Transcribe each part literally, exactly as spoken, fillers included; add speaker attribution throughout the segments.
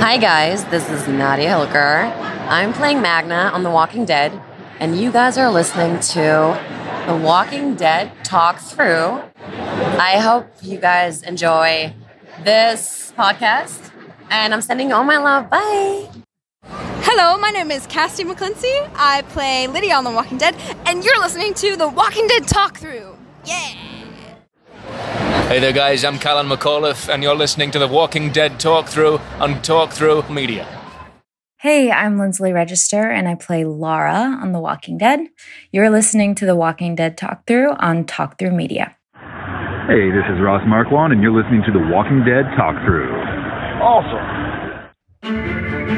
Speaker 1: Hi guys, this is Nadia Hilker. I'm playing Magna on The Walking Dead, and you guys are listening to The Walking Dead Talk Through. I hope you guys enjoy this podcast, and I'm sending you all my love. Bye!
Speaker 2: Hello, my name is Cassie McClincy. I play Lydia on The Walking Dead, and you're listening to The Walking Dead Talk Through. Yeah!
Speaker 3: Hey there guys, I'm Callan McAuliffe, and you're listening to The Walking Dead Talk Through on Talk Through Media.
Speaker 4: Hey, I'm Lindsley Register, and I play Lara on The Walking Dead. You're listening to The Walking Dead Talk Through on Talk Through Media.
Speaker 5: Hey, this is Ross Marquand, and you're listening to The Walking Dead Talk Through. Awesome.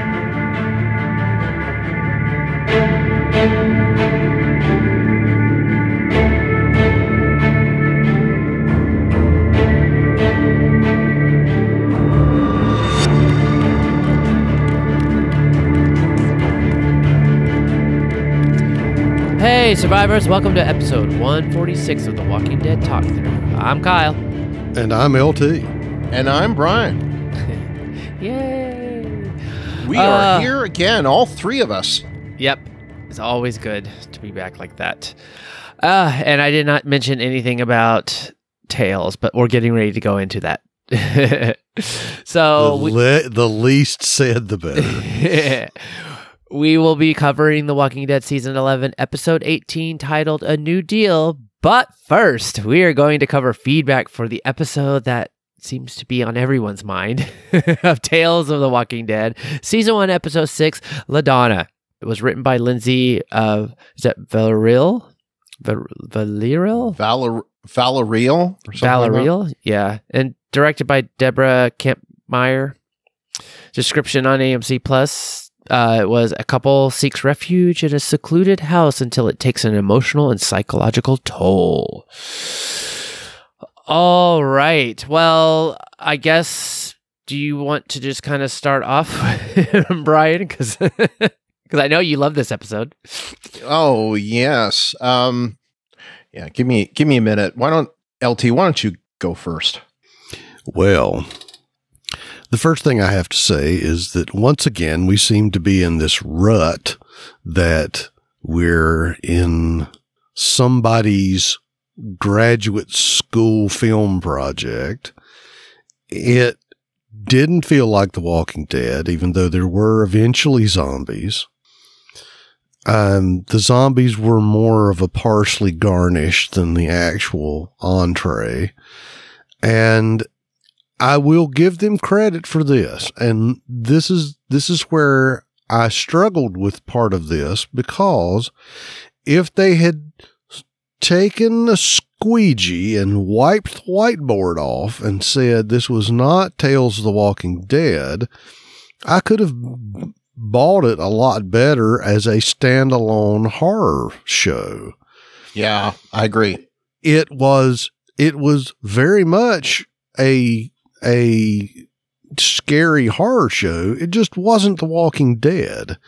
Speaker 6: Hey, survivors, welcome to episode one forty-six of The Walking Dead Talk Through. I'm Kyle.
Speaker 7: And I'm L T.
Speaker 8: And I'm Brian.
Speaker 6: Yay!
Speaker 8: We
Speaker 6: uh,
Speaker 8: are here again, all three of us.
Speaker 6: Yep. It's always good to be back like that. Uh, and I did not mention anything about Tales, but we're getting ready to go into that. so
Speaker 7: the,
Speaker 6: we,
Speaker 7: le- the least said, the better.
Speaker 6: We will be covering The Walking Dead Season eleven, Episode eighteen, titled A New Deal. But first, we are going to cover feedback for the episode that seems to be on everyone's mind of Tales of the Walking Dead. Season one, Episode six, La Donna. It was written by Lindsay, uh, is that Valerial? Val- Valerial?
Speaker 8: Valer- Valerial?
Speaker 6: Valerial, yeah. And directed by Deborah Kampmeyer. Description on A M C Plus. Uh, it was a couple seeks refuge in a secluded house until it takes an emotional and psychological toll. All right. Well, I guess, do you want to just kind of start off, Brian? Because I know you love this episode.
Speaker 8: Oh, yes. Um, yeah, give me give me a minute. Why don't, L T, why don't you go first?
Speaker 7: Well, the first thing I have to say is that once again, we seem to be in this rut that we're in somebody's graduate school film project. It didn't feel like The Walking Dead, even though there were eventually zombies. Um, the zombies were more of a parsley garnish than the actual entree. And I will give them credit for this. And this is, this is where I struggled with part of this, because if they had taken a squeegee and wiped the whiteboard off and said this was not Tales of the Walking Dead, I could have bought it a lot better as a standalone horror show.
Speaker 8: Yeah, I agree.
Speaker 7: It was, it was very much a, a scary horror show. It just wasn't The Walking Dead.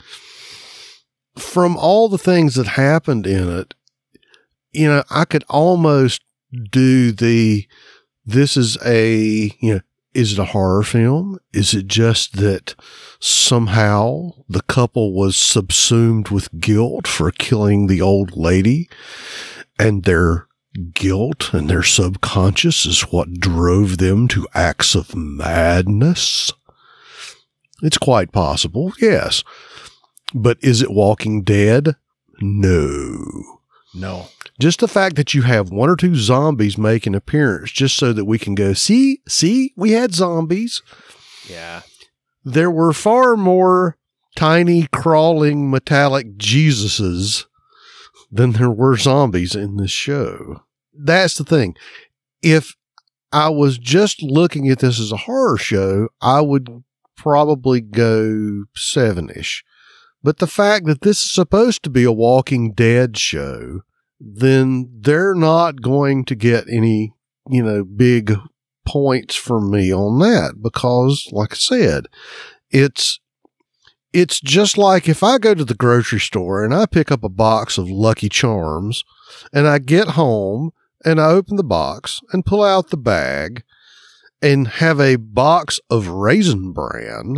Speaker 7: From all the things that happened in it, you know, I could almost do the, this is a, you know, is it a horror film? Is it just that somehow the couple was subsumed with guilt for killing the old lady, and their guilt and their subconscious is what drove them to acts of madness? It's quite possible, yes. But is it Walking Dead? No.
Speaker 8: No.
Speaker 7: Just the fact that you have one or two zombies make an appearance just so that we can go, see, see, we had zombies.
Speaker 6: Yeah.
Speaker 7: There were far more tiny, crawling, metallic Jesuses than there were zombies in this show. That's the thing. If I was just looking at this as a horror show, I would probably go seven-ish. But the fact that this is supposed to be a Walking Dead show, then they're not going to get any, you know, big points from me on that, because, like I said, it's, it's just like if I go to the grocery store and I pick up a box of Lucky Charms and I get home and I open the box and pull out the bag and have a box of Raisin Bran,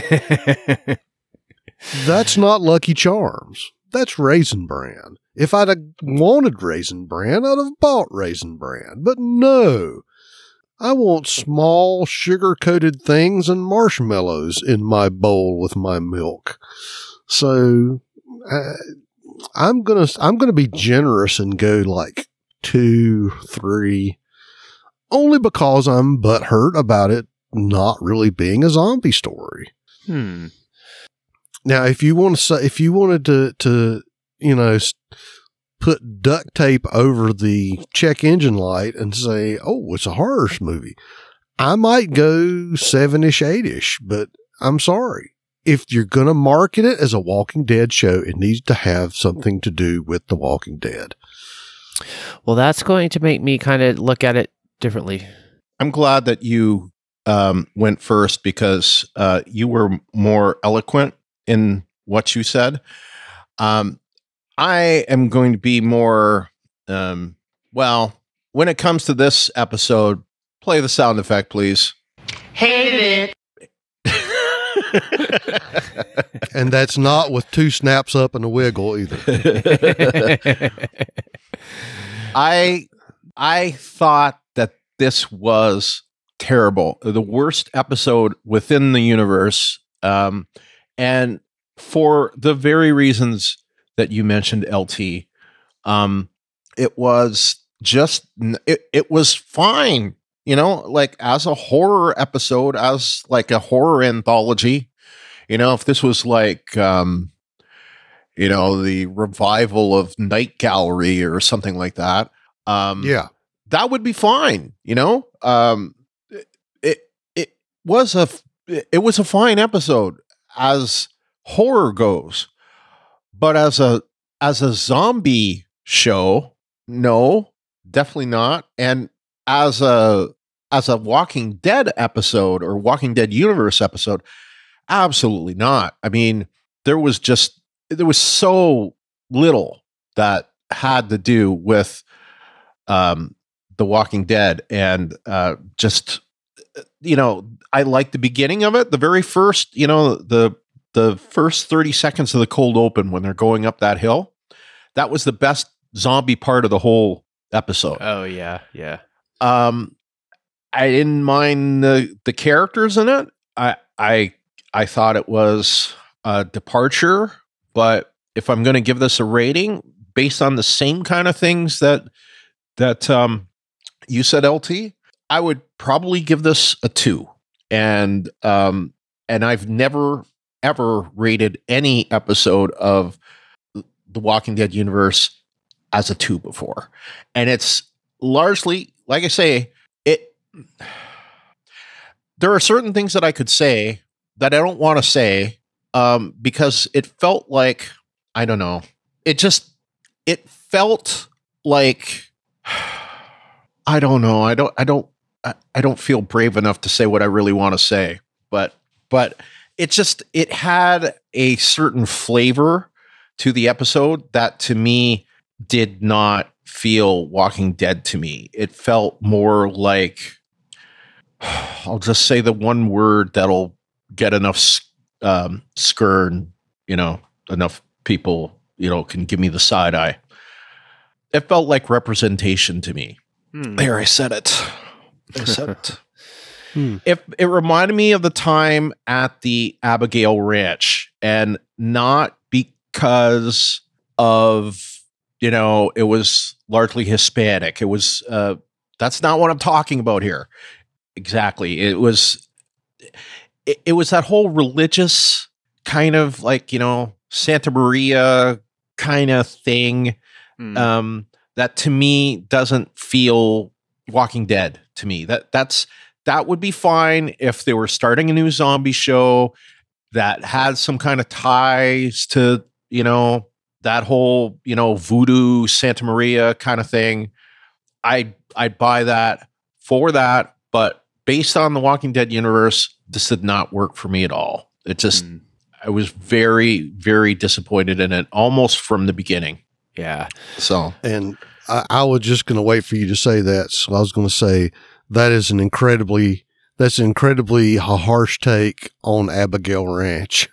Speaker 7: that's not Lucky Charms. That's Raisin Bran. If I'd have wanted Raisin Bran, I'd have bought Raisin Bran. But no, I want small sugar-coated things and marshmallows in my bowl with my milk. So uh, I'm gonna I'm gonna be generous and go like two, three, only because I'm butthurt about it not really being a zombie story.
Speaker 6: Hmm.
Speaker 7: Now, if you want to say, if you wanted to, to, you know, put duct tape over the check engine light and say, oh, it's a horror movie, I might go seven-ish, eight-ish, but I'm sorry. If you're going to market it as a Walking Dead show, it needs to have something to do with The Walking Dead.
Speaker 6: Well, that's going to make me kind of look at it differently.
Speaker 8: I'm glad that you um, went first because uh, you were more eloquent in what you said. Um, I am going to be more, um, well, when it comes to this episode, play the sound effect, please.
Speaker 6: Hated
Speaker 8: it.
Speaker 7: And that's not with two snaps up and a wiggle either.
Speaker 8: I, I thought that this was terrible. The worst episode within the universe. Um, And for the very reasons that you mentioned, L T, um, it was just, it, it was fine, you know, like as a horror episode, as like a horror anthology, you know, if this was like, um, you know, the revival of Night Gallery or something like that. Um,
Speaker 7: yeah,
Speaker 8: that would be fine. You know, um, it, it, it was a, it was a fine episode as horror goes, but as a as a zombie show, no, definitely not. And as a as a Walking Dead episode or Walking Dead universe episode, absolutely not. I mean, there was just there was so little that had to do with um, the Walking Dead, and uh, just you know, I like the beginning of it. The very first, you know, the the first thirty seconds of the cold open when they're going up that hill. That was the best zombie part of the whole episode.
Speaker 6: Oh yeah, yeah.
Speaker 8: Um, I didn't mind the the characters in it. I I I thought it was a departure, but if I'm going to give this a rating based on the same kind of things that that um you said, L T, I would probably give this a two. And um, and I've never ever rated any episode of the Walking Dead universe as a two before. And it's largely, like I say, it. There are certain things that I could say that I don't want to say um, because it felt like, I don't know, it just it felt like I don't know. I don't. I don't. I don't feel brave enough to say what I really want to say, but but it just it had a certain flavor to the episode that to me did not feel Walking Dead to me. It felt more like, I'll just say the one word that'll get enough um, skirn, you know, enough people, you know, can give me the side eye. It felt like representation to me. Hmm. There, I said it. I said it. Hmm. It, it reminded me of the time at the Abigail Ranch, and not because of, you know, it was largely Hispanic. It was, uh, that's not what I'm talking about here. Exactly. It was, it, it was that whole religious kind of like, you know, Santa Maria kind of thing. Hmm. Um, that to me doesn't feel Walking Dead to me. That that's that would be fine if they were starting a new zombie show that had some kind of ties to, you know, that whole, you know, voodoo Santa Maria kind of thing. I I'd buy that for that, but based on the Walking Dead universe, this did not work for me at all. It just mm. I was very, very disappointed in it almost from the beginning.
Speaker 6: Yeah.
Speaker 8: So
Speaker 7: and I, I was just going to wait for you to say that. So I was going to say that is an incredibly that's incredibly a harsh take on Abigail Ranch.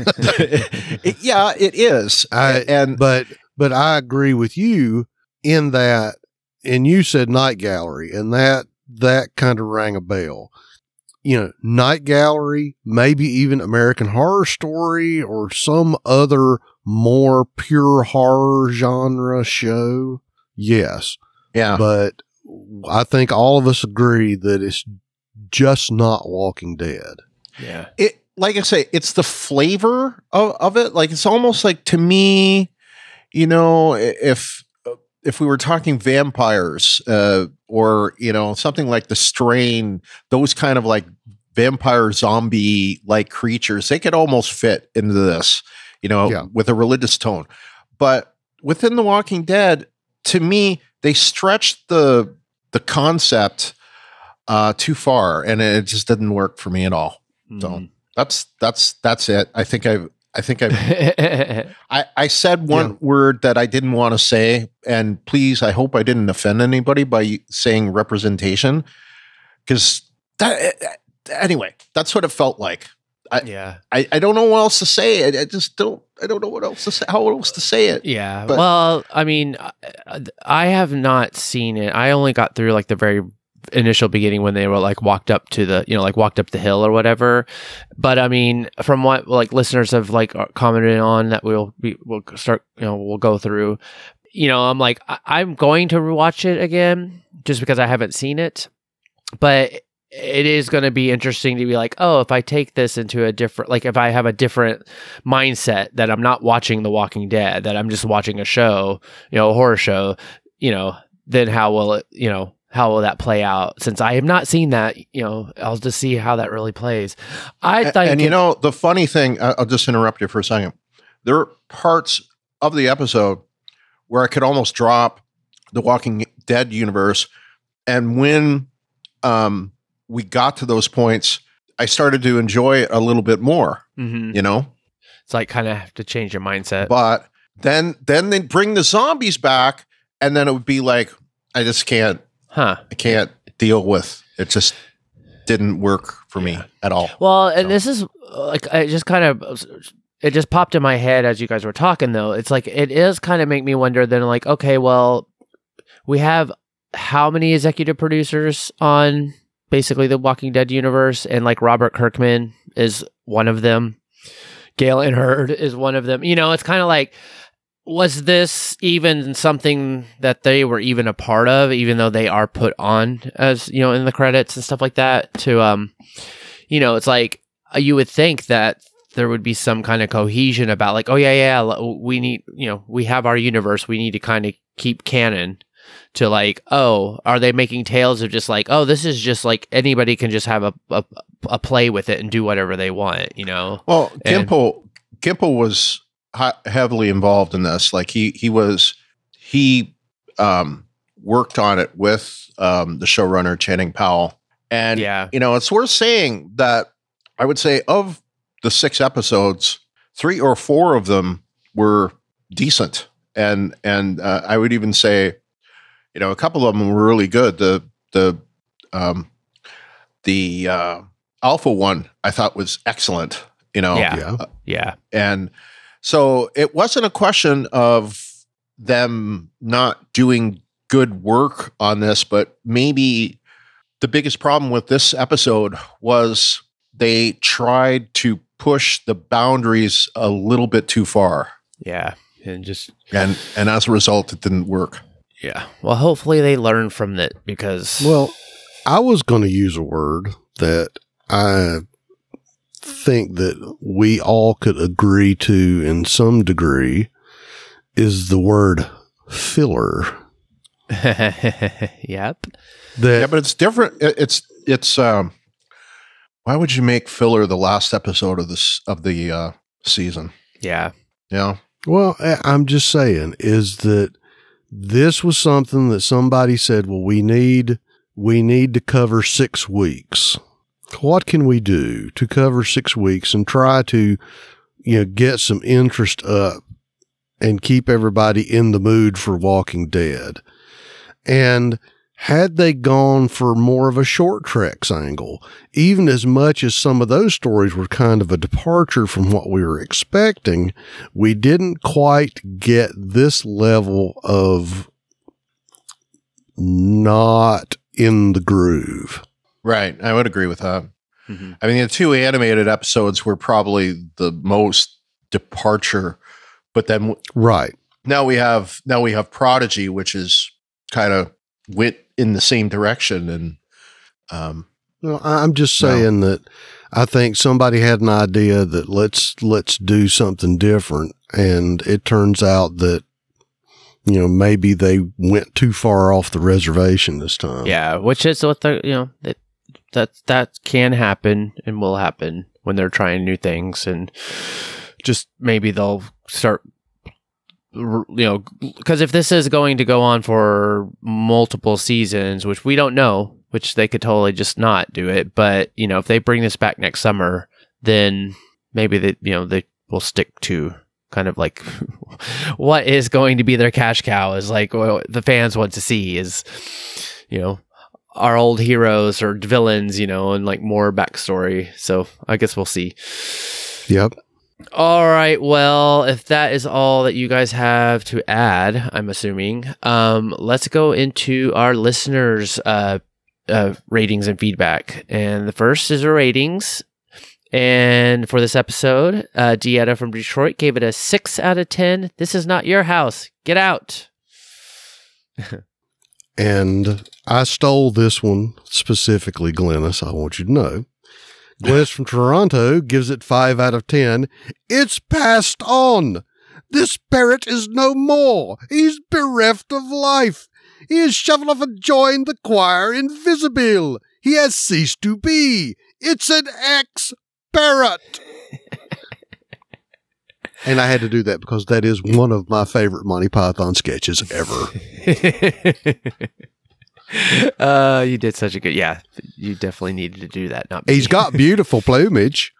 Speaker 8: It- yeah, it is.
Speaker 7: I,
Speaker 8: and
Speaker 7: but but I agree with you in that, and you said Night Gallery, and that that kind of rang a bell. You know, Night Gallery, maybe even American Horror Story or some other more pure horror genre show. Yes.
Speaker 8: yeah,
Speaker 7: But I think all of us agree that it's just not Walking Dead.
Speaker 6: Yeah.
Speaker 8: it like I say, it's the flavor of, of it. Like it's almost like, to me, you know, if if we were talking vampires, uh, or you know, something like The Strain, those kind of like vampire zombie like creatures, they could almost fit into this, you know,
Speaker 7: Yeah.
Speaker 8: with a religious tone. But within The Walking Dead, to me, they stretched the the concept uh, too far, and it just didn't work for me at all. So
Speaker 6: Mhm.
Speaker 8: that's that's that's it. I think I I think I
Speaker 6: Mm-hmm.
Speaker 8: I, I said one
Speaker 7: Yeah.
Speaker 8: word that I didn't want to say, and please, I hope I didn't offend anybody by saying representation, because that anyway, that's what it felt like.
Speaker 6: yeah.
Speaker 8: I, I don't know what else to say. I, I just don't. I don't know what else to say. How else to say it?
Speaker 6: Yeah.
Speaker 8: But-
Speaker 6: well, I mean, I- I have not seen it. I only got through like the very initial beginning when they were like walked up to the, you know, like walked up the hill or whatever. But I mean, from what like listeners have like commented on that we'll be, we'll start, you know, we'll go through, you know, I'm like, I- I'm going to rewatch it again just because I haven't seen it. But it is going to be interesting to be like, oh, if I take this into a different, like if I have a different mindset that I'm not watching The Walking Dead, that I'm just watching a show, you know, a horror show, you know, then how will it, you know, how will that play out? Since I have not seen that, you know, I'll just see how that really plays. I
Speaker 8: And,
Speaker 6: think,
Speaker 8: and you
Speaker 6: it-
Speaker 8: know, the funny thing, I- I'll just interrupt you for a second. There are parts of the episode where I could almost drop the Walking Dead universe. And when um, we got to those points, I started to enjoy it a little bit more,
Speaker 6: Mhm.
Speaker 8: you know?
Speaker 6: it's like kind of have to change your mindset.
Speaker 8: But then, then they bring the zombies back, and then it would be like, I just can't,
Speaker 6: Huh.
Speaker 8: I can't deal with it. Just didn't work for me at all.
Speaker 6: Well, and
Speaker 8: So-
Speaker 6: this is uh, like it just kind of it just popped in my head as you guys were talking though. It's like it is kind of make me wonder then like okay, well, we have how many executive producers on basically the Walking Dead universe, and like Robert Kirkman is one of them. Galen Hurd is one of them. You know, it's kind of like, was this even something that they were even a part of, even though they are put on as, you know, in the credits and stuff like that to, um, you know, it's like uh, you would think that there would be some kind of cohesion about like, oh yeah, yeah, l- we need, you know, we have our universe. We need to kind of keep canon to like, oh, are they making tales of just like, oh, this is just like anybody can just have a, a, a play with it and do whatever they want, you know?
Speaker 8: Well,
Speaker 6: And-
Speaker 8: Gimple, Gimple was hi- heavily involved in this. Like he, he was, he um, worked on it with um, the showrunner Channing Powell, and
Speaker 6: Yeah.
Speaker 8: you know, it's worth saying that I would say of the six episodes, three or four of them were decent, and and uh, I would even say, you know, a couple of them were really good. The the um, the uh, Alpha one I thought was excellent. You know,
Speaker 6: Yeah.
Speaker 7: Yeah.
Speaker 6: Yeah.
Speaker 8: and so it wasn't a question of them not doing good work on this, but maybe the biggest problem with this episode was they tried to push the boundaries a little bit too far.
Speaker 6: Yeah. And just,
Speaker 8: And and as a result, it didn't work.
Speaker 6: yeah. Well, hopefully they learn from it because,
Speaker 7: Well, I was going to use a word that I think that we all could agree to in some degree is the word filler.
Speaker 6: yep.
Speaker 7: That
Speaker 8: Yeah, but it's different. It- It's it's um why would you make filler the last episode of this of the uh season?
Speaker 6: Yeah.
Speaker 8: Yeah.
Speaker 7: Well, I- I'm just saying is that this was something that somebody said, well, we need, we need to cover six weeks. What can we do to cover six weeks and try to, you know, get some interest up and keep everybody in the mood for Walking Dead? And had they gone for more of a short treks angle, even as much as some of those stories were kind of a departure from what we were expecting, we didn't quite get this level of not in the groove.
Speaker 8: Right. I would agree with that.
Speaker 6: Mm-hmm.
Speaker 8: I mean, the two animated episodes were probably the most departure, but then
Speaker 7: Right.
Speaker 8: now we have now we have Prodigy, which is kind of went in the same direction. And um,
Speaker 7: No, I'm just saying no. that I think somebody had an idea that let's let's do something different, and it turns out that, you know, maybe they went too far off the reservation this time.
Speaker 6: Yeah, which is what the you know that that that can happen and will happen when they're trying new things, and just maybe they'll start. You know, because if this is going to go on for multiple seasons, which we don't know, which they could totally just not do it, but you know, if they bring this back next summer, then maybe they, you know, they will stick to kind of like what is going to be their cash cow is like what the fans want to see is, you know, our old heroes or villains, you know, and like more backstory. So I guess we'll see.
Speaker 7: Yep.
Speaker 6: All right. Well, if that is all that you guys have to add, I'm assuming, um, let's go into our listeners' uh, uh, ratings and feedback. And the first is our ratings. And for this episode, uh, Dieta from Detroit gave it a six out of ten. This is not your house. Get out.
Speaker 7: And I stole this one specifically, Glennis. I want you to know. Glennis from Toronto gives it five out of ten. It's passed on. This parrot is no more. He's bereft of life. He is shuffled off and joined the choir invisible. He has ceased to be. It's an ex-parrot. And I had to do that because that is one of my favorite Monty Python sketches ever.
Speaker 6: Uh, you did such a good, yeah, you definitely needed to do that. Not me.
Speaker 7: He's got beautiful plumage.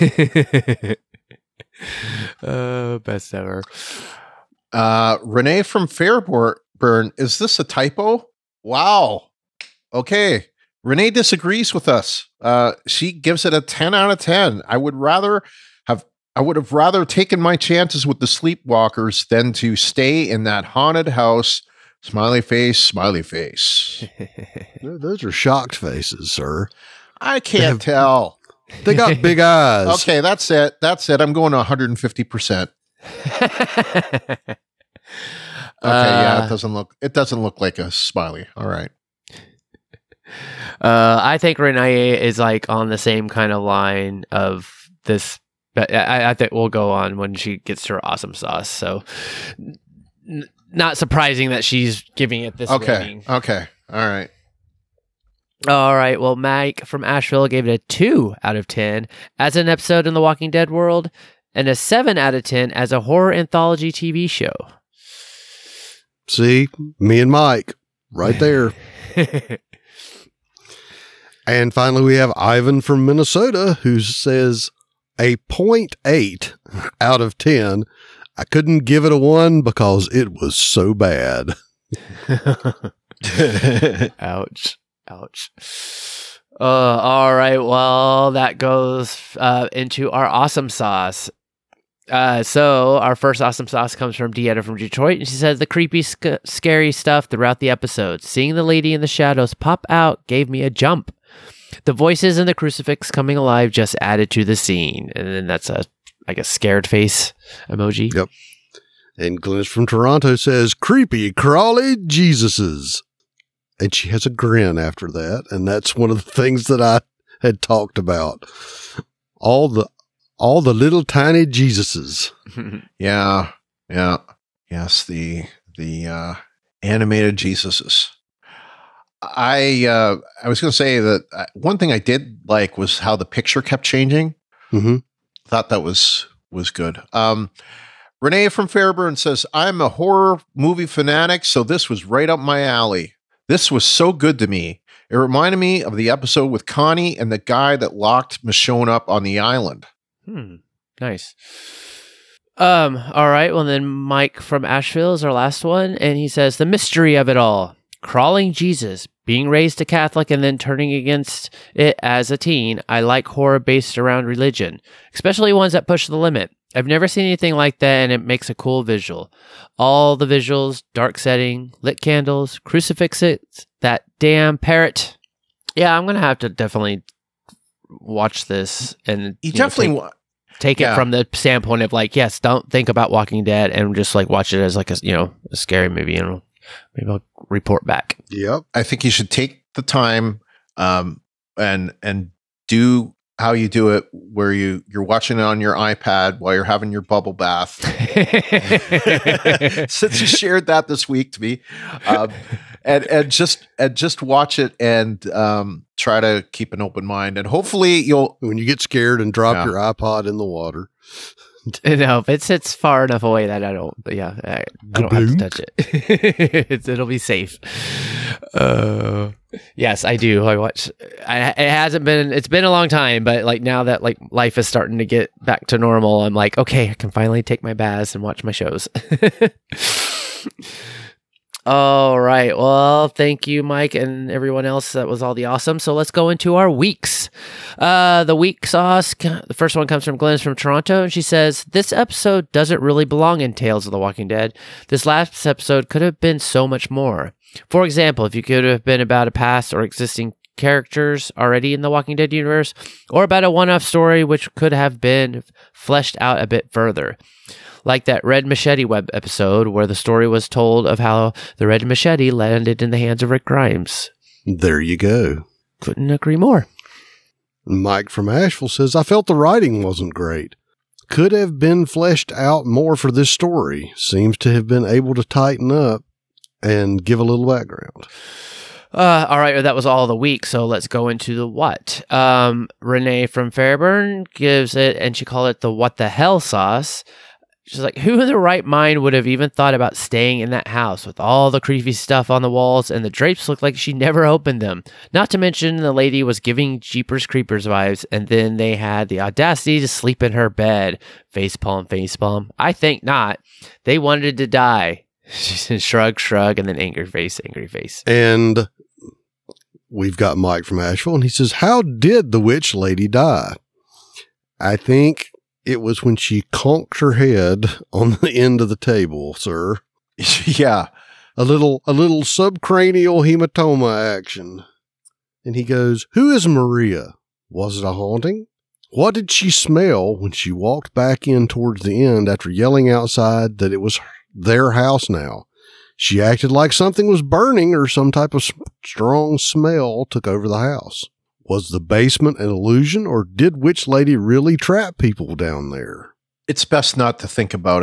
Speaker 6: uh, best ever.
Speaker 8: Uh, Renee from Fairburn, is this a typo? Wow. Okay. Renee disagrees with us. Uh, she gives it a ten out of ten. I would rather have, I would have rather taken my chances with the sleepwalkers than to stay in that haunted house. Smiley face, smiley face.
Speaker 7: Those are shocked faces, sir.
Speaker 8: I can't have, tell.
Speaker 7: They got big eyes.
Speaker 8: Okay, that's it. That's it. I'm going to one hundred fifty percent. Okay, uh, yeah, it doesn't look it doesn't look like a smiley. All right.
Speaker 6: Uh, I think Renee is like on the same kind of line of this, but I, I think we'll go on when she gets to her awesome sauce. So. N- Not surprising that she's giving it this
Speaker 8: okay.
Speaker 6: rating.
Speaker 8: Okay. All right.
Speaker 6: All right. Well, Mike from Asheville gave it a two out of ten as an episode in the Walking Dead world and a seven out of ten as a horror anthology T V show.
Speaker 7: See, me and Mike right there. And finally, we have Ivan from Minnesota who says a point eight out of ten. I couldn't give it a one because it was so bad.
Speaker 6: Ouch. Ouch. Uh, all right. Well, that goes uh, into our awesome sauce. Uh, so our first awesome sauce comes from Dieta from Detroit, and she says the creepy, sc- scary stuff throughout the episode. Seeing the lady in the shadows pop out gave me a jump. The voices and the crucifix coming alive just added to the scene. And then that's a I guess scared face emoji.
Speaker 7: Yep. And Glennis from Toronto says, creepy, crawly Jesuses. And she has a grin after that. And that's one of the things that I had talked about. All the, all the little tiny Jesuses.
Speaker 8: Yeah. Yeah. Yes. The, the, uh, animated Jesuses. I, uh, I was going to say that uh, one thing I did like was how the picture kept changing.
Speaker 7: Mm-hmm.
Speaker 8: Thought that was was good. Um, Renee from Fairburn says, I'm a horror movie fanatic, so this was right up my alley. This was so good to me. It reminded me of the episode with Connie and the guy that locked Michonne up on the island.
Speaker 6: Hmm. Nice. Um. All right. Well, then Mike from Asheville is our last one, and he says, the mystery of it all. Crawling Jesus, being raised a Catholic and then turning against it as a teen, I like horror based around religion, especially ones that push the limit. I've never seen anything like that, and it makes a cool visual. All the visuals, dark setting, lit candles, crucifixes, that damn parrot. Yeah, I'm going to have to definitely watch this and
Speaker 8: You
Speaker 6: you know,
Speaker 8: definitely
Speaker 6: take,
Speaker 8: wa-
Speaker 6: take
Speaker 8: yeah.
Speaker 6: it from the standpoint of like, yes, don't think about Walking Dead and just like watch it as like a, you know, a scary movie, and maybe I'll report back.
Speaker 7: Yep.
Speaker 8: I think you should take the time um, and and do how you do it, where you you're watching it on your iPad while you're having your bubble bath. Since you shared that this week to me, um, and and just and just watch it and um, try to keep an open mind, and hopefully you'll.
Speaker 7: When you get scared and drop
Speaker 8: Yeah.
Speaker 7: your iPod in the water.
Speaker 6: No, it sits far enough away that I don't. Yeah, I, I don't have to touch it. it's, it'll be safe. Uh, yes, I do. I watch. I, it hasn't been. It's been a long time, but like now that like life is starting to get back to normal, I'm like, okay, I can finally take my baths and watch my shows. All right. Well, thank you, Mike, and everyone else. That was all the awesome. So let's go into our weeks. Uh, the week sauce. The first one comes from Glenn from Toronto, and she says, "This episode doesn't really belong in Tales of the Walking Dead. This last episode could have been so much more. For example, if you could have been about a past or existing characters already in the Walking Dead universe, or about a one-off story which could have been fleshed out a bit further. Like that Red Machete web episode where the story was told of how the Red Machete landed in the hands of Rick Grimes."
Speaker 7: There you go.
Speaker 6: Couldn't agree more.
Speaker 7: Mike from Asheville says, I felt the writing wasn't great. Could have been fleshed out more for this story. Seems to have been able to tighten up and give a little background.
Speaker 6: Uh, all right, that was all the week, so let's go into the what. Um, Renee from Fairburn gives it, and she called it the what the hell sauce. She's like, who in their right mind would have even thought about staying in that house with all the creepy stuff on the walls, and the drapes looked like she never opened them? Not to mention the lady was giving Jeepers Creepers vibes, and then they had the audacity to sleep in her bed. Facepalm, facepalm. I think not. They wanted to die. She said shrug, shrug, and then angry face, angry face.
Speaker 7: And we've got Mike from Asheville, and he says, how did the witch lady die? I think it was when she conked her head on the end of the table, sir.
Speaker 8: Yeah.
Speaker 7: A little, a little subcranial hematoma action. And he goes, who is Maria? Was it a haunting? What did she smell when she walked back in towards the end after yelling outside that it was their house now? She acted like something was burning or some type of strong smell took over the house. Was the basement an illusion, or did Witch Lady really trap people down there?
Speaker 8: It's best not to think about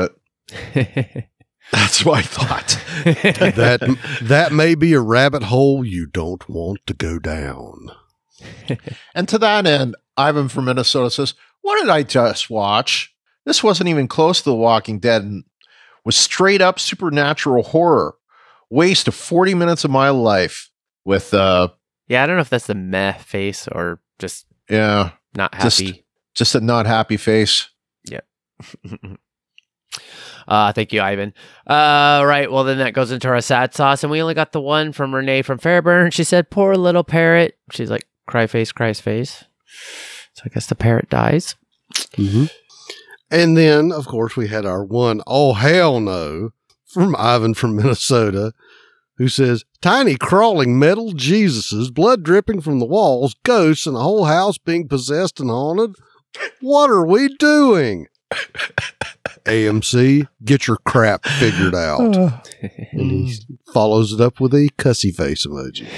Speaker 8: it. That's what I thought.
Speaker 7: that that may be a rabbit hole you don't want to go down.
Speaker 8: And to that end, Ivan from Minnesota says, what did I just watch? This wasn't even close to The Walking Dead and was straight up supernatural horror. Waste of forty minutes of my life with, uh,
Speaker 6: Yeah, I don't know if that's the meh face or just
Speaker 8: yeah,
Speaker 6: not
Speaker 8: just,
Speaker 6: happy.
Speaker 8: just a not happy face.
Speaker 6: Yep. uh, thank you, Ivan. Uh, right. Well, then that goes into our sad sauce, and we only got the one from Renee from Fairburn. She said, poor little parrot. She's like, cry face, cries face. So I guess the parrot dies.
Speaker 7: Mm-hmm. And then, of course, we had our one, oh, hell no, from Ivan from Minnesota, who says, tiny crawling metal Jesuses, blood dripping from the walls, ghosts, and the whole house being possessed and haunted. What are we doing? A M C, get your crap figured out. And he follows it up with a cussy face emoji.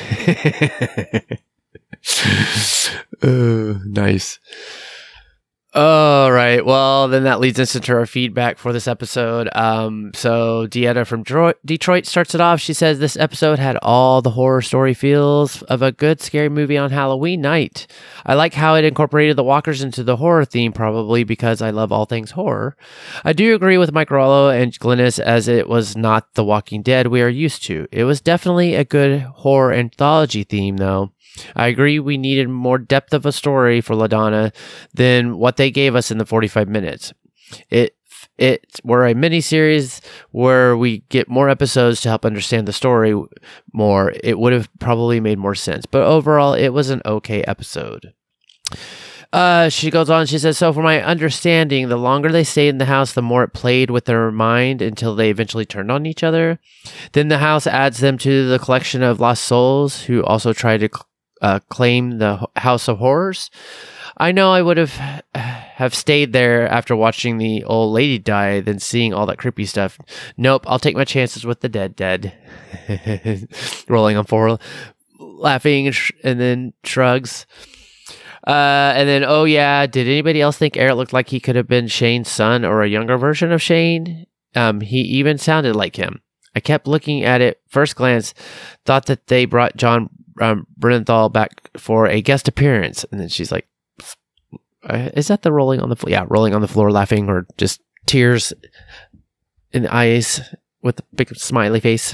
Speaker 6: uh, nice. All right. Well, then that leads us into our feedback for this episode. Um, so Deanna from Dro- Detroit starts it off. She says this episode had all the horror story feels of a good scary movie on Halloween night. I like how it incorporated the walkers into the horror theme, probably because I love all things horror. I do agree with Mike Rollo and Glynis, as it was not The Walking Dead we are used to. It was definitely a good horror anthology theme, though. I agree we needed more depth of a story for LaDonna than what they gave us in the forty-five minutes. It it were a miniseries where we get more episodes to help understand the story more, it would have probably made more sense. But overall, it was an okay episode. Uh, she goes on, she says, so for my understanding, the longer they stayed in the house, the more it played with their mind until they eventually turned on each other. Then the house adds them to the collection of lost souls who also try to uh, claim the House of Horrors. I know I would have have stayed there after watching the old lady die than seeing all that creepy stuff. Nope, I'll take my chances with the dead dead. Rolling on floor, laughing and, sh- and then shrugs. Uh, and then, oh yeah, did anybody else think Eric looked like he could have been Shane's son or a younger version of Shane? Um, he even sounded like him. I kept looking at it first glance, thought that they brought John um, Bernthal back for a guest appearance. And then she's like, uh, is that the rolling on the floor? Yeah, rolling on the floor, laughing, or just tears in the eyes with a big smiley face.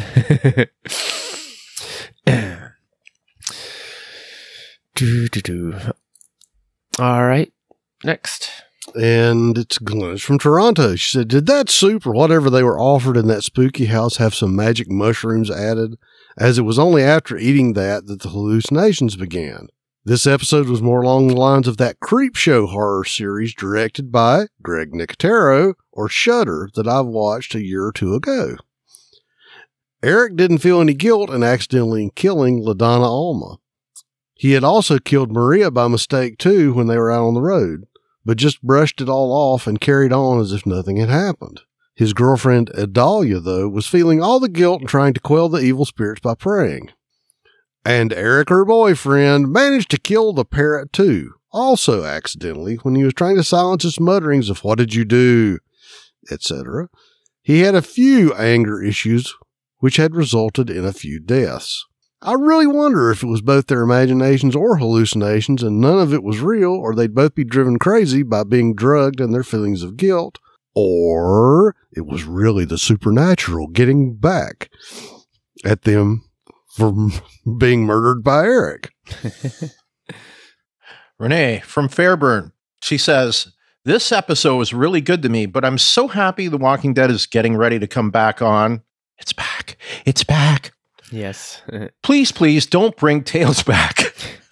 Speaker 6: do, do, do. All right, next.
Speaker 7: And it's Glennis from Toronto. She said, did that soup or whatever they were offered in that spooky house have some magic mushrooms added? As it was only after eating that that the hallucinations began. This episode was more along the lines of that Creep Show horror series directed by Greg Nicotero, or Shudder, that I've watched a year or two ago. Eric didn't feel any guilt in accidentally killing LaDonna Alma. He had also killed Maria by mistake too when they were out on the road, but just brushed it all off and carried on as if nothing had happened. His girlfriend Adalia, though, was feeling all the guilt and trying to quell the evil spirits by praying. And Eric, her boyfriend, managed to kill the parrot too, also accidentally, when he was trying to silence his mutterings of "what did you do," et cetera. He had a few anger issues, which had resulted in a few deaths. I really wonder if it was both their imaginations or hallucinations and none of it was real, or they'd both be driven crazy by being drugged and their feelings of guilt, or it was really the supernatural getting back at them for being murdered by Eric.
Speaker 8: Renee from Fairburn, she says, this episode was really good to me, but I'm so happy The Walking Dead is getting ready to come back on. It's back. It's back.
Speaker 6: Yes.
Speaker 8: Please, please don't bring Tales back.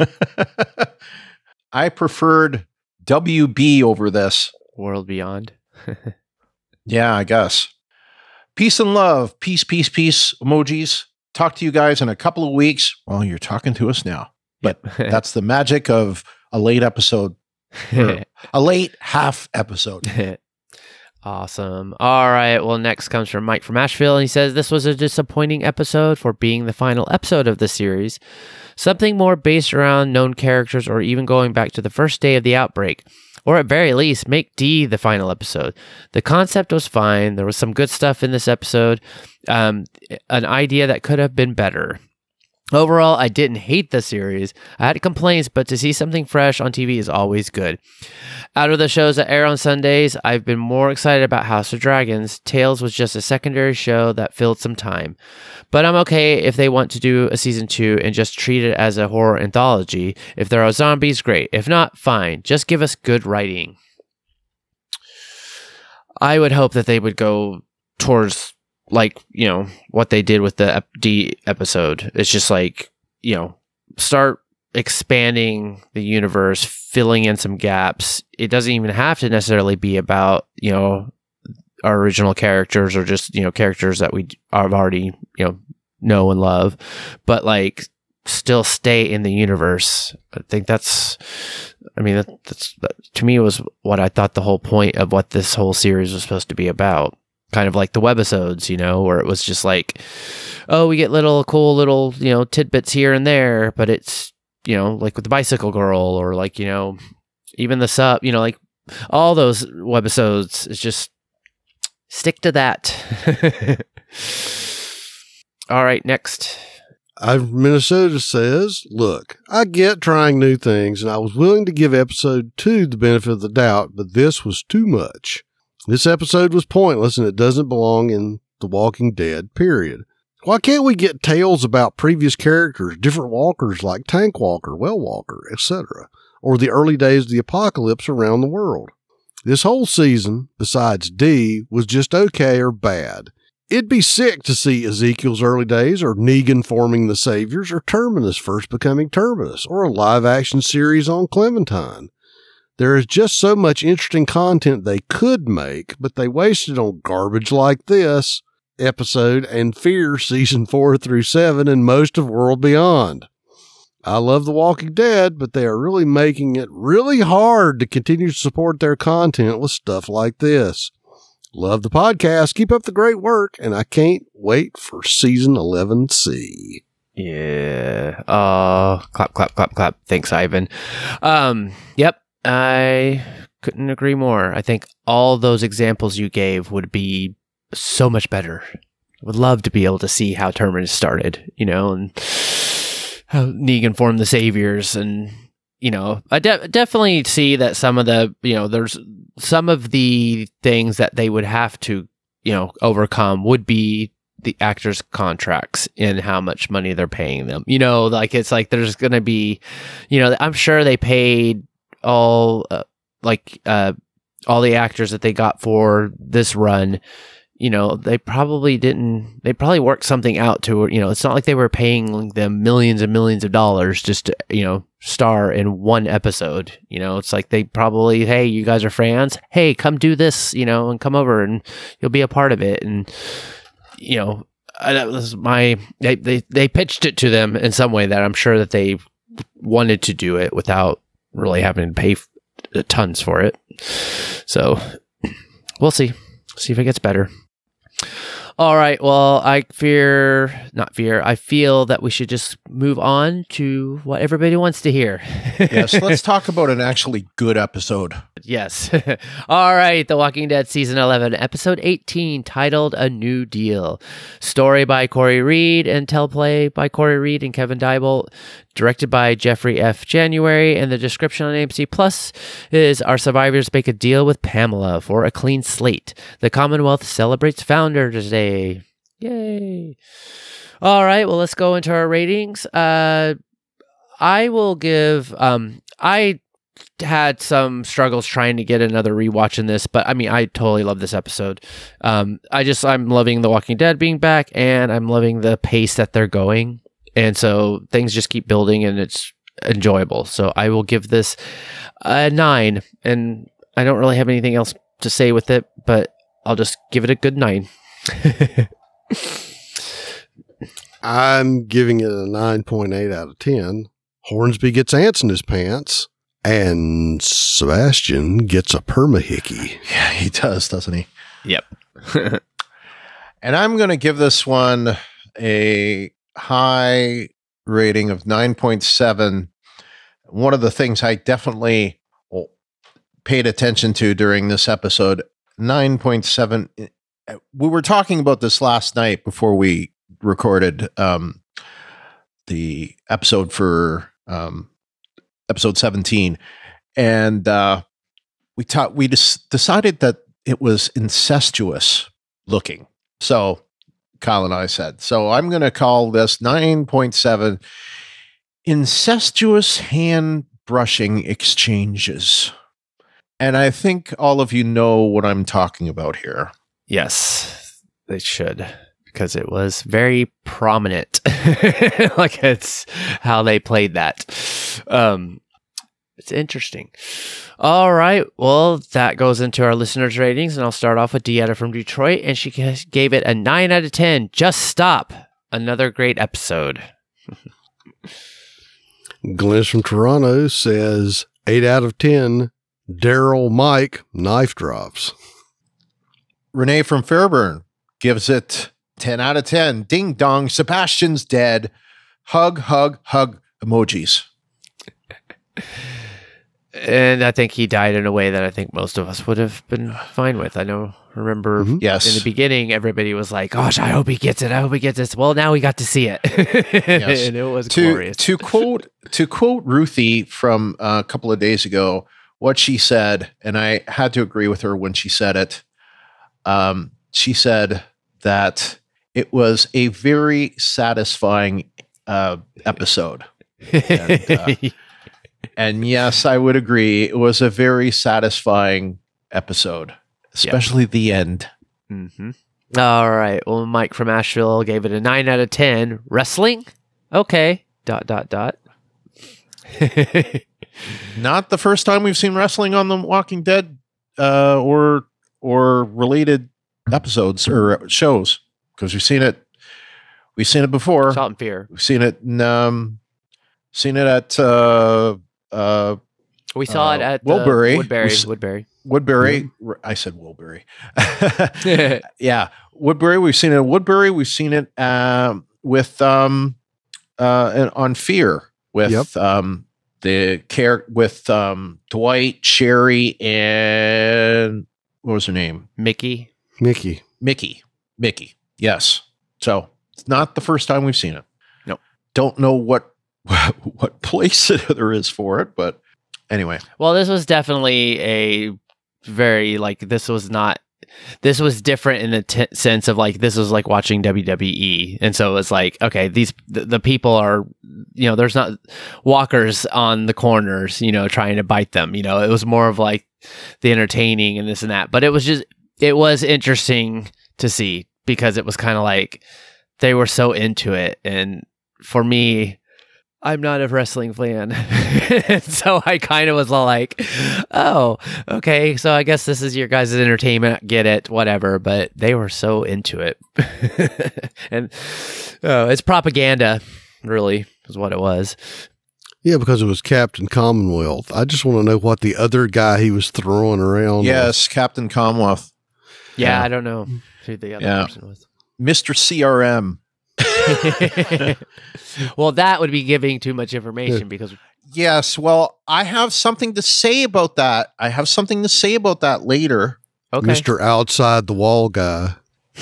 Speaker 8: I preferred W B over this.
Speaker 6: World Beyond.
Speaker 8: Yeah, I guess. Peace and love. Peace, peace, peace emojis. Talk to you guys in a couple of weeks. Well, you're talking to us now. But that's the magic of a late episode. A late half episode.
Speaker 6: Awesome. All right. Well, next comes from Mike from Asheville. And he says, this was a disappointing episode for being the final episode of the series. Something more based around known characters or even going back to the first day of the outbreak. Or at very least, make D the final episode. The concept was fine. There was some good stuff in this episode. Um, an idea that could have been better. Overall, I didn't hate the series. I had complaints, but to see something fresh on T V is always good. Out of the shows that air on Sundays, I've been more excited about House of Dragons. Tales was just a secondary show that filled some time. But I'm okay if they want to do a season two and just treat it as a horror anthology. If there are zombies, great. If not, fine. Just give us good writing. I would hope that they would go towards, like, you know, what they did with the D episode. It's just like, you know, start expanding the universe, filling in some gaps. It doesn't even have to necessarily be about, you know, our original characters or just, you know, characters that we have already, you know, know and love, but like still stay in the universe. I think that's, I mean, that, that's, that, to me, was what I thought the whole point of what this whole series was supposed to be about. Kind of like the webisodes, you know, where it was just like, oh, we get little cool little, you know, tidbits here and there, but it's, you know, like with the Bicycle Girl or like, you know, even the sub, you know, like all those webisodes, is just stick to that. All right, next.
Speaker 7: I've Minnesota says, look, I get trying new things and I was willing to give episode two the benefit of the doubt, but this was too much. This episode was pointless and it doesn't belong in The Walking Dead, period. Why can't we get tales about previous characters, different walkers like Tank Walker, Well Walker, et cetera, or the early days of the apocalypse around the world? This whole season, besides D, was just okay or bad. It'd be sick to see Ezekiel's early days, or Negan forming the Saviors, or Terminus first becoming Terminus, or a live-action series on Clementine. There is just so much interesting content they could make, but they wasted on garbage like this episode and Fear season four through seven and most of World Beyond. I love The Walking Dead, but they are really making it really hard to continue to support their content with stuff like this. Love the podcast. Keep up the great work, and I can't wait for season eleven C.
Speaker 6: Yeah. Oh, clap, clap, clap, clap. Thanks, Ivan. Um, yep. I couldn't agree more. I think all those examples you gave would be so much better. I would love to be able to see how Terminus started, you know, and how Negan formed the Saviors. And, you know, I de- definitely see that some of the, you know, there's some of the things that they would have to, you know, overcome would be the actors' contracts and how much money they're paying them. You know, like it's like there's going to be, you know, I'm sure they paid all, uh, like, uh, all the actors that they got for this run. You know, they probably didn't, they probably worked something out to, you know, it's not like they were paying them millions and millions of dollars just to, you know, star in one episode. You know, it's like they probably, hey, you guys are fans. Hey, come do this, you know, and come over and you'll be a part of it. And, you know, that was my, they, they, they pitched it to them in some way that I'm sure that they wanted to do it without really having to pay tons for it. So we'll see. See if it gets better. All right. Well, I fear, not fear, I feel that we should just move on to what everybody wants to hear.
Speaker 8: Yes, let's talk about an actually good episode.
Speaker 6: Yes. All right. The Walking Dead Season eleven, Episode eighteen, titled A New Deal. Story by Corey Reed and teleplay by Corey Reed and Kevin Diebolt. Directed by Jeffrey F. January. And the description on A M C Plus is, our survivors make a deal with Pamela for a clean slate. The Commonwealth celebrates Founders Day. Yay. All right. Well, let's go into our ratings. Uh, I will give... Um, I... had some struggles trying to get another rewatch in this, but I mean, I totally love this episode. Um, I just, I'm loving The Walking Dead being back, and I'm loving the pace that they're going. And so things just keep building and it's enjoyable. So I will give this a nine, and I don't really have anything else to say with it, but I'll just give it a good nine.
Speaker 7: I'm giving it a nine point eight out of ten. Hornsby gets ants in his pants. And Sebastian gets a permahickey.
Speaker 8: Yeah, he does, doesn't he?
Speaker 6: Yep.
Speaker 8: And I'm going to give this one a high rating of nine point seven. One of the things I definitely paid attention to during this episode, nine point seven. We were talking about this last night before we recorded um, the episode for... Um, episode seventeen, and uh, we taught we just decided that it was incestuous looking. So Kyle and I said, so I'm going to call this nine point seven incestuous hand brushing exchanges. And I think all of you know what I'm talking about here.
Speaker 6: Yes, they should, because it was very prominent. Like, it's how they played that. Um, it's interesting. All right. Well, that goes into our listeners' ratings, and I'll start off with Deetta from Detroit, and she gave it a nine out of ten. Just stop. Another great episode.
Speaker 7: Glenn from Toronto says eight out of ten. Daryl Mike knife drops.
Speaker 8: Renee from Fairburn gives it ten out of ten. Ding dong. Sebastian's dead. Hug, hug, hug emojis.
Speaker 6: And I think he died in a way that I think most of us would have been fine with. I know, remember
Speaker 8: mm-hmm. yes.
Speaker 6: in the beginning, everybody was like, gosh, I hope he gets it. I hope he gets this. Well, now we got to see it. Yes. And it was
Speaker 8: to,
Speaker 6: glorious.
Speaker 8: To quote, to quote Ruthie from a couple of days ago, what she said, and I had to agree with her when she said it, um, she said that it was a very satisfying uh, episode. And, uh, and yes, I would agree. It was a very satisfying episode, especially the end.
Speaker 6: Mm-hmm. All right. Well, Mike from Asheville gave it a nine out of ten. Wrestling? Okay. Dot, dot, dot.
Speaker 8: Not the first time we've seen wrestling on The Walking Dead uh, or or related episodes or shows, because we've seen it. We've seen it before.
Speaker 6: Salt and Fear.
Speaker 8: We've seen it. In, um, seen it at. Uh, uh,
Speaker 6: we saw
Speaker 8: uh,
Speaker 6: it at
Speaker 8: Woodbury.
Speaker 6: Uh, Woodbury.
Speaker 8: We,
Speaker 6: Woodbury.
Speaker 8: Woodbury. I said Woodbury. Yeah, Woodbury. We've seen it at Woodbury. We've seen it um, with um, uh, on Fear with
Speaker 7: Yep.
Speaker 8: um, the care with um, Dwight, Sherry, and what was her name?
Speaker 6: Mickey.
Speaker 7: Mickey.
Speaker 8: Mickey. Mickey. Yes. So it's not the first time we've seen it.
Speaker 6: Nope.
Speaker 8: Don't know what what place there is for it, but anyway.
Speaker 6: Well, this was definitely a very, like, this was not, this was different in the t- sense of, like, this was like watching W W E. And so it's like, okay, these, the, the people are, you know, there's not walkers on the corners, you know, trying to bite them. You know, it was more of like the entertaining and this and that. But it was just, it was interesting to see because it was kind of like they were so into it. And for me, I'm not a wrestling fan. So I kind of was all like, oh, okay. So I guess this is your guys' entertainment. Get it, whatever. But they were so into it. And oh, it's propaganda, really, is what it was.
Speaker 7: Yeah, because it was Captain Commonwealth. I just want to know what the other guy he was throwing around
Speaker 8: Yes, Captain Commonwealth.
Speaker 6: Yeah,
Speaker 8: Yeah.
Speaker 6: I don't know who the other
Speaker 8: Yeah.
Speaker 6: person was.
Speaker 8: Mister C R M.
Speaker 6: Well, that would be giving too much information because
Speaker 8: Yes, well, I have something to say about that. I have something to say about that later.
Speaker 6: okay.
Speaker 7: Mister Outside the Wall guy.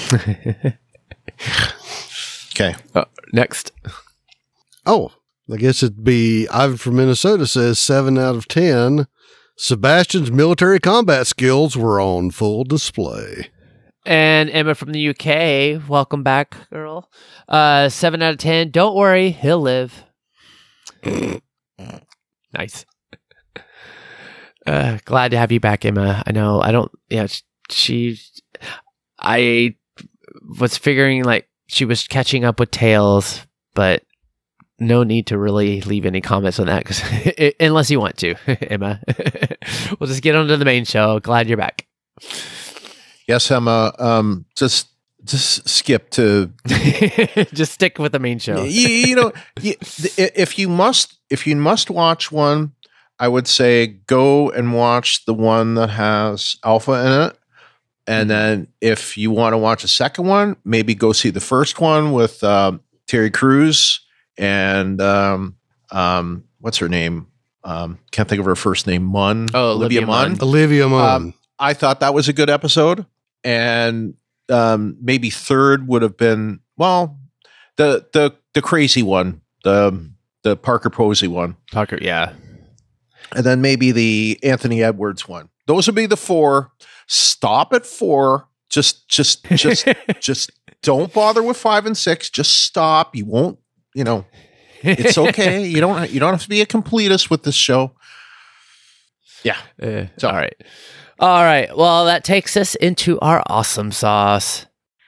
Speaker 8: Okay.
Speaker 6: Uh, next.
Speaker 7: Oh, I guess it'd be Ivan from Minnesota says seven out of ten. Sebastian's military combat skills were on full display.
Speaker 6: And Emma from the U K, welcome back, girl. Uh, seven out of ten. Don't worry, he'll live. Nice. Uh, glad to have you back, Emma. I know. I don't. Yeah, she. I was figuring like she was catching up with Tails, but no need to really leave any comments on that because unless you want to, Emma. We'll just get on to the main show. Glad you're back.
Speaker 8: Yes, Emma. Um, just just skip to
Speaker 6: Just stick with the main show.
Speaker 8: you, you know you, if you must if you must watch one, I would say go and watch the one that has Alpha in it, and then if you want to watch a second one, maybe go see the first one with um, Terry Crews and um, um, what's her name? Um, can't think of her first name. Munn.
Speaker 6: Oh, Olivia Munn.
Speaker 7: Olivia Munn.
Speaker 8: Um, I thought that was a good episode, and um, maybe third would have been well, the the the crazy one, the the Parker Posey one,
Speaker 6: Parker, yeah.
Speaker 8: and then maybe the Anthony Edwards one. Those would be the four. Stop at four. Just just just just don't bother with five and six. Just stop. You won't. You know, it's okay. You don't you don't have to be a completist with this show. Yeah.
Speaker 6: Uh,
Speaker 8: So-
Speaker 6: all right. All right. Well, that takes us into our awesome sauce.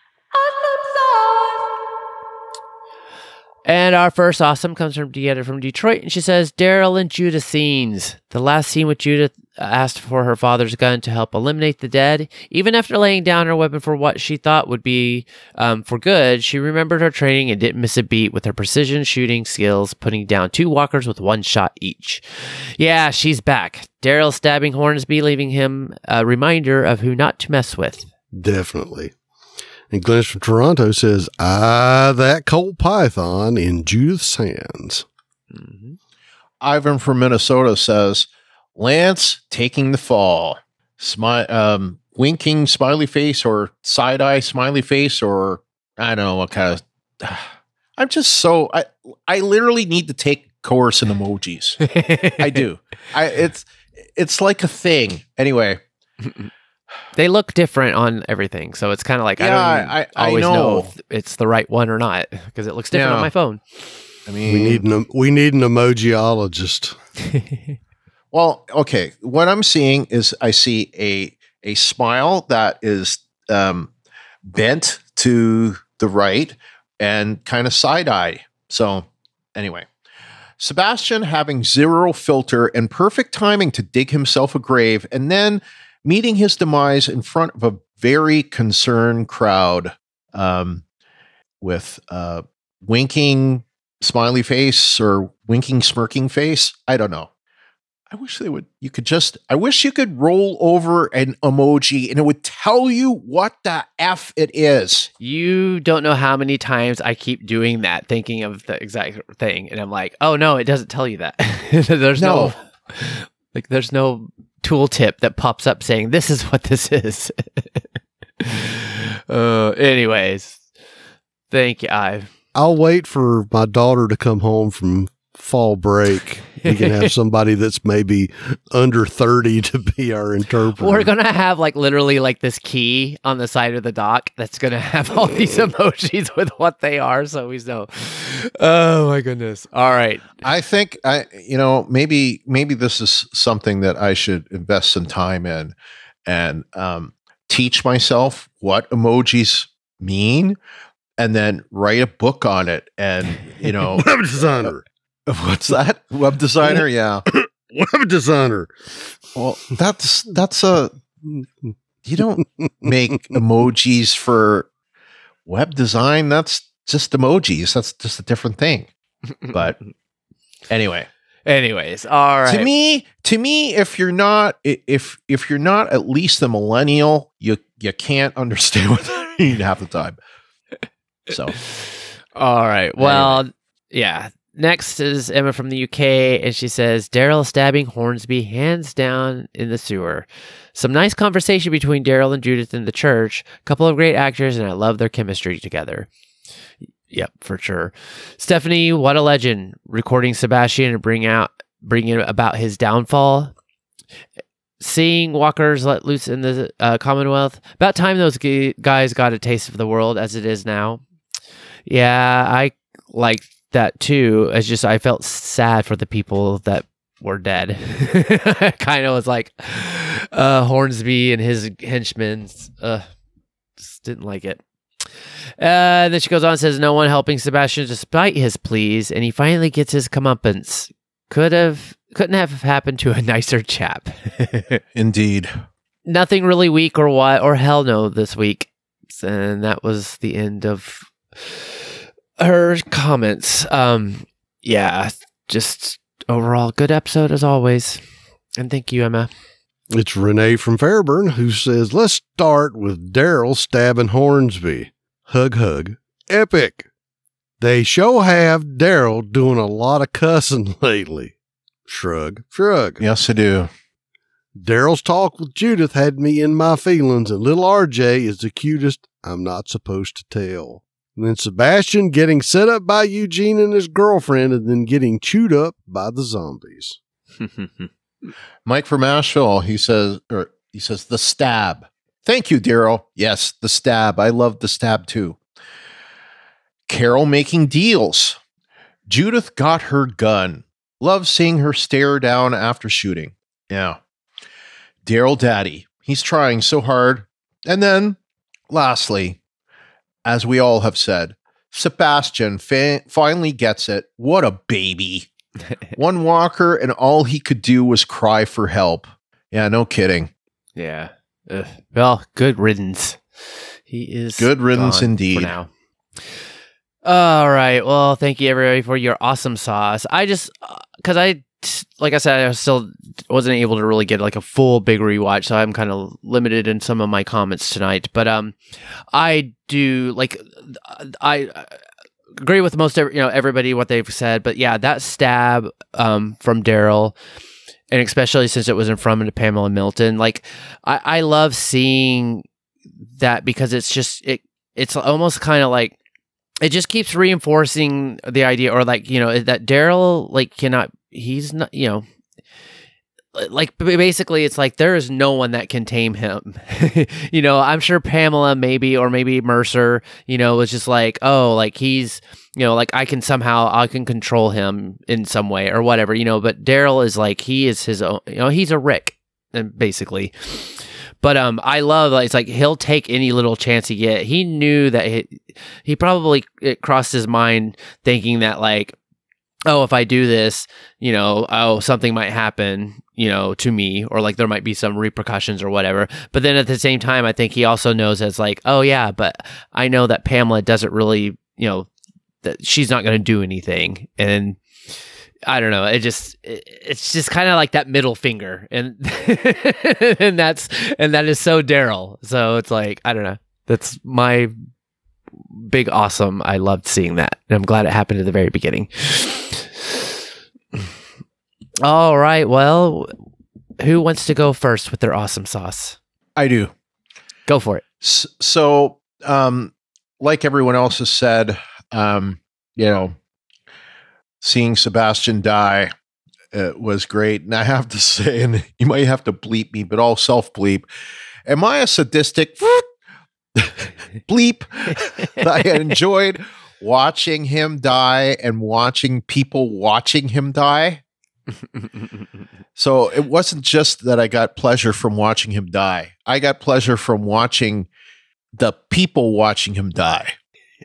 Speaker 6: And our first awesome comes from Deanna from Detroit, and she says, Daryl and Judith scenes. The last scene with Judith asked for her father's gun to help eliminate the dead. Even after laying down her weapon for what she thought would be um, for good, she remembered her training and didn't miss a beat with her precision shooting skills, putting down two walkers with one shot each. Yeah, she's back. Daryl stabbing Hornsby, leaving him a reminder of who not to mess with.
Speaker 7: Definitely. And Glennis from Toronto says, ah, that Colt Python in Judith's hands.
Speaker 6: Mm-hmm.
Speaker 8: Ivan from Minnesota says, Lance taking the fall. Smi- um, winking smiley face or side eye smiley face or I don't know what kind of. I'm just so I I literally need to take coercion emojis. I do. I it's it's like a thing. Anyway,
Speaker 6: They look different on everything, so it's kind of like
Speaker 8: Yeah,
Speaker 6: I don't
Speaker 8: I- I
Speaker 6: always know.
Speaker 8: know.
Speaker 6: if it's the right one or not because it looks different
Speaker 8: Yeah.
Speaker 6: on my phone.
Speaker 8: I mean,
Speaker 7: We need an we need an emojiologist.
Speaker 8: Well, okay. What I'm seeing is I see a a smile that is um, bent to the right and kind of side eye. So anyway, Sebastian having zero filter and perfect timing to dig himself a grave, and then meeting his demise in front of a very concerned crowd, um, with uh, winking smiley face or winking smirking face. I don't know. I wish they would, you could just, I wish you could roll over an emoji and it would tell you what the F it is.
Speaker 6: You don't know how many times I keep doing that, thinking of the exact thing. And I'm like, oh no, it doesn't tell you that. There's no. no, like, there's no tooltip that pops up saying, this is what this is. uh, anyways, thank you, Ive.
Speaker 7: I'll wait for my daughter to come home from fall break. We can have somebody that's maybe under thirty to be our interpreter.
Speaker 6: We're going to have like literally like this key on the side of the dock that's going to have all these emojis with what they are. So we know. Oh my goodness. All right.
Speaker 8: I think I, you know, maybe, maybe this is something that I should invest some time in and um, teach myself what emojis mean and then write a book on it. And, you know,
Speaker 7: web designer.
Speaker 8: What's that? Web designer? Yeah.
Speaker 7: Web designer.
Speaker 8: Well, that's, that's a, you don't make emojis for web design. That's just emojis. That's just a different thing. But anyway.
Speaker 6: Anyways, all right.
Speaker 8: To me, to me, if you're not, if, if you're not at least a millennial, you, you can't understand what they mean half the time. So,
Speaker 6: all right. Well, anyway. Yeah. Next is Emma from the U K, and she says, Daryl stabbing Hornsby hands down in the sewer. Some nice conversation between Daryl and Judith in the church. A couple of great actors, and I love their chemistry together. Yep, for sure. Stephanie, what a legend. Recording Sebastian and bring out, bringing about his downfall. Seeing walkers let loose in the uh, Commonwealth. About time those g- guys got a taste of the world as it is now. Yeah, I like that too. It's just I felt sad for the people that were dead. Kind of was like uh, Hornsby and his henchmen. Uh, just didn't like it. Uh, then she goes on and says, no one helping Sebastian despite his pleas, and he finally gets his comeuppance. Could have, couldn't have happened to a nicer chap.
Speaker 8: Indeed.
Speaker 6: Nothing really weak or what, or hell no this week. And that was the end of her comments. Um, yeah, just overall good episode as always. And thank you, Emma.
Speaker 7: It's Renee from Fairburn who says, let's start with Daryl stabbing Hornsby. Hug, hug. Epic. They sure have Daryl doing a lot of cussing lately. Shrug, shrug.
Speaker 8: Yes, I do.
Speaker 7: Daryl's talk with Judith had me in my feelings, and little R J is the cutest I'm not supposed to tell. And then Sebastian getting set up by Eugene and his girlfriend, and then getting chewed up by the zombies.
Speaker 8: Mike from Asheville, he says, or he says, the stab. Thank you, Daryl. Yes, the stab. I love the stab too. Carol making deals. Judith got her gun. Love seeing her stare down after shooting. Yeah. Daryl Daddy. He's trying so hard. And then, lastly, as we all have said, Sebastian fa- finally gets it. What a baby. One walker, and all he could do was cry for help. Yeah, no kidding.
Speaker 6: Yeah. Ugh. Well, good riddance. He is
Speaker 8: good riddance
Speaker 6: gone
Speaker 8: indeed.
Speaker 6: For now. All right. Well, thank you everybody for your awesome sauce. I just, because I, like I said, I still wasn't able to really get like a full big rewatch, so I'm kind of limited in some of my comments tonight. But um, I do like, I agree with most of, you know, everybody what they've said. But yeah, that stab um from Daryl, and especially since it was in front of Pamela Milton, like I, I love seeing that because it's just it it's almost kind of like. It just keeps reinforcing the idea, or like, you know, that Daryl, like, cannot, he's not, you know, like, basically it's like there is no one that can tame him. You know, I'm sure Pamela maybe, or maybe Mercer, you know, was just like, oh, like he's, you know, like I can somehow, I can control him in some way or whatever, you know, but Daryl is like, he is his own, you know, he's a Rick, basically. But um, I love like it's like he'll take any little chance he get. He knew that he, he probably it crossed his mind thinking that like, oh, if I do this, you know, oh, something might happen, you know, to me, or like there might be some repercussions or whatever. But then at the same time, I think he also knows it's like, oh yeah, but I know that Pamela doesn't really, you know, that she's not going to do anything, and I don't know. It just it, it's just kind of like that middle finger, and and that's and that is so Daryl. So it's like I don't know. That's my big awesome. I loved seeing that, and I'm glad it happened at the very beginning. All right. Well, who wants to go first with their awesome sauce?
Speaker 8: I do.
Speaker 6: Go for it.
Speaker 8: So, um, like everyone else has said, um, you know, seeing Sebastian die uh, was great. And I have to say, and you might have to bleep me, but I'll self bleep. Am I a sadistic bleep? I enjoyed watching him die and watching people watching him die. So it wasn't just that I got pleasure from watching him die. I got pleasure from watching the people watching him die.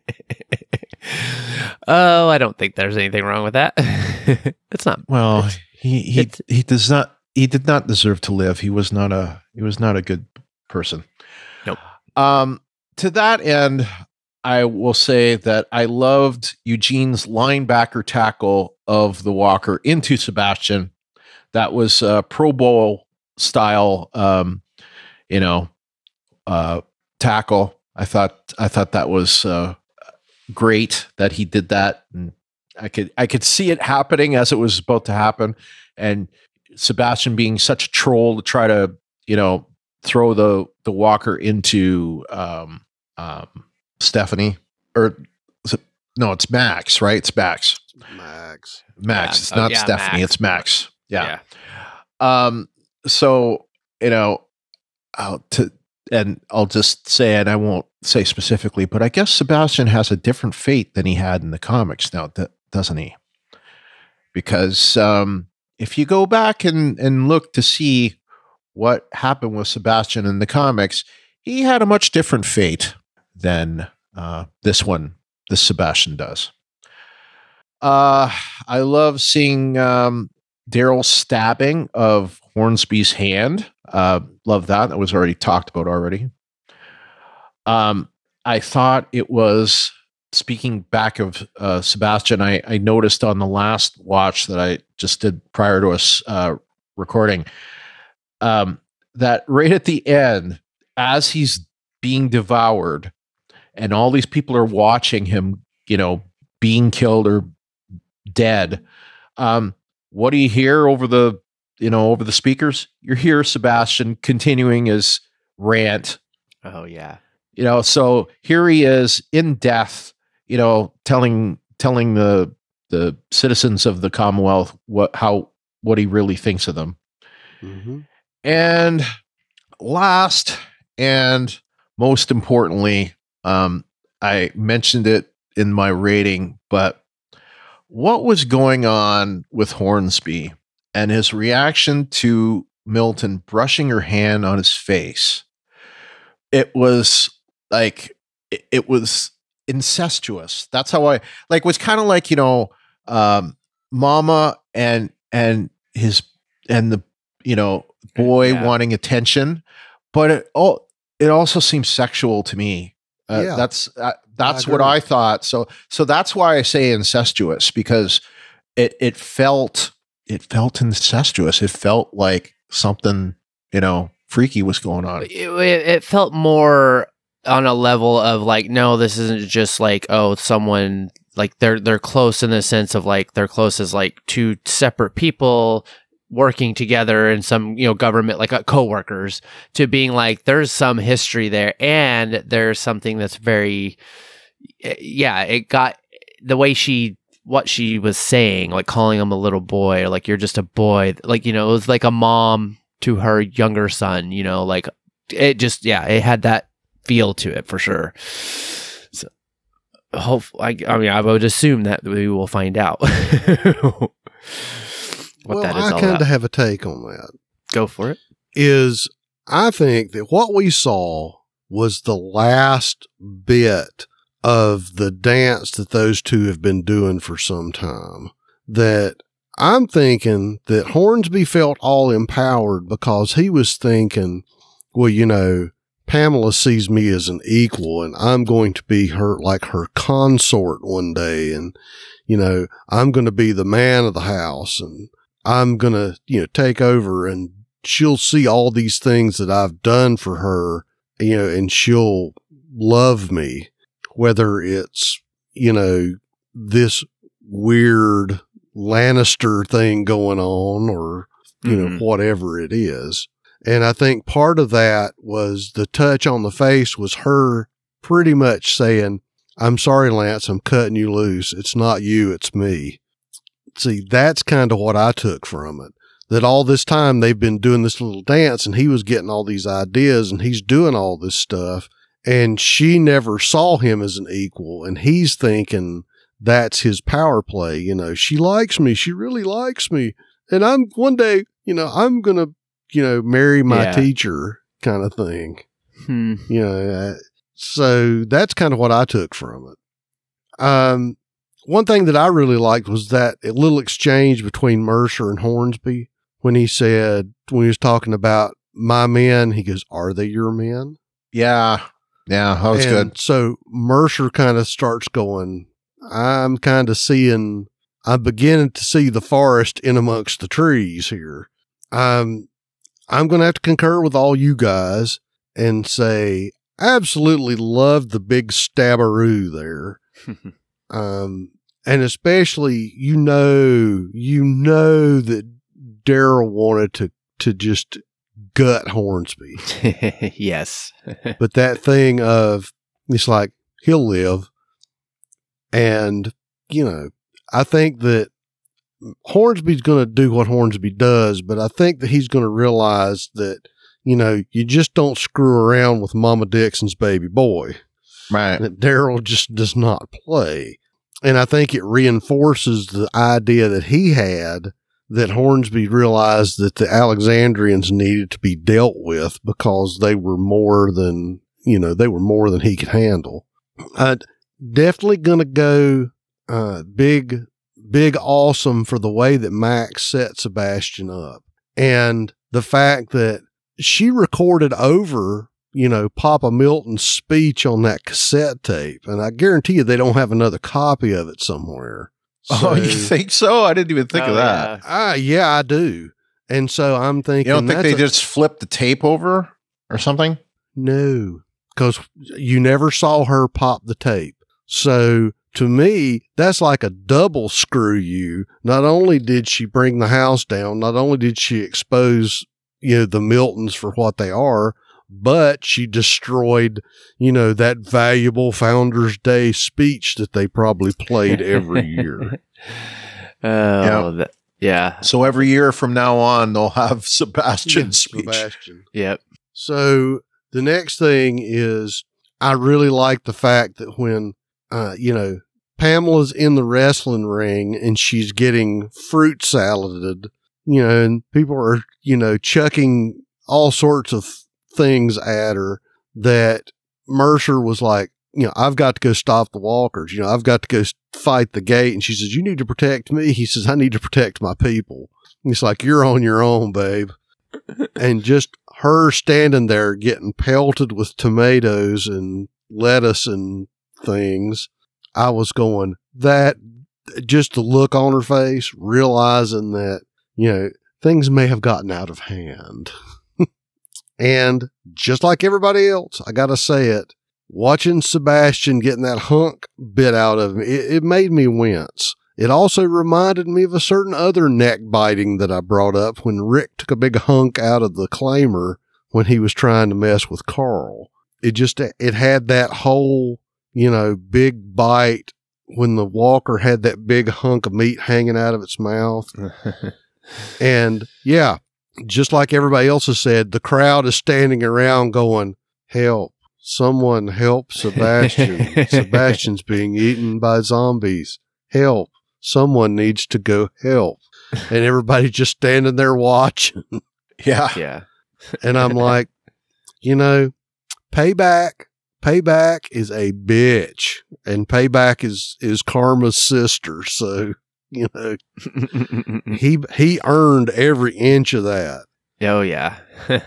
Speaker 6: Oh, I don't think there's anything wrong with that. It's not.
Speaker 8: Well, he he
Speaker 6: it's,
Speaker 8: he does not he did not deserve to live. He was not a he was not a good person.
Speaker 6: Nope.
Speaker 8: Um, to that end, I will say that I loved Eugene's linebacker tackle of the Walker into Sebastian. That was uh, Pro Bowl style, um, you know, uh, tackle. I thought I thought that was uh, great that he did that, and I could I could see it happening as it was about to happen, and Sebastian being such a troll to try to you know throw the the Walker into um, um, Stephanie or is it, no, it's Max, right? It's Max.
Speaker 7: Max.
Speaker 8: Max.
Speaker 6: Yeah.
Speaker 8: It's not
Speaker 6: oh, yeah,
Speaker 8: Stephanie.
Speaker 6: Max.
Speaker 8: It's Max. Yeah.
Speaker 6: yeah.
Speaker 8: Um. So you know, I'll to and I'll just say, and I won't say specifically, but I guess Sebastian has a different fate than he had in the comics now, doesn't he? Because um, if you go back and and look to see what happened with Sebastian in the comics, he had a much different fate than uh, this one. This Sebastian does. Uh, I love seeing um, Daryl's stabbing of Hornsby's hand. Uh, love that. That was already talked about already. Um, I thought it was, speaking back of uh, Sebastian, I, I noticed on the last watch that I just did prior to us uh, recording, um, that right at the end, as he's being devoured and all these people are watching him, you know, being killed or dead, um, what do you hear over the, you know, over the speakers? You hear Sebastian continuing his rant.
Speaker 6: Oh yeah.
Speaker 8: You know, so here he is in death, you know, telling telling the the citizens of the Commonwealth what how what he really thinks of them.
Speaker 7: Mm-hmm.
Speaker 8: And last and most importantly, um, I mentioned it in my rating, but what was going on with Hornsby and his reaction to Milton brushing her hand on his face? It was like, it, it was incestuous. That's how I, like, it was kind of like, you know, um, Mama and, and his, and the, you know, boy
Speaker 6: yeah.
Speaker 8: wanting attention, but it, oh, it also seems sexual to me. Uh,
Speaker 7: Yeah.
Speaker 8: That's, uh, that's
Speaker 7: I
Speaker 8: what
Speaker 7: agree.
Speaker 8: I thought. So, so that's why I say incestuous, because it, it felt, it felt incestuous. It felt like something, you know, freaky was going on.
Speaker 6: It, it, it felt more on a level of like, no, this isn't just like, oh, someone like they're they're close in the sense of like they're close as like two separate people working together in some, you know, government, like uh, co-workers, to being like there's some history there, and there's something that's very, yeah, it got the way she what she was saying, like calling him a little boy, or like you're just a boy, like, you know, it was like a mom to her younger son, you know, like it just, yeah, it had that feel to it for sure. So, hope I, I mean, I would assume that we will find out what
Speaker 7: well,
Speaker 6: that is
Speaker 7: I
Speaker 6: all
Speaker 7: kind
Speaker 6: about.
Speaker 7: of have a take on that.
Speaker 6: Go for it.
Speaker 7: Is I think that what we saw was the last bit of the dance that those two have been doing for some time. That I'm thinking that Hornsby felt all empowered because he was thinking, well, you know, Pamela sees me as an equal and I'm going to be her, like her consort one day. And, you know, I'm going to be the man of the house and I'm going to, you know, take over and she'll see all these things that I've done for her, you know, and she'll love me, whether it's, you know, this weird Lannister thing going on or, you mm-hmm. know, whatever it is. And I think part of that was the touch on the face was her pretty much saying, I'm sorry, Lance, I'm cutting you loose. It's not you, it's me. See, that's kind of what I took from it. That all this time they've been doing this little dance and he was getting all these ideas and he's doing all this stuff and she never saw him as an equal and he's thinking that's his power play. You know, she likes me. She really likes me. And I'm one day, you know, I'm going to, you know, marry my
Speaker 6: Yeah.
Speaker 7: teacher kind of thing.
Speaker 6: Hmm.
Speaker 7: You know, uh, so that's kind of what I took from it. Um, one thing that I really liked was that little exchange between Mercer and Hornsby when he said, when he was talking about my men, he goes, are they your men?
Speaker 8: Yeah. Yeah. That was
Speaker 7: And
Speaker 8: good.
Speaker 7: so Mercer kind of starts going, I'm kind of seeing, I'm beginning to see the forest in amongst the trees here. Um, I'm going to have to concur with all you guys and say, I absolutely loved the big stabbaroo there. um, and especially, you know, you know that Daryl wanted to, to just gut Hornsby.
Speaker 6: Yes.
Speaker 7: But that thing of, it's like, he'll live. And, you know, I think that Hornsby's going to do what Hornsby does, but I think that he's going to realize that, you know, you just don't screw around with Mama Dixon's baby boy.
Speaker 8: Right.
Speaker 7: That Daryl just does not play. And I think it reinforces the idea that he had that Hornsby realized that the Alexandrians needed to be dealt with because they were more than, you know, they were more than he could handle. Uh, definitely going to go uh, big, big awesome for the way that Max set Sebastian up. And the fact that she recorded over, you know, Papa Milton's speech on that cassette tape. And I guarantee you they don't have another copy of it somewhere.
Speaker 8: Oh, you think so? I didn't even think
Speaker 6: Oh,
Speaker 8: of that.
Speaker 7: Ah, yeah, I do. And so I'm thinking,
Speaker 8: You don't think
Speaker 7: that's
Speaker 8: they
Speaker 7: a-
Speaker 8: just flipped the tape over or something?
Speaker 7: No, because you never saw her pop the tape. So to me, that's like a double screw you. Not only did she bring the house down, not only did she expose, you know, the Miltons for what they are, but she destroyed, you know, that valuable Founders Day speech that they probably played every year.
Speaker 6: Oh, that, yeah.
Speaker 8: So every year from now on, they'll have Sebastian's speech.
Speaker 7: Sebastian.
Speaker 6: Yep.
Speaker 7: So the next thing is, I really like the fact that when, uh, you know, Pamela's in the wrestling ring and she's getting fruit saladed, you know, and people are, you know, chucking all sorts of things at her, that Mercer was like, you know, I've got to go stop the walkers. You know, I've got to go fight the gate. And she says, you need to protect me. He says, I need to protect my people. And it's like, you're on your own, babe. And just her standing there getting pelted with tomatoes and lettuce and things. I was going, that, just the look on her face, realizing that, you know, things may have gotten out of hand. And just like everybody else, I got to say it, watching Sebastian getting that hunk bit out of him, it, it made me wince. It also reminded me of a certain other neck biting that I brought up when Rick took a big hunk out of the claimer when he was trying to mess with Carl. It just, it had that whole, you know, big bite when the walker had that big hunk of meat hanging out of its mouth. And yeah, just like everybody else has said, the crowd is standing around going, help, someone help Sebastian. Sebastian's being eaten by zombies. Help, someone needs to go help. And everybody's just standing there watching.
Speaker 8: Yeah.
Speaker 6: Yeah.
Speaker 7: And I'm like, you know, payback, payback is a bitch, and payback is, is Karma's sister. So, you know, he, he earned every inch of that.
Speaker 6: Oh, yeah.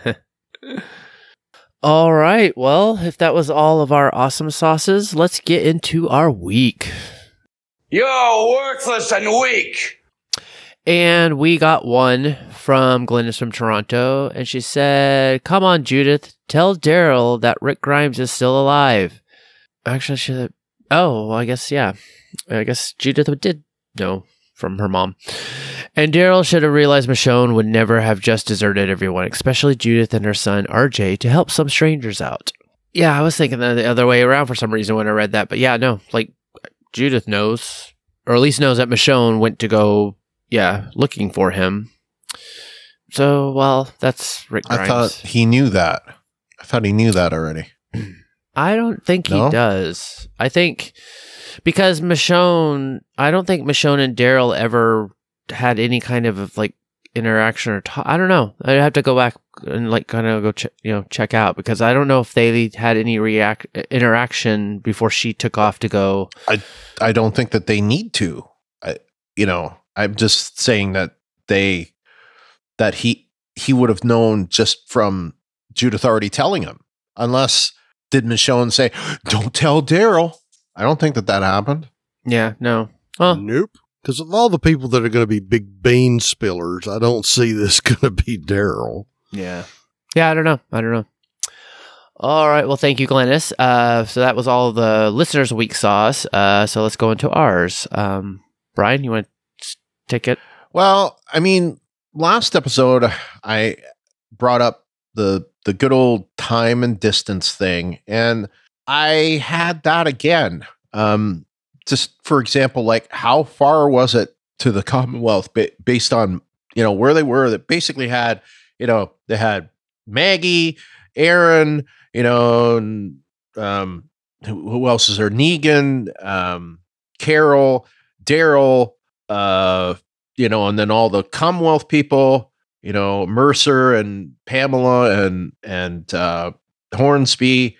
Speaker 6: All right. Well, if that was all of our awesome sauces, let's get into our week.
Speaker 9: You're worthless and weak.
Speaker 6: And we got one from Glennis from Toronto, and she said, "Come on, Judith, tell Daryl that Rick Grimes is still alive." Actually, she oh, well, I guess, yeah. I guess Judith did know from her mom. And Daryl should have realized Michonne would never have just deserted everyone, especially Judith and her son, R J, to help some strangers out. Yeah, I was thinking that the other way around for some reason when I read that. But yeah, no, like, Judith knows, or at least knows that Michonne went to go, yeah, looking for him. So, well, that's Rick Grimes.
Speaker 8: I thought he knew that. I thought he knew that already.
Speaker 6: I don't think
Speaker 8: No?
Speaker 6: he does. I think because Michonne, I don't think Michonne and Daryl ever had any kind of like interaction or talk. I don't know. I'd have to go back and like kind of go, ch- you know, check out because I don't know if they had any react interaction before she took off to go.
Speaker 8: I I don't think that they need to. I you know, I'm just saying that they that he he would have known just from Judith already telling him. Unless did Michonne say, "Don't tell Daryl"? I don't think that that happened.
Speaker 6: Yeah, no. Well,
Speaker 7: Nope. Because of all the people that are going to be big bean spillers, I don't see this going to be Daryl.
Speaker 6: yeah. Yeah, I don't know. I don't know. All right. Well, thank you, Glennis. Uh, so that was all the listeners' week sauce. Uh, so let's go into ours. Um, Brian, you want to take it?
Speaker 8: Well, I mean, last episode I brought up the the good old time and distance thing, and I had that again. Um, just for example, like how far was it to the Commonwealth ba- based on, you know, where they were? That basically had, you know, they had Maggie, Aaron, you know, and, um, who, who else is there? Negan, um, Carol, Daryl, uh, you know, and then all the Commonwealth people, you know, Mercer and Pamela and and uh, Hornsby,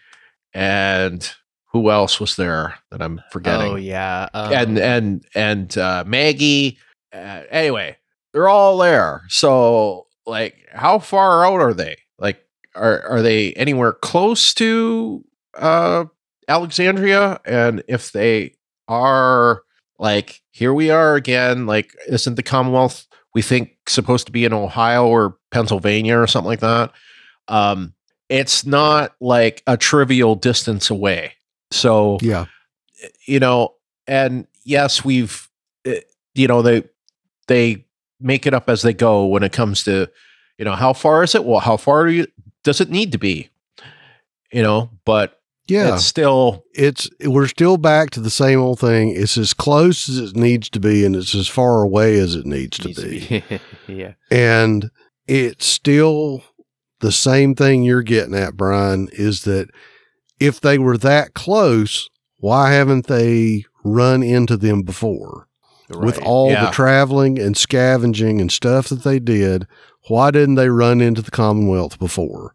Speaker 8: and who else was there that I'm forgetting?
Speaker 6: Oh, yeah. Um,
Speaker 8: and and and uh, Maggie. Uh, anyway, they're all there. So, like, how far out are they? Like, are are they anywhere close to uh, Alexandria? And if they are, like, here we are again. Like, isn't the Commonwealth, we think, supposed to be in Ohio or Pennsylvania or something like that? Um, it's not like a trivial distance away. So,
Speaker 7: Yeah.
Speaker 8: you know, and yes, we've, uh, you know, they, they make it up as they go when it comes to, you know, how far is it? Well, how far do you, does it need to be? You know, but
Speaker 7: Yeah.
Speaker 8: it's still,
Speaker 7: It's, we're still back to the same old thing. It's as close as it needs to be, and it's as far away as it needs to
Speaker 6: needs to
Speaker 7: be.
Speaker 6: be. Yeah.
Speaker 7: And it's still the same thing you're getting at, Brian, is that if they were that close, why haven't they run into them before? With
Speaker 8: Right.
Speaker 7: all
Speaker 8: Yeah.
Speaker 7: the traveling and scavenging and stuff that they did, why didn't they run into the Commonwealth before?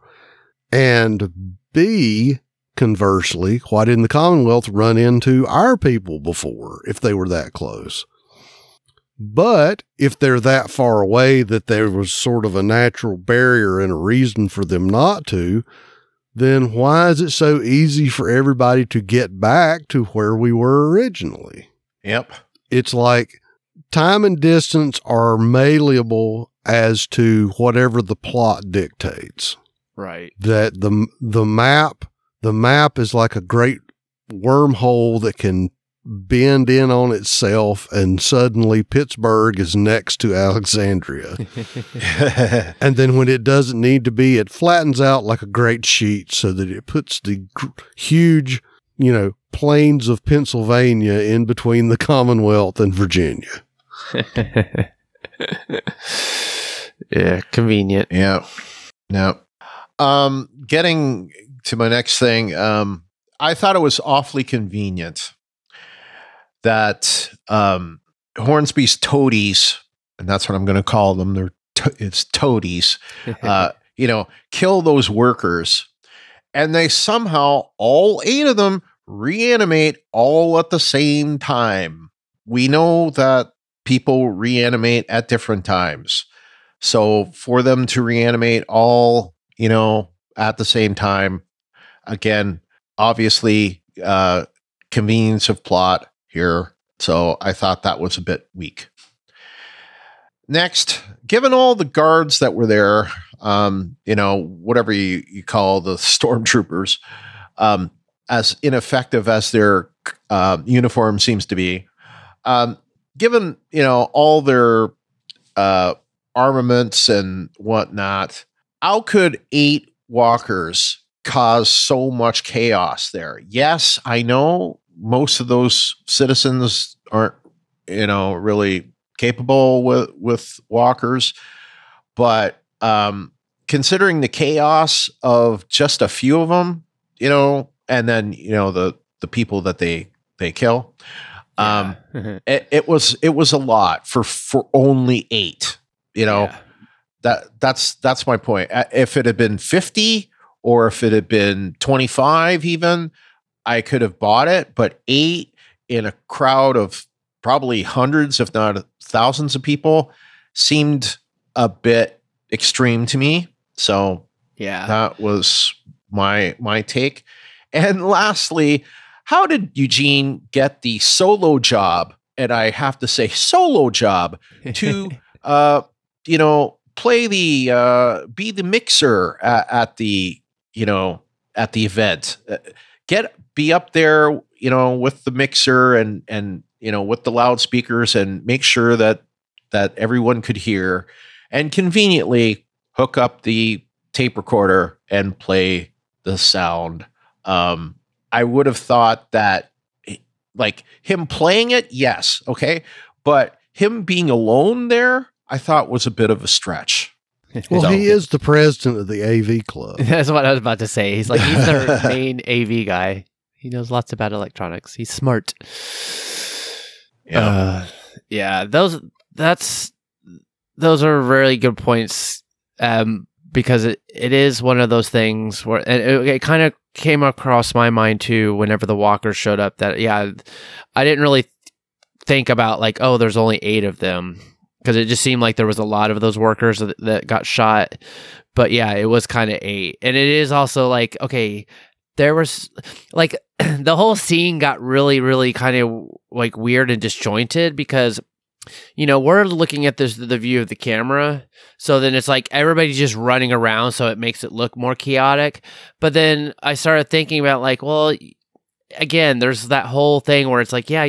Speaker 7: And B, conversely, why didn't the Commonwealth run into our people before if they were that close? But if they're that far away that there was sort of a natural barrier and a reason for them not to, then why is it so easy for everybody to get back to where we were originally?
Speaker 8: Yep.
Speaker 7: It's like time and distance are malleable as to whatever the plot dictates.
Speaker 6: Right.
Speaker 7: That the the map the map is like a great wormhole that can bend in on itself, and suddenly Pittsburgh is next to Alexandria. And then when it doesn't need to be, it flattens out like a great sheet so that it puts the gr- huge, you know, plains of Pennsylvania in between the Commonwealth and Virginia.
Speaker 6: Yeah, convenient.
Speaker 8: Yeah. No. Um, getting to my next thing, um, I thought it was awfully convenient that um, Hornsby's toadies, and that's what I'm going to call them, they're to- it's toadies, uh, you know, kill those workers and they somehow, all eight of them, reanimate all at the same time. We know that people reanimate at different times. So for them to reanimate all, you know, at the same time, again, obviously, uh, convenience of plot here. So I thought that was a bit weak. Next, given all the guards that were there, um, you know, whatever you, you call the stormtroopers, um, as ineffective as their uh, uniform seems to be, um, given, you know, all their uh, armaments and whatnot, how could eight walkers cause so much chaos there? Yes, I know most of those citizens aren't, you know, really capable with, with walkers, but um, considering the chaos of just a few of them, you know, and then, you know, the, the people that they, they kill, um, yeah. it, it was, it was a lot for, for only eight, you know, yeah. that that's, that's my point. If it had been fifty or if it had been twenty-five, even, I could have bought it, but eight in a crowd of probably hundreds, if not thousands of people seemed a bit extreme to me. So
Speaker 6: yeah,
Speaker 8: that was my, my take. And lastly, how did Eugene get the solo job? And I have to say solo job to, uh, you know, play the, uh, be the mixer at, at the, you know, at the event, uh, get, be up there, you know, with the mixer and, and, you know, with the loudspeakers and make sure that, that everyone could hear, and conveniently hook up the tape recorder and play the sound. Um, I would have thought that, like, him playing it, yes, okay, but him being alone there, I thought was a bit of a stretch.
Speaker 7: Well,
Speaker 8: So-
Speaker 7: he is the president of the A V club.
Speaker 6: That's what I was about to say. He's like, he's their main A V guy. He knows lots about electronics. He's smart.
Speaker 8: Yeah.
Speaker 6: Uh, yeah, those that's those are really good points. Um, because it, it is one of those things where and it, it kind of came across my mind too whenever the walkers showed up that yeah, I didn't really think about like, oh, there's only eight of them, because it just seemed like there was a lot of those workers that, that got shot. But yeah, it was kind of eight. And it is also like, okay, there was like the whole scene got really, really kind of like weird and disjointed because, you know, we're looking at this, the view of the camera. So then it's like everybody's just running around. So it makes it look more chaotic. But then I started thinking about like, well, again, there's that whole thing where it's like, yeah,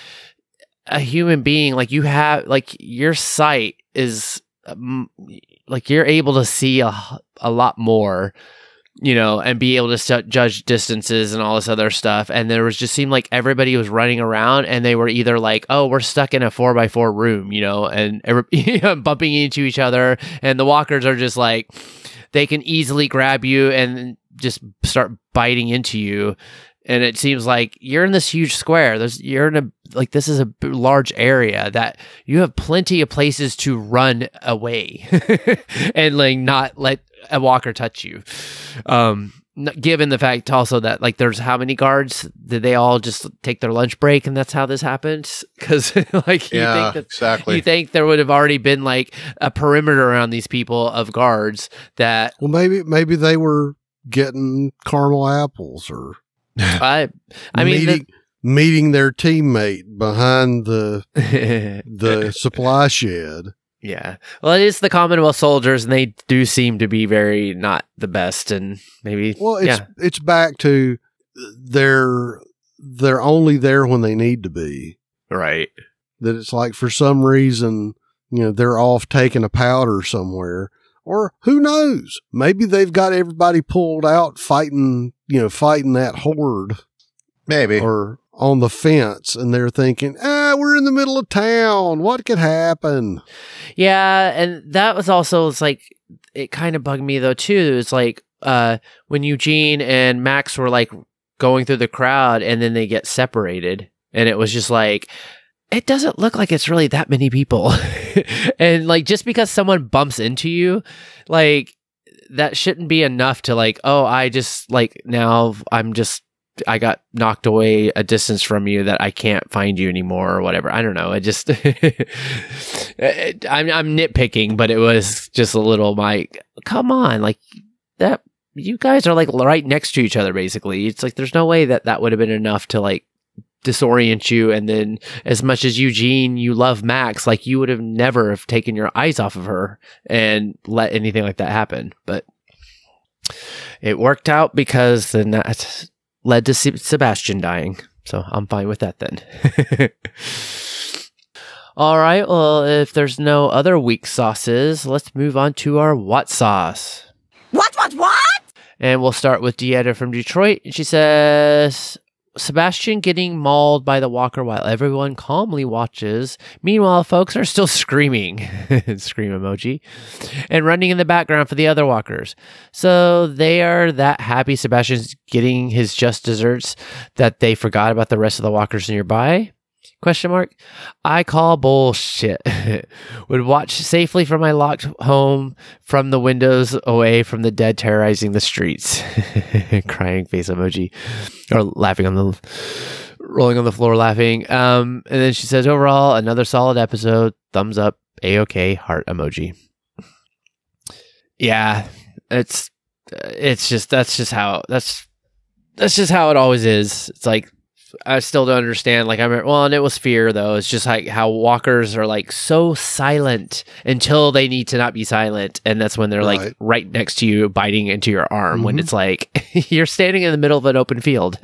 Speaker 6: a human being, like you have, like your sight is um, like you're able to see a, a lot more, you know, and be able to st- judge distances and all this other stuff. And there was just seemed like everybody was running around and they were either like, oh, we're stuck in a four by four room, you know, and every- bumping into each other. And the walkers are just like, they can easily grab you and just start biting into you. And it seems like you're in this huge square. There's, you're in a, like, this is a b- large area that you have plenty of places to run away and like not let a walker touch you. Um, n- given the fact also that like, there's how many guards? Did they all just take their lunch break and that's how this happened? Because like, you
Speaker 8: Yeah,
Speaker 6: think that,
Speaker 8: exactly.
Speaker 6: you think there would have already been like a perimeter around these people of guards that,
Speaker 7: Well, maybe maybe they were getting caramel apples or
Speaker 6: I, I mean,
Speaker 7: meeting, meeting their teammate behind the
Speaker 6: the,
Speaker 7: the supply shed.
Speaker 6: yeah. Well, it is the Commonwealth soldiers, and they do seem to be very not the best, and maybe
Speaker 7: Well, it's
Speaker 6: yeah,
Speaker 7: it's back to they're they're only there when they need to be.
Speaker 6: right.
Speaker 7: That it's like for some reason, you know, they're off taking a powder somewhere. Or who knows? Maybe they've got everybody pulled out fighting, you know, fighting that horde
Speaker 8: Maybe.
Speaker 7: or on the fence, and they're thinking, ah, we're in the middle of town. What could happen?
Speaker 6: Yeah, and that was also it's like it kind of bugged me though too. It's like uh, when Eugene and Max were like going through the crowd, and then they get separated, and it was just like, it doesn't look like it's really that many people. And like, just because someone bumps into you, like that shouldn't be enough to like, oh, I just like now I'm just I got knocked away a distance from you that I can't find you anymore or whatever. I don't know. I just it, I'm I'm nitpicking, but it was just a little like, come on, like that. You guys are like right next to each other, basically. It's like there's no way that that would have been enough to like disorient you. And then, as much as Eugene, you love Max, like you would have never have taken your eyes off of her and let anything like that happen. But it worked out because then that led to Se- Sebastian dying. So I'm fine with that then. All right. Well, if there's no other weak sauces, let's move on to our what sauce.
Speaker 10: What, what, what?
Speaker 6: And we'll start with Dieta from Detroit. She says, Sebastian getting mauled by the walker while everyone calmly watches. Meanwhile, folks are still screaming. Scream emoji. And running in the background for the other walkers. So they are that happy Sebastian's getting his just desserts that they forgot about the rest of the walkers nearby? Question mark. I call bullshit. Would watch safely from my locked home from the windows away from the dead terrorizing the streets. Crying face emoji. Or laughing on the... rolling on the floor laughing. Um, and then she says, overall, another solid episode. Thumbs up. A-OK. Heart emoji. Yeah. It's... It's just... That's just how... That's... That's just how it always is. It's like... I still don't understand. Like, I remember, well, and it was fear, though. It's just like how walkers are like so silent until they need to not be silent. And that's when they're
Speaker 7: Right.
Speaker 6: like right next to you, biting into your arm
Speaker 7: Mhm.
Speaker 6: when it's like you're standing in the middle of an open field.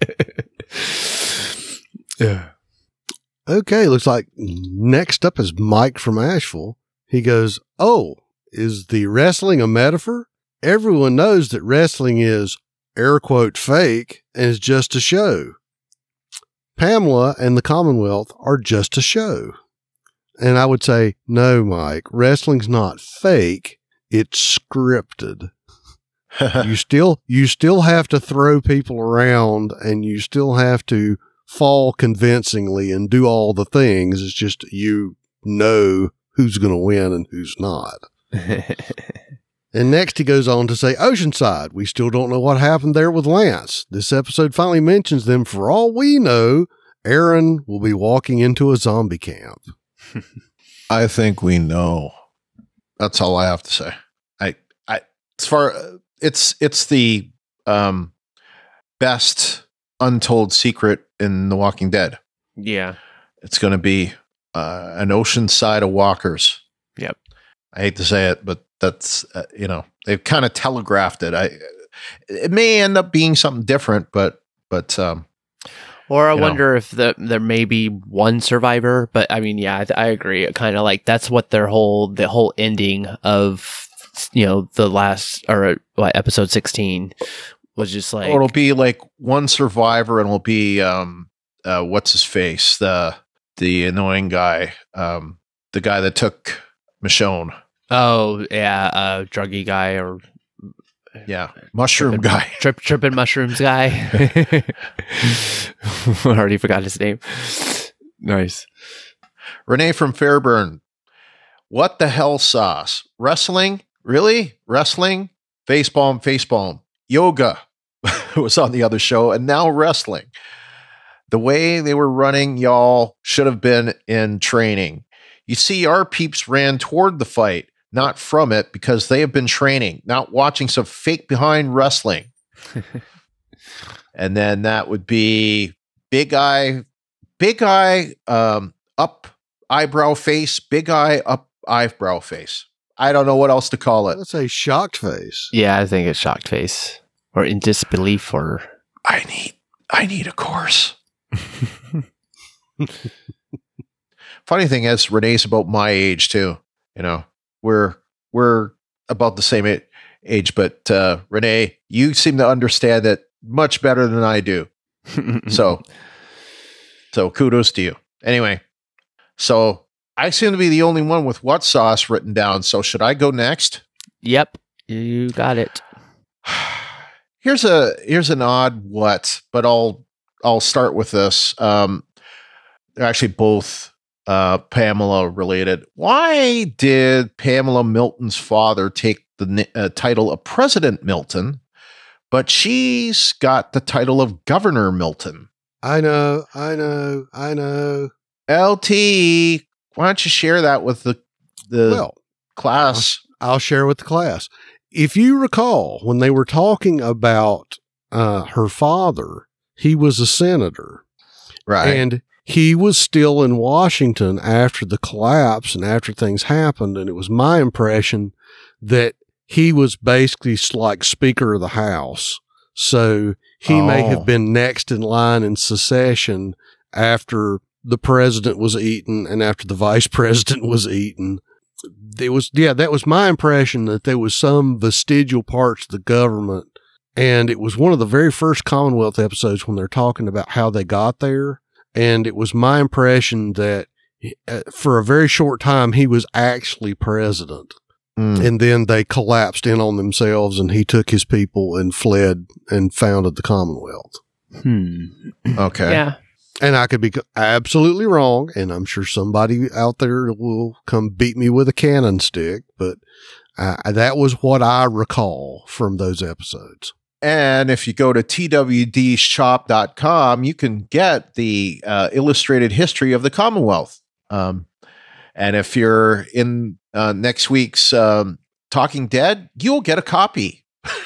Speaker 7: Yeah. Okay, looks like next up is Mike from Asheville. He goes, oh, is the wrestling a metaphor? Everyone knows that wrestling is air quote fake and is just a show. Pamela and the Commonwealth are just a show. And I would say, no, Mike, wrestling's not fake. It's scripted. you still, you still have to throw people around and you still have to fall convincingly and do all the things. It's just, you know who's going to win and who's not. And next he goes on to say, Oceanside, we still don't know what happened there with Lance. This episode finally mentions them. For all we know, Aaron will be walking into a zombie camp.
Speaker 8: I think we know. That's all I have to say. I, I, as far, it's, it's the, um, best untold secret in The Walking Dead.
Speaker 6: Yeah.
Speaker 8: It's going to be, uh, an ocean side of walkers.
Speaker 6: Yep.
Speaker 8: I hate to say it, but that's, uh, you know, they've kind of telegraphed it. I, it may end up being something different, but, but, um,
Speaker 6: Or I
Speaker 8: you
Speaker 6: wonder know. if the, there may be one survivor, but I mean, yeah, I, I agree. Kind of like that's what their whole, the whole ending of, you know, the last, or what, episode sixteen was just like.
Speaker 8: Or it'll be like one survivor and it'll be, um, uh, what's his face? The, the annoying guy, um, the guy that took Michonne.
Speaker 6: Oh, yeah, uh, druggy guy or.
Speaker 8: Yeah, mushroom
Speaker 6: trippin',
Speaker 8: guy.
Speaker 6: Trip, tripping mushrooms guy. I already forgot his name. Nice.
Speaker 8: Renee from Fairburn. What the hell sauce? Wrestling? Really? Wrestling? Facepalm, facepalm. Yoga was on the other show, and now wrestling. The way they were running, y'all should have been in training. You see, our peeps ran toward the fight, not from it, because they have been training, not watching some fake behind wrestling. And then that would be big eye, big eye, um, up eyebrow face, big eye, up eyebrow face. I don't know what else to call it.
Speaker 7: Let's say shocked face.
Speaker 6: Yeah, I think it's shocked face or in disbelief or.
Speaker 8: I need, I need a course. Funny thing is, Renee's about my age too. You know, we're we're about the same a- age, but uh, Renee, you seem to understand it much better than I do. so, so kudos to you. Anyway, so I seem to be the only one with what sauce written down. So should I go next?
Speaker 6: Yep, you got it.
Speaker 8: Here's a here's an odd what, but I'll I'll start with this. Um, they're actually both uh, Pamela related. Why did Pamela Milton's father take the uh, title of President Milton, but she's got the title of Governor Milton.
Speaker 7: I know, I know, I know.
Speaker 8: L T, why don't you share that with the the
Speaker 7: Well,
Speaker 8: class?
Speaker 7: I'll, I'll share with the class. If you recall, when they were talking about uh, her father, he was a senator.
Speaker 8: Right.
Speaker 7: And he was still in Washington after the collapse and after things happened. And it was my impression that he was basically like Speaker of the House. So he may
Speaker 8: Oh.
Speaker 7: have been next in line in succession after the president was eaten and after the vice president was eaten. It was, yeah, that was my impression, that there was some vestigial parts of the government. And it was one of the very first Commonwealth episodes when they're talking about how they got there. And it was my impression that uh, for a very short time, he was actually president.
Speaker 8: Mm.
Speaker 7: And then they collapsed in on themselves and he took his people and fled and founded the Commonwealth.
Speaker 6: Hmm.
Speaker 8: Okay.
Speaker 6: Yeah.
Speaker 7: And I could be absolutely wrong. And I'm sure somebody out there will come beat me with a cannon stick, but uh, that was what I recall from those episodes.
Speaker 8: And if you go to T W D shop dot com, you can get the uh, illustrated history of the Commonwealth. Um, and if you're in uh, next week's um, Talking Dead, you'll get a copy.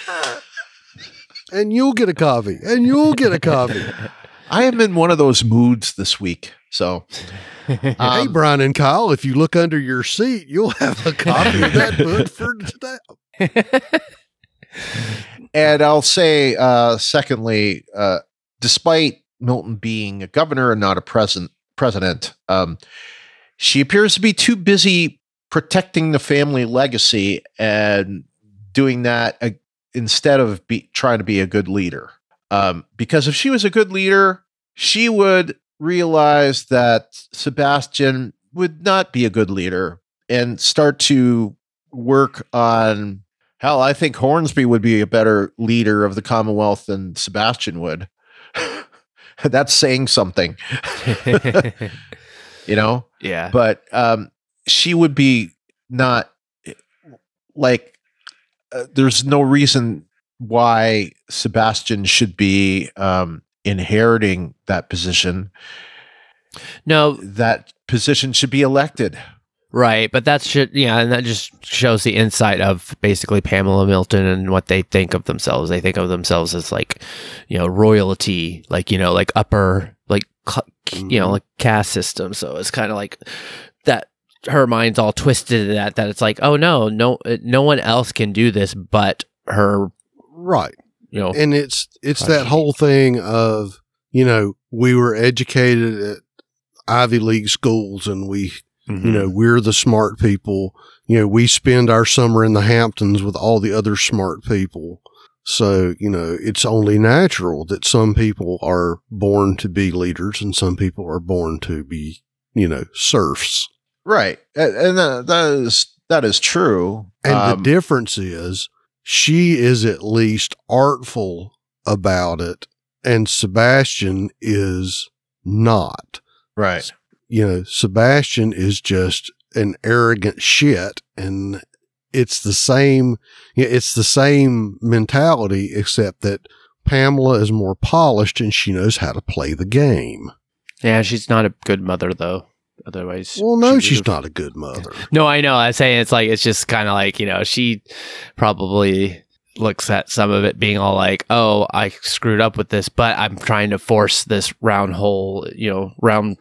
Speaker 7: And you'll get a copy. And you'll get a copy.
Speaker 8: I am in one of those moods this week. So,
Speaker 7: hey,
Speaker 8: um,
Speaker 7: Brian and Kyle, if you look under your seat, you'll have a copy of that book for today.
Speaker 8: and I'll say, uh, secondly, uh, despite Milton being a governor and not a president, president, um, she appears to be too busy protecting the family legacy and doing that uh, instead of be, trying to be a good leader. Um, because if she was a good leader, she would realize that Sebastian would not be a good leader and start to work on, hell, I think Hornsby would be a better leader of the Commonwealth than Sebastian would. That's saying something, you know?
Speaker 6: Yeah.
Speaker 8: But um, she would be not like, uh, there's no reason why Sebastian should be um, inheriting that position.
Speaker 6: No,
Speaker 8: that position should be elected.
Speaker 6: Right, but that should, yeah, and that just shows the insight of basically Pamela Milton and what they think of themselves. They think of themselves as like, you know, royalty, like, you know, like upper, like, you know, like caste system. So it's kind of like that. Her mind's all twisted in that, that it's like, oh no, no, no one else can do this but her.
Speaker 7: Right.
Speaker 6: You know,
Speaker 7: and it's, it's that whole thing of, you know, we were educated at Ivy League schools and we,
Speaker 6: mm-hmm.
Speaker 7: you know, we're the smart people. You know, we spend our summer in the Hamptons with all the other smart people. So, you know, it's only natural that some people are born to be leaders and some people are born to be, you know, serfs.
Speaker 8: Right. And, and uh, that is, that is true.
Speaker 7: And
Speaker 8: um,
Speaker 7: the difference is she is at least artful about it and Sebastian is not.
Speaker 8: Right.
Speaker 7: You know, Sebastian is just an arrogant shit, and it's the same, it's the same mentality, except that Pamela is more polished and she knows how to play the game.
Speaker 6: Yeah, she's not a good mother though. Otherwise,
Speaker 7: well, no,
Speaker 6: she
Speaker 7: she's not a good mother.
Speaker 6: No, I know. I'm saying it's like, it's just kind of like, you know, she probably looks at some of it being all like, oh, I screwed up with this, but I'm trying to force this round hole, you know, round,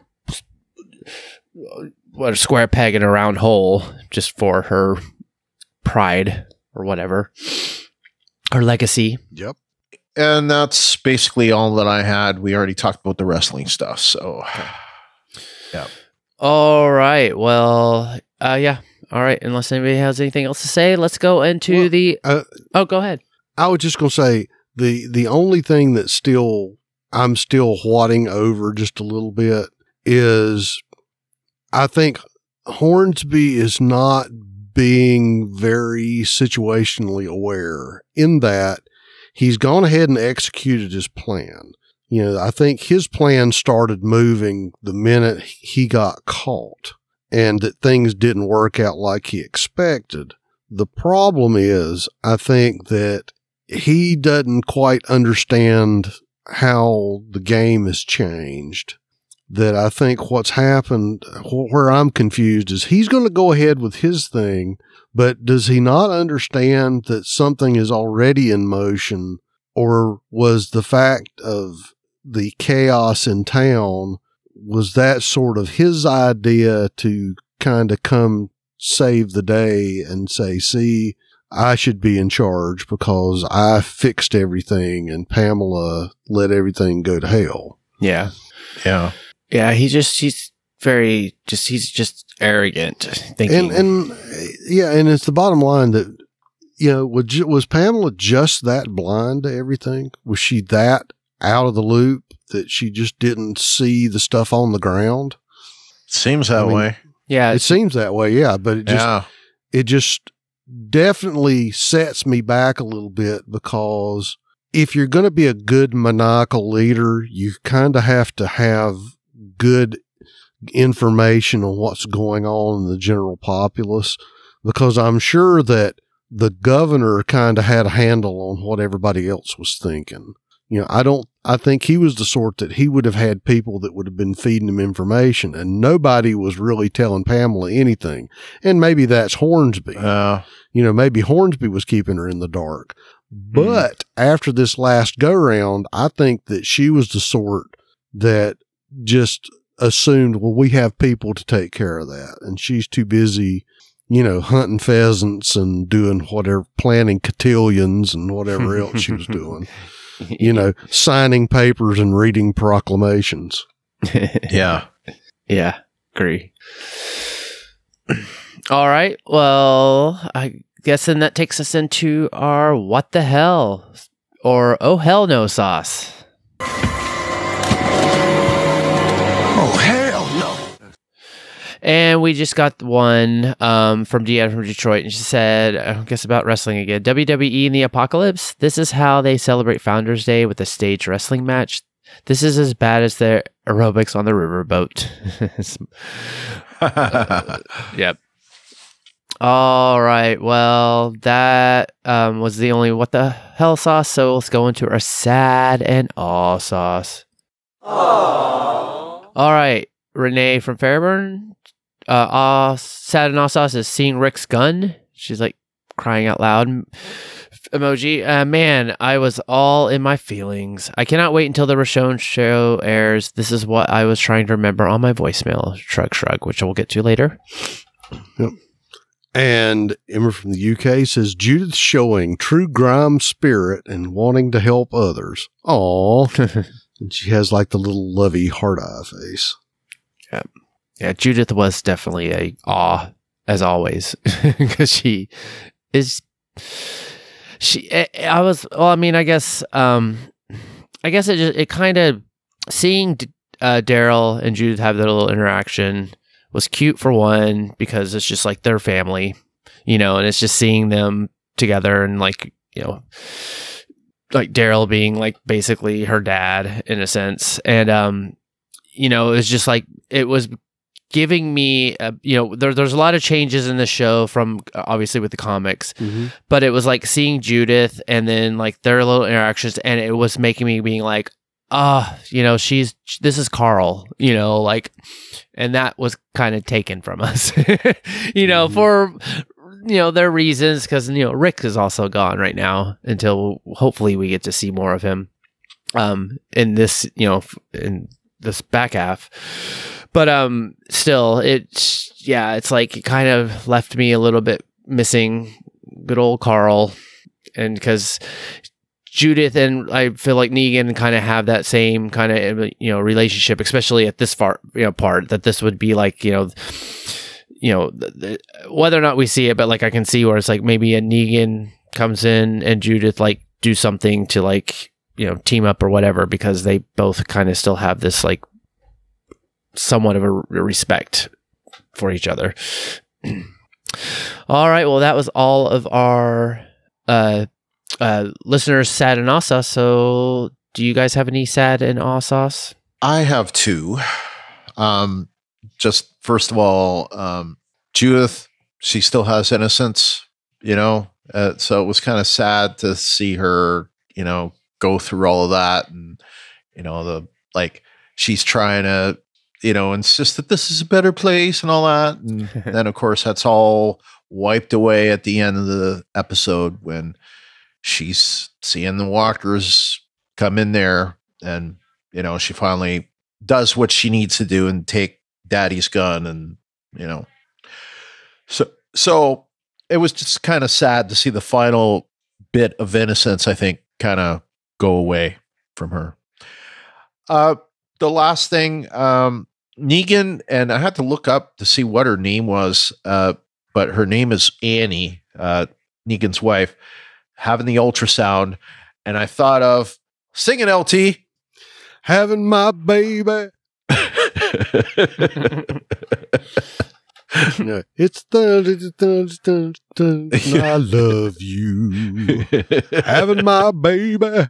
Speaker 6: what, a square peg in a round hole just for her pride or whatever, her legacy.
Speaker 7: Yep.
Speaker 8: And that's basically all that I had. We already talked about the wrestling stuff. So, yeah.
Speaker 6: All right. Well, uh, yeah. All right. Unless anybody has anything else to say, let's go into
Speaker 7: well,
Speaker 6: the.
Speaker 7: Uh,
Speaker 6: oh, go ahead.
Speaker 7: I was just going to say the the only thing that still I'm still whatting over just a little bit is I think Hornsby is not being very situationally aware in that he's gone ahead and executed his plan. You know, I think his plan started moving the minute he got caught and that things didn't work out like he expected. The problem is, I think that he doesn't quite understand how the game has changed. That I think what's happened, where I'm confused, is he's going to go ahead with his thing, but does he not understand that something is already in motion, or was the fact of the chaos in town, was that sort of his idea to kind of come save the day and say, see, I should be in charge because I fixed everything and Pamela let everything go to hell.
Speaker 10: Yeah.
Speaker 8: Yeah.
Speaker 10: Yeah, he just, he's very, just, he's just arrogant, thinking.
Speaker 7: And, and, yeah, and it's the bottom line that, you know, was, was Pamela just that blind to everything? Was she that out of the loop that she just didn't see the stuff on the ground?
Speaker 8: Seems that
Speaker 7: I mean,
Speaker 8: way.
Speaker 10: Yeah.
Speaker 7: It seems that way, yeah, but it just,
Speaker 8: Yeah.
Speaker 7: it just definitely sets me back a little bit, because if you're going to be a good maniacal leader, you kind of have to have good information on what's going on in the general populace, because I'm sure that the governor kind of had a handle on what everybody else was thinking. You know, I don't, I think he was the sort that he would have had people that would have been feeding him information, and nobody was really telling Pamela anything. And maybe that's Hornsby.
Speaker 8: Uh,
Speaker 7: You know, maybe Hornsby was keeping her in the dark. But mm. after this last go round, I think that she was the sort that just assumed, well, we have people to take care of that. And she's too busy, you know, hunting pheasants and doing whatever, planting cotillions and whatever else she was doing, you know, signing papers and reading proclamations.
Speaker 8: yeah.
Speaker 10: Yeah. Agree. All right. Well, I guess then that takes us into our what the hell, or oh hell no sauce.
Speaker 9: Oh, hell no.
Speaker 10: And we just got one um, from Deanna from Detroit, and she said, I guess about wrestling again. W W E in the Apocalypse. This is how they celebrate Founders Day with a staged wrestling match. This is as bad as their aerobics on the riverboat. uh, yep. All right. Well, that um, was the only what the hell sauce. So let's go into our sad and awe sauce. Aww. All right. Renee from Fairburn. Uh, awe, sad and awe sauce is seeing Rick's gun. She's like crying out loud emoji. Uh, man, I was all in my feelings. I cannot wait until the Rochon show airs. This is what I was trying to remember on my voicemail. Shrug, shrug, which we'll get to later.
Speaker 7: Yep. And Emma from the U K says, Judith showing true grime spirit and wanting to help others. Aw. And she has like the little lovey heart eye face.
Speaker 10: Yeah. Yeah, Judith was definitely a awe, as always, because she is, she, I was, well, I mean, I guess, um, I guess it just, it kind of, seeing uh, Daryl and Judith have that little interaction was cute for one, because it's just like their family, you know, and it's just seeing them together and like, you know, like Daryl being like basically her dad in a sense. And, um, you know, it's just like, it was giving me, a, you know, there, there's a lot of changes in the show from obviously with the comics, mm-hmm. but it was like seeing Judith and then like their little interactions, and it was making me being like, ah, uh, you know, she's, this is Carl, you know, like, and that was kind of taken from us, you know, mm-hmm. for, you know, their reasons, because, you know, Rick is also gone right now until hopefully we get to see more of him um, in this, you know, in this back half. But um, still, it's, yeah, it's like it kind of left me a little bit missing good old Carl. And because Judith and I feel like Negan kind of have that same kind of, you know, relationship, especially at this far, you know, part, that this would be like, you know, you know, the, the, whether or not we see it, but like I can see where it's like maybe a Negan comes in and Judith like do something to like, you know, team up or whatever, because they both kind of still have this like somewhat of a respect for each other. All right. Well, that was all of our uh, uh, listeners' sad and awe sauce. So do you guys have any sad and awe sauce?
Speaker 8: I have two. Um, just first of all, um, Judith, she still has innocence. you know. Uh, so it was kind of sad to see her, you know, go through all of that, and you know, the like she's trying to, you know, insist that this is a better place and all that, and then of course that's all wiped away at the end of the episode when she's seeing the walkers come in there, and you know, she finally does what she needs to do and take Daddy's gun, and you know, so so it was just kind of sad to see the final bit of innocence, I think, kind of go away from her. Uh, the last thing, um, Negan, and I had to look up to see what her name was, uh, but her name is Annie, uh, Negan's wife, having the ultrasound, and I thought of singing L T,
Speaker 7: having my baby. No, it's the dun, dun, dun, dun, I love you, having my baby.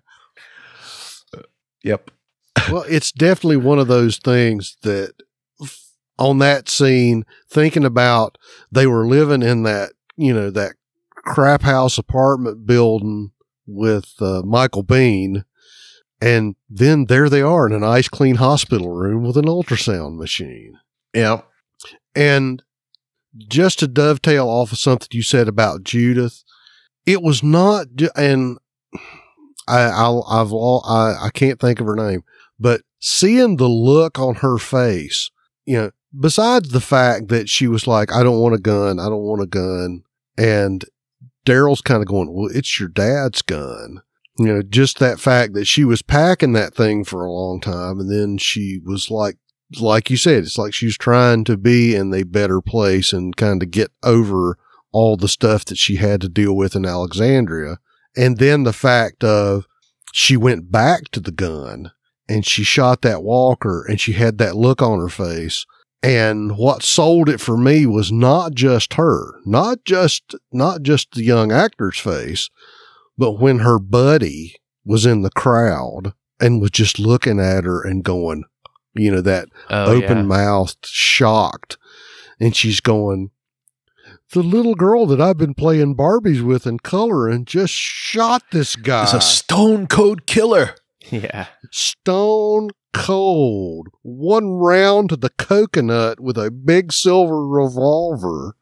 Speaker 8: Yep.
Speaker 7: Well, it's definitely one of those things that on that scene, thinking about they were living in that, you know, that crap house apartment building with uh, Michael Biehn. And then there they are in a nice, clean hospital room with an ultrasound machine.
Speaker 8: Yeah.
Speaker 7: And just to dovetail off of something you said about Judith, it was not, and I, I'll, I've, I, I can't think of her name, but seeing the look on her face, you know, besides the fact that she was like, I don't want a gun, I don't want a gun. And Daryl's kind of going, well, it's your dad's gun. You know, just that fact that she was packing that thing for a long time. And then she was like, like you said, it's like she was trying to be in a better place and kind of get over all the stuff that she had to deal with in Alexandria. And then the fact of she went back to the gun and she shot that walker and she had that look on her face. And what sold it for me was not just her, not just, not just the young actor's face, but when her buddy was in the crowd and was just looking at her and going, you know, that
Speaker 10: oh,
Speaker 7: open-mouthed, yeah. shocked. And she's going, the little girl that I've been playing Barbies with in color and just shot this guy.
Speaker 8: He's a stone cold killer.
Speaker 10: Yeah.
Speaker 7: Stone cold. One round to the coconut with a big silver revolver.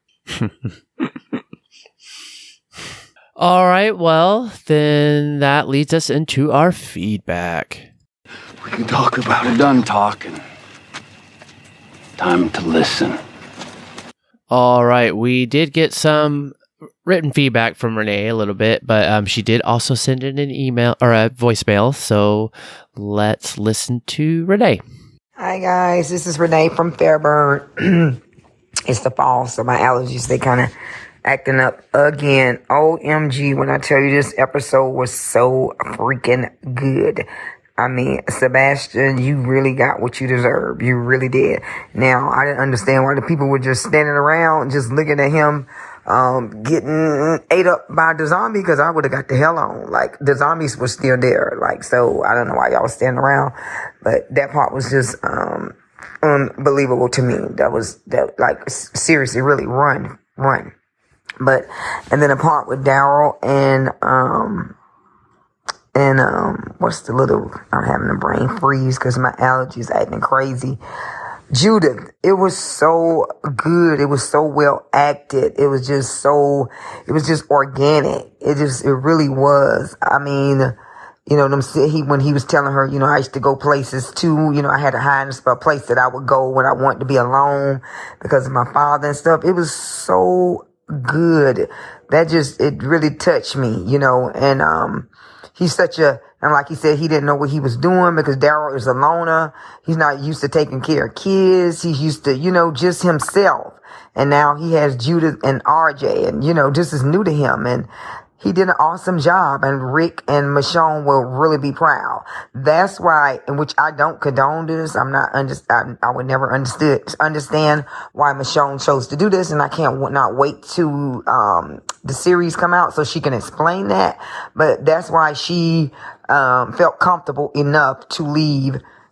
Speaker 10: All right. Well, then that leads us into our feedback.
Speaker 9: We can talk about it. Done talking. Time to listen.
Speaker 10: All right. We did get some written feedback from Renee a little bit, but um, she did also send in an email or a voicemail. So let's listen to Renee.
Speaker 11: Hi, guys. This is Renee from Fairburn. It's the fall, so my allergies, they kind of acting up again. O M G, when I tell you this episode was so freaking good. I mean, Sebastian, you really got what you deserve. You really did. Now, I didn't understand why the people were just standing around, just looking at him, um, getting ate up by the zombie, because I would have got the hell on. Like, the zombies were still there. Like, so I don't know why y'all was standing around, but that part was just, um, unbelievable to me. That was, that, like, seriously, really run, run. But, and then a part with Daryl and, um, and, um, what's the little, I'm having a brain freeze because my allergies acting crazy. Judith, it was so good. It was so well acted. It was just so, it was just organic. It just, it really was. I mean, you know, them he, when he was telling her, you know, I used to go places too. You know, I had a highness for a place that I would go when I wanted to be alone because of my father and stuff. It was so good. That just, it really touched me, you know, and, um, he's such a, and like he said, he didn't know what he was doing because Daryl is a loner. He's not used to taking care of kids. He's used to, you know, just himself. And now he has Judith and R J, and, you know, this is new to him. And he did an awesome job, and Rick and Michonne will really be proud. That's why, in which I don't condone this. I'm not, under, I, I would never understood, understand why Michonne chose to do this, and I can't not wait to um, the series come out so she can explain that. But that's why she um, felt comfortable enough to leave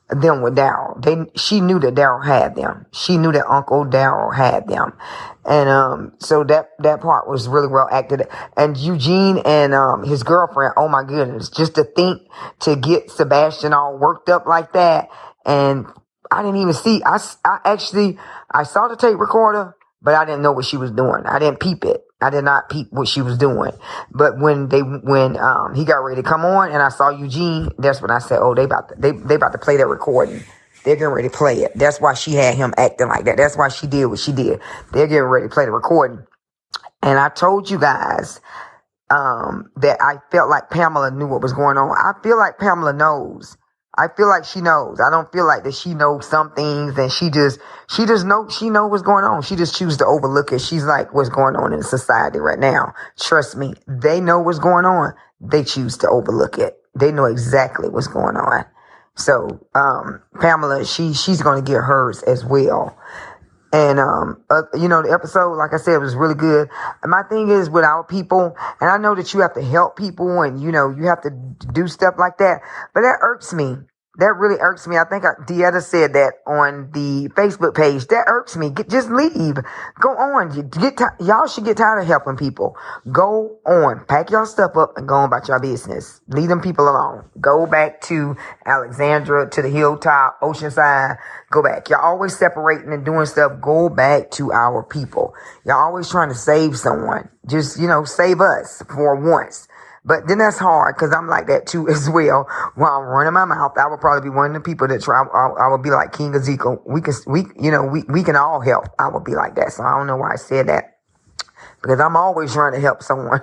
Speaker 11: them with Daryl. They, she knew that Daryl had them. She knew that Uncle Daryl had them. And, um, so that, that part was really well acted. And Eugene and, um, his girlfriend, oh my goodness, just to think to get Sebastian all worked up like that. And I didn't even see, I, I actually, I saw the tape recorder, but I didn't know what she was doing. I didn't peep it. I did not peep what she was doing. But when they, when, um, he got ready to come on and I saw Eugene, that's when I said, oh, they about to, they, they about to play that recording. They're getting ready to play it. That's why she had him acting like that. That's why she did what she did. They're getting ready to play the recording. And I told you guys, um, that I felt like Pamela knew what was going on. I feel like Pamela knows. I feel like she knows. I don't feel like that she knows some things and she just, she just know, she know what's going on. She just chooses to overlook it. She's like, what's going on in society right now? Trust me. They know what's going on. They choose to overlook it. They know exactly what's going on. So, um, Pamela, she, she's going to get hers as well. And, um, uh, you know, the episode, like I said, was really good. And my thing is with our people, and I know that you have to help people and, you know, you have to do stuff like that, but that irks me. That really irks me. I think I, Dieta said that on the Facebook page. That irks me. Get, just leave. Go on. You get t- y'all should get tired of helping people. Go on. Pack your stuff up and go on about your business. Leave them people alone. Go back to Alexandra, to the hilltop, Oceanside. Go back. Y'all always separating and doing stuff. Go back to our people. Y'all always trying to save someone. Just, you know, save us for once. But then that's hard because I'm like that too as well. While I'm running my mouth, I would probably be one of the people that try. I, I would be like King Ezekiel. We can, we, you know, we, we can all help. I would be like that. So I don't know why I said that because I'm always trying to help someone.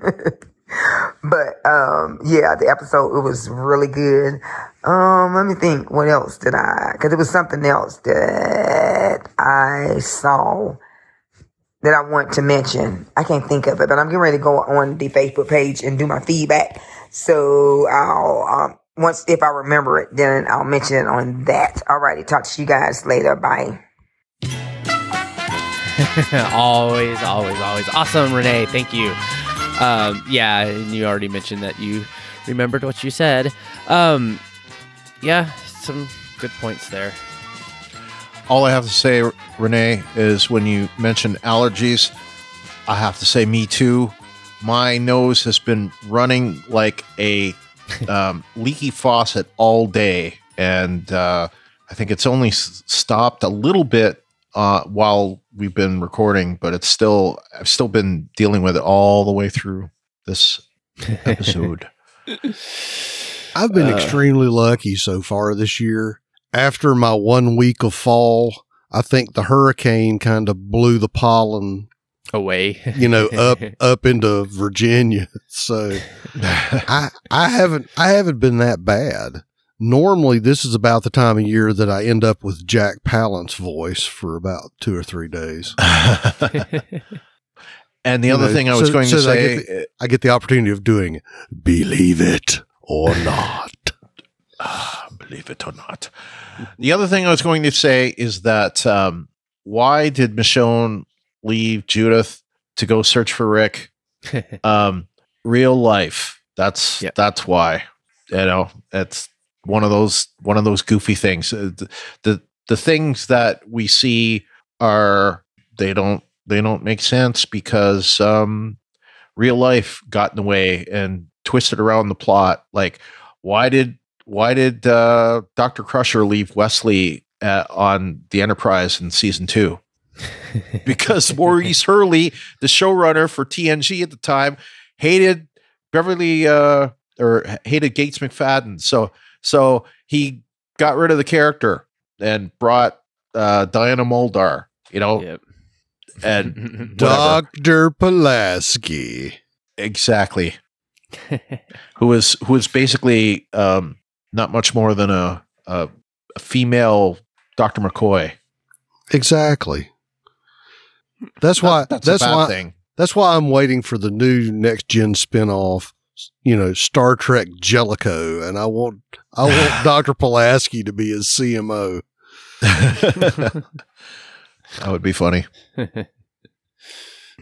Speaker 11: But um, yeah, the episode, it was really good. Um, let me think. What else did I? Because it was something else that I saw that I want to mention. I can't think of it, but I'm getting ready to go on the Facebook page and do my feedback. So I'll, um, once, if I remember it, then I'll mention it on that. Alrighty, talk to you guys later. Bye.
Speaker 6: always, always, always. Awesome, Renee. Thank you. Um, yeah, and you already mentioned that you remembered what you said. Um, yeah, some good points there.
Speaker 8: All I have to say, Renee, is when you mention allergies, I have to say me too. My nose has been running like a um, leaky faucet all day. And uh, I think it's only s- stopped a little bit uh, while we've been recording, but it's still, I've still been dealing with it all the way through this episode.
Speaker 7: I've been
Speaker 8: Uh,
Speaker 7: extremely lucky so far this year. After my one week of fall, I think the hurricane kind of blew the pollen
Speaker 6: away,
Speaker 7: you know, up, up into Virginia. So I, I haven't, I haven't been that bad. Normally this is about the time of year that I end up with Jack Palance voice for about two or three days.
Speaker 8: And the
Speaker 7: You
Speaker 8: other
Speaker 7: know,
Speaker 8: thing I was
Speaker 7: so-
Speaker 8: going
Speaker 7: so
Speaker 8: to
Speaker 7: that I
Speaker 8: say,
Speaker 7: get the, I get the opportunity of doing Believe It or Not.
Speaker 8: Believe it or not. The other thing I was going to say is that um, why did Michonne leave Judith to go search for Rick? um, real life. That's
Speaker 6: Yep.
Speaker 8: that's why. You know, it's one of those one of those goofy things. Uh, The, the the things that we see are they don't they don't make sense because um, real life got in the way and twisted around the plot. Like, why did Why did uh, Doctor Crusher leave Wesley uh, on the Enterprise in season two? Because Maurice Hurley, the showrunner for T N G at the time, hated Beverly uh, or hated Gates McFadden. So, so he got rid of the character and brought uh, Diana Muldaur. You know,
Speaker 6: Yep.
Speaker 8: and
Speaker 7: Doctor Pulaski.
Speaker 8: Exactly. who was who was basically um, not much more than a, a, a female Doctor McCoy.
Speaker 7: Exactly. That's why.
Speaker 8: That's,
Speaker 7: That's,
Speaker 8: a bad
Speaker 7: why.
Speaker 8: thing.
Speaker 7: That's why I'm waiting for the new next gen spinoff. You know, Star Trek Jellicoe, and I want I want Doctor Pulaski to be his C M O.
Speaker 8: That would be funny.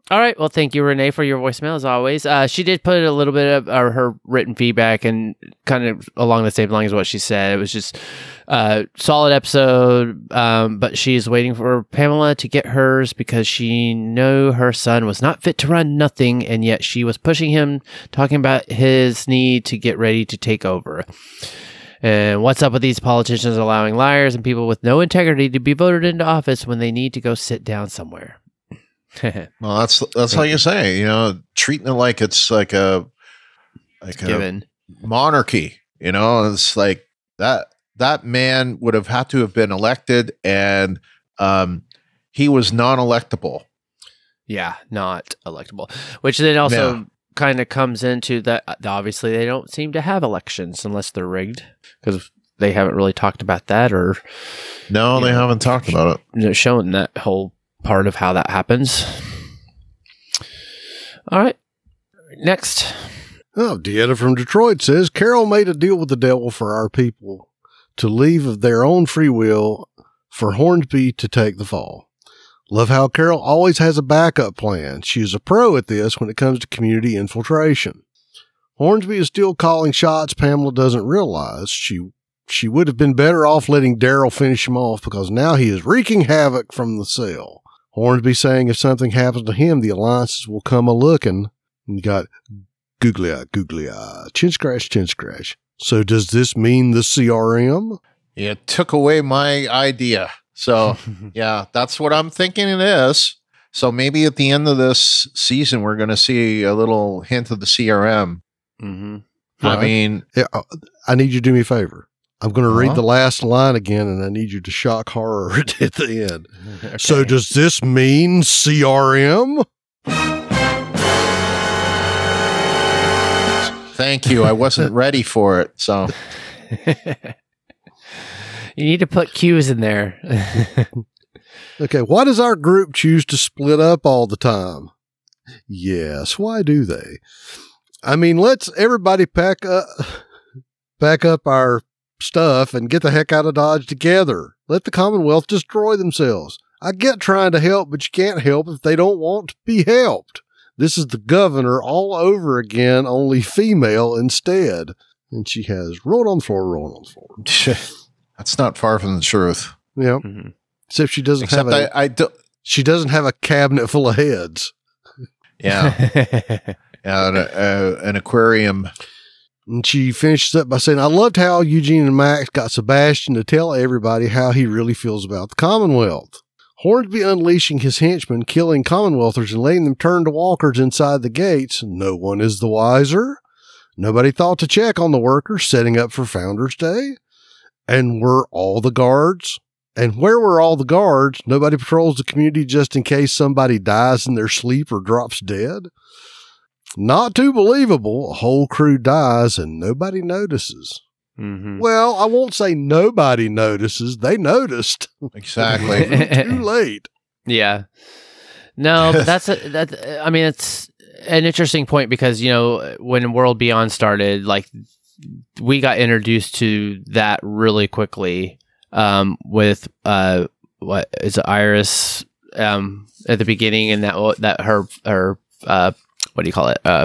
Speaker 10: All right. Well, thank you, Renee, for your voicemail as always. Uh, she did put a little bit of uh, her written feedback and kind of along the same lines as what she said. It was just a uh, solid episode, um, but she's waiting for Pamela to get hers because she knew her son was not fit to run nothing, and yet she was pushing him, talking about his need to get ready to take over. And what's up with these politicians allowing liars and people with no integrity to be voted into office when they need to go sit down somewhere?
Speaker 8: Well, that's that's how you say, you know, treating it like it's like a like a
Speaker 10: given
Speaker 8: monarchy. You know, it's like that that man would have had to have been elected, and um, he was non-electable.
Speaker 10: Yeah, not electable. Which then also
Speaker 8: Yeah.
Speaker 10: kind of comes into that. Obviously, they don't seem to have elections unless they're rigged, because they haven't really talked about that, or
Speaker 8: no, they know, haven't talked about it.
Speaker 10: You know, showing that whole part of how that happens. All right, next.
Speaker 7: Oh, Deanna from Detroit says, Carol made a deal with the devil for our people to leave of their own free will for Hornsby to take the fall. Love how Carol always has a backup plan. She's a pro at this when it comes to community infiltration. Hornsby is still calling shots Pamela doesn't realize. She she would have been better off letting Daryl finish him off, because now he is wreaking havoc from the cell. Hornsby saying if something happens to him, the alliances will come a-looking. And you got googly eye, googly eye, chin scratch, chin scratch. So does this mean the C R M?
Speaker 8: You took away my idea. So, yeah, that's what I'm thinking it is. So maybe at the end of this season, we're going to see a little hint of the C R M.
Speaker 10: Mm-hmm.
Speaker 8: I mean,
Speaker 7: yeah, I need you to do me a favor. I'm going to read
Speaker 8: Uh-huh.
Speaker 7: the last line again, and I need you to shock horror it at the end.
Speaker 10: Okay.
Speaker 7: So does this mean C R M?
Speaker 8: Thank you. I wasn't ready for it. So
Speaker 10: You need to put cues in there.
Speaker 7: Okay, why does our group choose to split up all the time? Yes, why do they? I mean, let's everybody pack up, pack up our stuff and get the heck out of Dodge together. Let the Commonwealth destroy themselves. I get trying to help, but you can't help if they don't want to be helped. This is the governor all over again, only female instead. And she has rolled on the floor, rolled on the floor.
Speaker 8: that's not far from the truth.
Speaker 7: Yeah.
Speaker 10: Mm-hmm.
Speaker 7: Except she doesn't
Speaker 8: Except
Speaker 7: have a,
Speaker 8: I, I do,
Speaker 7: she doesn't have a cabinet full of heads.
Speaker 8: yeah, yeah, an, uh, an aquarium.
Speaker 7: And she finishes up by saying, I loved how Eugene and Max got Sebastian to tell everybody how he really feels about the Commonwealth. Hornsby unleashing his henchmen, killing Commonwealthers, and letting them turn to walkers inside the gates. No one is the wiser. Nobody thought to check on the workers setting up for Founders Day. And were all the guards? And where were all the guards? Nobody patrols the community just in case somebody dies in their sleep or drops dead. Not too believable. A whole crew dies and nobody notices.
Speaker 10: Mm-hmm.
Speaker 7: Well, I won't say nobody notices. They noticed.
Speaker 8: Exactly.
Speaker 7: Too late.
Speaker 10: Yeah. No, but that's a, that. I mean, it's an interesting point because, you know, when World Beyond started, like, we got introduced to that really quickly um, with uh, what is it, Iris um, at the beginning, and that that her her uh, what do you call it? Uh,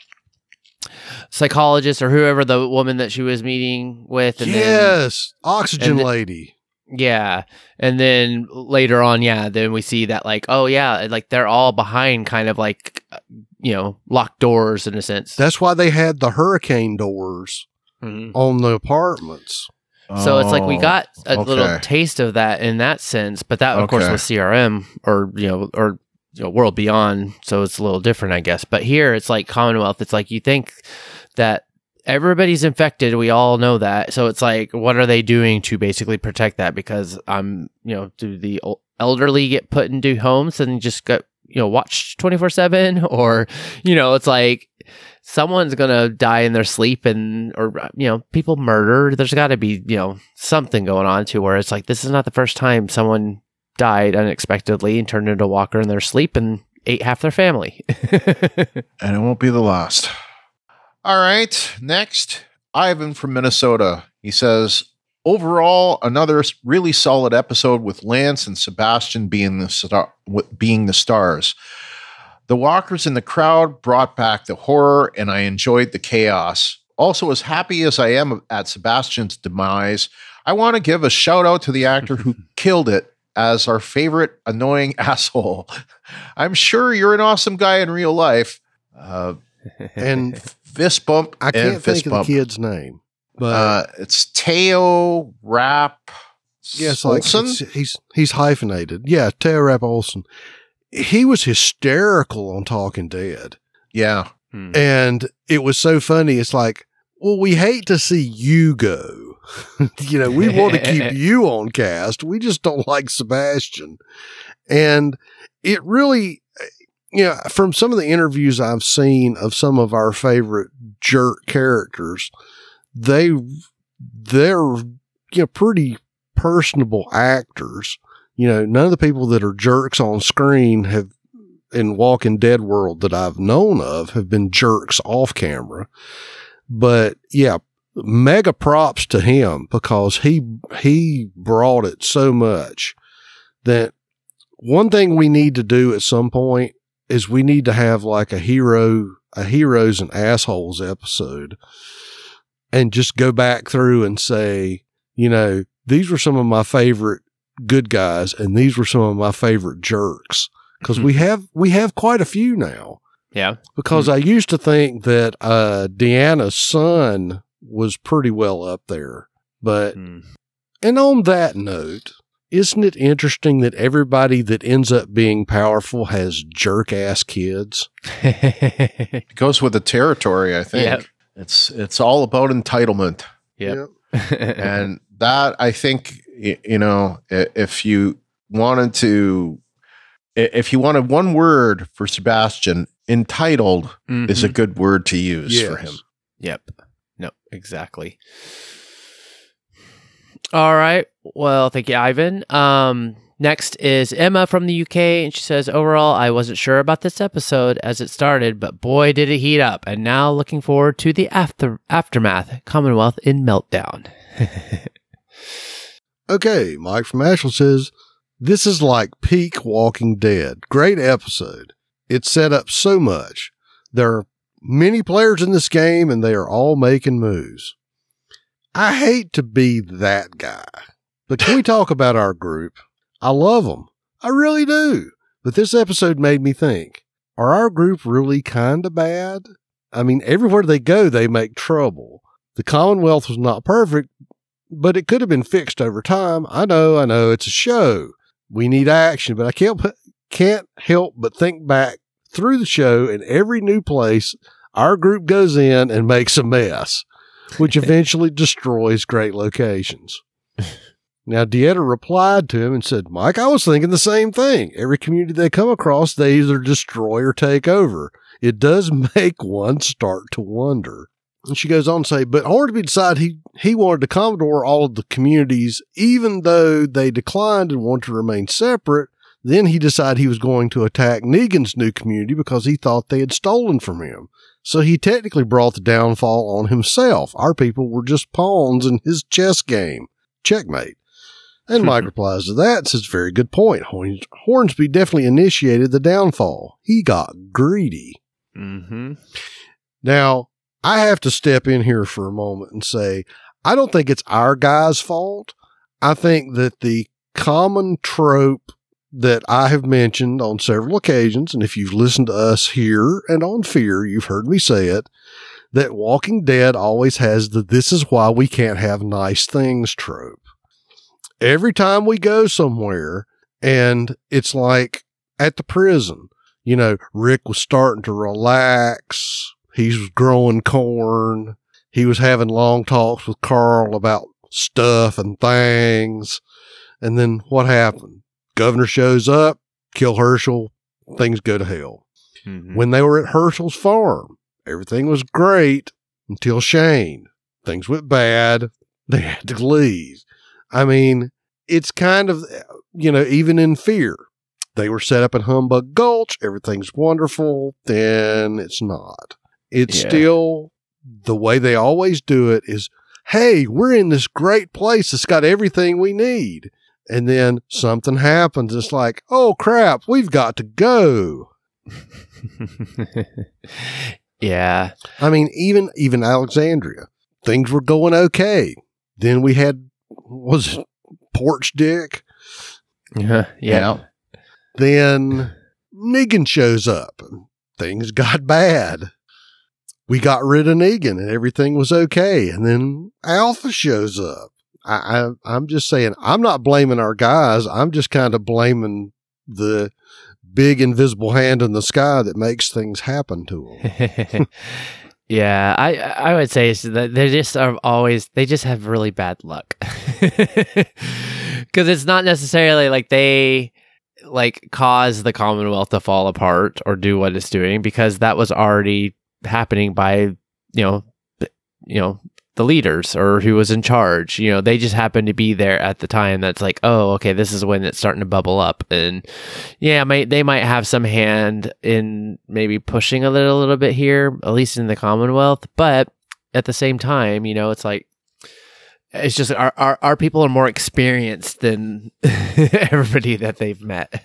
Speaker 10: psychologist or whoever the woman that she was meeting with. And
Speaker 7: yes,
Speaker 10: then,
Speaker 7: oxygen
Speaker 10: and then,
Speaker 7: lady.
Speaker 10: Yeah. And then later on, yeah, then we see that like, oh yeah, like they're all behind kind of like, you know, locked doors in a sense.
Speaker 7: That's why they had the hurricane doors
Speaker 10: mm-hmm.
Speaker 7: on the apartments.
Speaker 10: So oh, it's like we got a
Speaker 8: okay.
Speaker 10: little taste of that in that sense, but that of okay. course was C R M or, you know, or you know, World Beyond. So it's a little different, I guess. But here it's like Commonwealth. It's like you think that everybody's infected. We all know that. So it's like, what are they doing to basically protect that? Because I'm, you know, do the elderly get put into homes and just get, you know, watched twenty-four seven? Or, you know, it's like someone's going to die in their sleep and, or, you know, people murdered. There's got to be, you know, something going on to where it's like, this is not the first time someone died unexpectedly and turned into a walker in their sleep and ate half their family.
Speaker 8: And it won't be the last. All right, next, Ivan from Minnesota. He says, overall, another really solid episode with Lance and Sebastian being the star, being the stars. The walkers in the crowd brought back the horror, and I enjoyed the chaos. Also, as happy as I am at Sebastian's demise, I want to give a shout out to the actor who killed it as our favorite annoying asshole. I'm sure you're an awesome guy in real life. Uh,
Speaker 7: and
Speaker 8: fist bump.
Speaker 7: I can't
Speaker 8: and
Speaker 7: think of
Speaker 8: bump.
Speaker 7: the kid's name, but
Speaker 8: uh, it's Teo Rap.
Speaker 7: yes, like
Speaker 8: Olsen?
Speaker 7: it's- he's he's hyphenated. Yeah, Teo Rap Olsen. He was hysterical on Talking Dead.
Speaker 8: Yeah.
Speaker 10: Hmm.
Speaker 7: And it was so funny. It's like, well, we hate to see you go. You know, we want to keep you on cast. We just don't like Sebastian. And it really, you know, from some of the interviews I've seen of some of our favorite jerk characters, they, they're, you know, pretty personable actors. You know, none of the people that are jerks on screen have, in Walking Dead world that I've known of, have been jerks off camera. But yeah, mega props to him because he, he brought it so much that one thing we need to do at some point is we need to have like a hero, a heroes and assholes episode and just go back through and say, you know, these were some of my favorite good guys and these were some of my favorite jerks. Cause we have, we have quite a few now.
Speaker 10: Yeah.
Speaker 7: Because
Speaker 10: Mm-hmm.
Speaker 7: I used to think that, uh, Deanna's son was pretty well up there, but,
Speaker 10: Mm.
Speaker 7: and on that note, isn't it interesting that everybody that ends up being powerful has jerk ass kids?
Speaker 8: It goes with the territory, I think.
Speaker 10: Yep.
Speaker 8: It's it's all about entitlement.
Speaker 10: Yep.
Speaker 8: And that, I think, y- you know, i- if you wanted to, i- if you wanted one word for Sebastian, entitled is a
Speaker 10: Mhm.
Speaker 8: good word to use for
Speaker 7: Yes.
Speaker 8: him.
Speaker 10: Yep. No, exactly. All right. Well, thank you, Ivan. Um, next is Emma from the U K, and she says, overall, I wasn't sure about this episode as it started, but boy, did it heat up. And now looking forward to the after aftermath, Commonwealth in Meltdown.
Speaker 7: Okay, Mike from Asheville says, this is like peak Walking Dead. Great episode. It's set up so much. There are many players in this game and they are all making moves. I hate to be that guy, but can we talk about our group? I love them. I really do. But this episode made me think, are our group really kind of bad? I mean, everywhere they go, they make trouble. The Commonwealth was not perfect, but it could have been fixed over time. I know, I know, it's a show. We need action, but I can't, can't help but think back through the show, and every new place our group goes in and makes a mess, which eventually destroys great locations. Now, Dieta replied to him and said, Mike, I was thinking the same thing. Every community they come across, they either destroy or take over. It does make one start to wonder. And she goes on to say, but Hornsby decided he, he wanted to Commodore all of the communities, even though they declined and wanted to remain separate. Then he decided he was going to attack Negan's new community because he thought they had stolen from him. So he technically brought the downfall on himself. Our people were just pawns in his chess game. Checkmate. And Mike replies to that and says, very good point. Horns- Hornsby definitely initiated the downfall. He got greedy.
Speaker 10: Mm-hmm.
Speaker 7: Now, I have to step in here for a moment and say, I don't think it's our guy's fault. I think that the common trope that I have mentioned on several occasions, and if you've listened to us here and on Fear, you've heard me say it, that Walking Dead always has the this is why we can't have nice things trope. Every time we go somewhere, and it's like at the prison, you know, Rick was starting to relax. He was growing corn. He was having long talks with Carl about stuff and things. And then what happened? Governor shows up, kill Herschel, things go to hell.
Speaker 10: Mm-hmm.
Speaker 7: When they were at Herschel's farm, everything was great until Shane. Things went bad. They had to leave. I mean, it's kind of, you know, even in Fear, they were set up in Humbug Gulch. Everything's wonderful. Then it's not. It's
Speaker 10: Yeah.
Speaker 7: still the way they always do it is, hey, we're in this great place that's got everything we need. And then something happens. It's like, oh crap, we've got to go.
Speaker 10: Yeah.
Speaker 7: I mean, even even Alexandria, things were going okay. Then we had, was it Porch Dick?
Speaker 10: Yeah. Yeah.
Speaker 7: Then Negan shows up. Things got bad. We got rid of Negan and everything was okay. And then Alpha shows up. I, I, I'm just saying, I'm not blaming our guys. I'm just kind of blaming the big invisible hand in the sky that makes things happen to them.
Speaker 10: Yeah, I I would say is that they just are always, they just have really bad luck. Because it's not necessarily like they like cause the Commonwealth to fall apart or do what it's doing, because that was already happening by, you know, you know, the leaders or who was in charge. You know, they just happened to be there at the time that's like, oh, okay, this is when it's starting to bubble up. And yeah, might, they might have some hand in maybe pushing a little, little bit here, at least in the Commonwealth. But at the same time, you know, it's like, it's just our, our, our people are more experienced than everybody that they've met.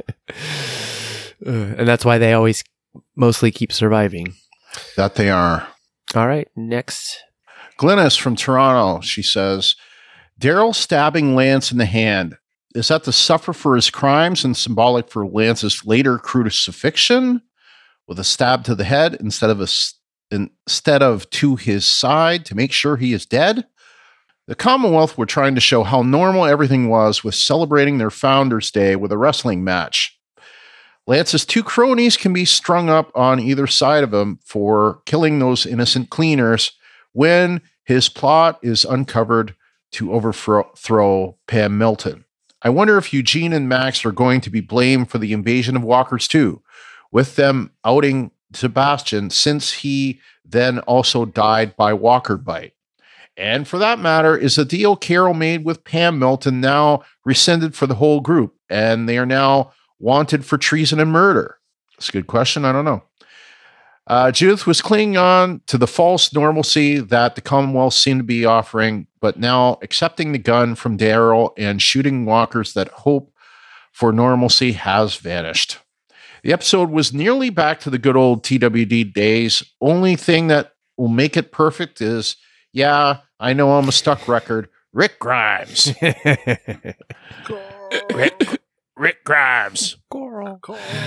Speaker 10: And that's why they always mostly keep surviving.
Speaker 8: That they are.
Speaker 10: All right, next.
Speaker 8: Glennis from Toronto, she says, Daryl stabbing Lance in the hand. Is that to suffer for his crimes and symbolic for Lance's later crucifixion with a stab to the head instead of a, instead of to his side to make sure he is dead? The Commonwealth were trying to show how normal everything was with celebrating their Founders' Day with a wrestling match. Lance's two cronies can be strung up on either side of him for killing those innocent cleaners when his plot is uncovered to overthrow Pam Milton. I wonder if Eugene and Max are going to be blamed for the invasion of walkers too, with them outing Sebastian since he then also died by walker bite. And for that matter, is the deal Carol made with Pam Milton now rescinded for the whole group, and they are now wanted for treason and murder? That's a good question. I don't know. Uh, Judith was clinging on to the false normalcy that the Commonwealth seemed to be offering, but now accepting the gun from Daryl and shooting walkers that hope for normalcy has vanished. The episode was nearly back to the good old T W D days. Only thing that will make it perfect is, yeah, I know I'm a stuck record, Rick Grimes. Rick, Rick Grimes.
Speaker 10: Coral.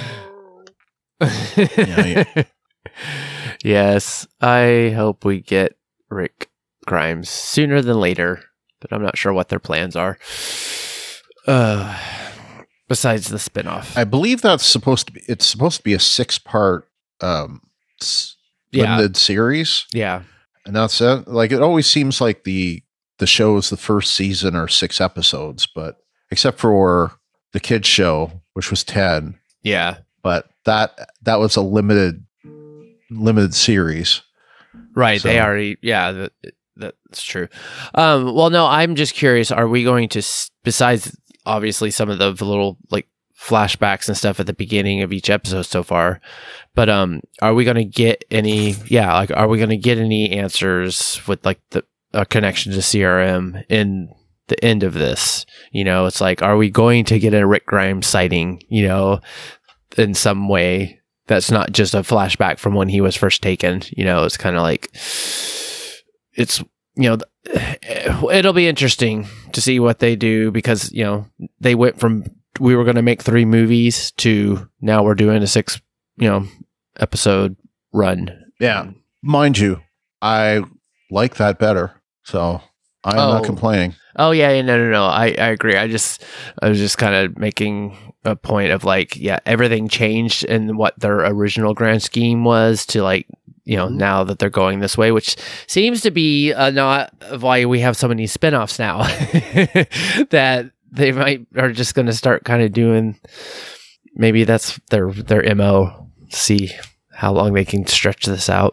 Speaker 8: yeah, yeah.
Speaker 10: Yes, I hope we get Rick Grimes sooner than later, but I'm not sure what their plans are. Uh, besides the spinoff,
Speaker 8: I believe that's supposed to be. It's supposed to be a six-part um, s-
Speaker 10: Yeah.
Speaker 8: limited series.
Speaker 10: yeah,
Speaker 8: And that's it. Like, it always seems like the the shows, the first season are six episodes, but except for the kids show, which was ten.
Speaker 10: yeah,
Speaker 8: But that that was a limited limited series.
Speaker 10: right.
Speaker 8: So-
Speaker 10: They already, yeah, that, that's true. Um, well, no, I'm just curious. Are we going to, s- besides obviously some of the little like flashbacks and stuff at the beginning of each episode so far, but um, are we going to get any? Yeah, like, are we going to get any answers with like the a connection to C R M in the end of this? You know, it's like, are we going to get a Rick Grimes sighting? You know, in some way that's not just a flashback from when he was first taken. You know, it's kind of like it's, you know, it'll be interesting to see what they do, because, you know, they went from, we were going to make three movies to now we're doing a six, you know, episode run.
Speaker 8: Yeah. Mind you, I like that better. So I'm not
Speaker 10: Oh.
Speaker 8: complaining.
Speaker 10: Oh yeah, yeah, no, no, no. I, I agree. I just, I was just kind of making a point of like, yeah, everything changed in what their original grand scheme was to like, you know, now that they're going this way, which seems to be uh, not why we have so many spinoffs now. That they might are just going to start kind of doing. Maybe that's their their M O. See how long they can stretch this out.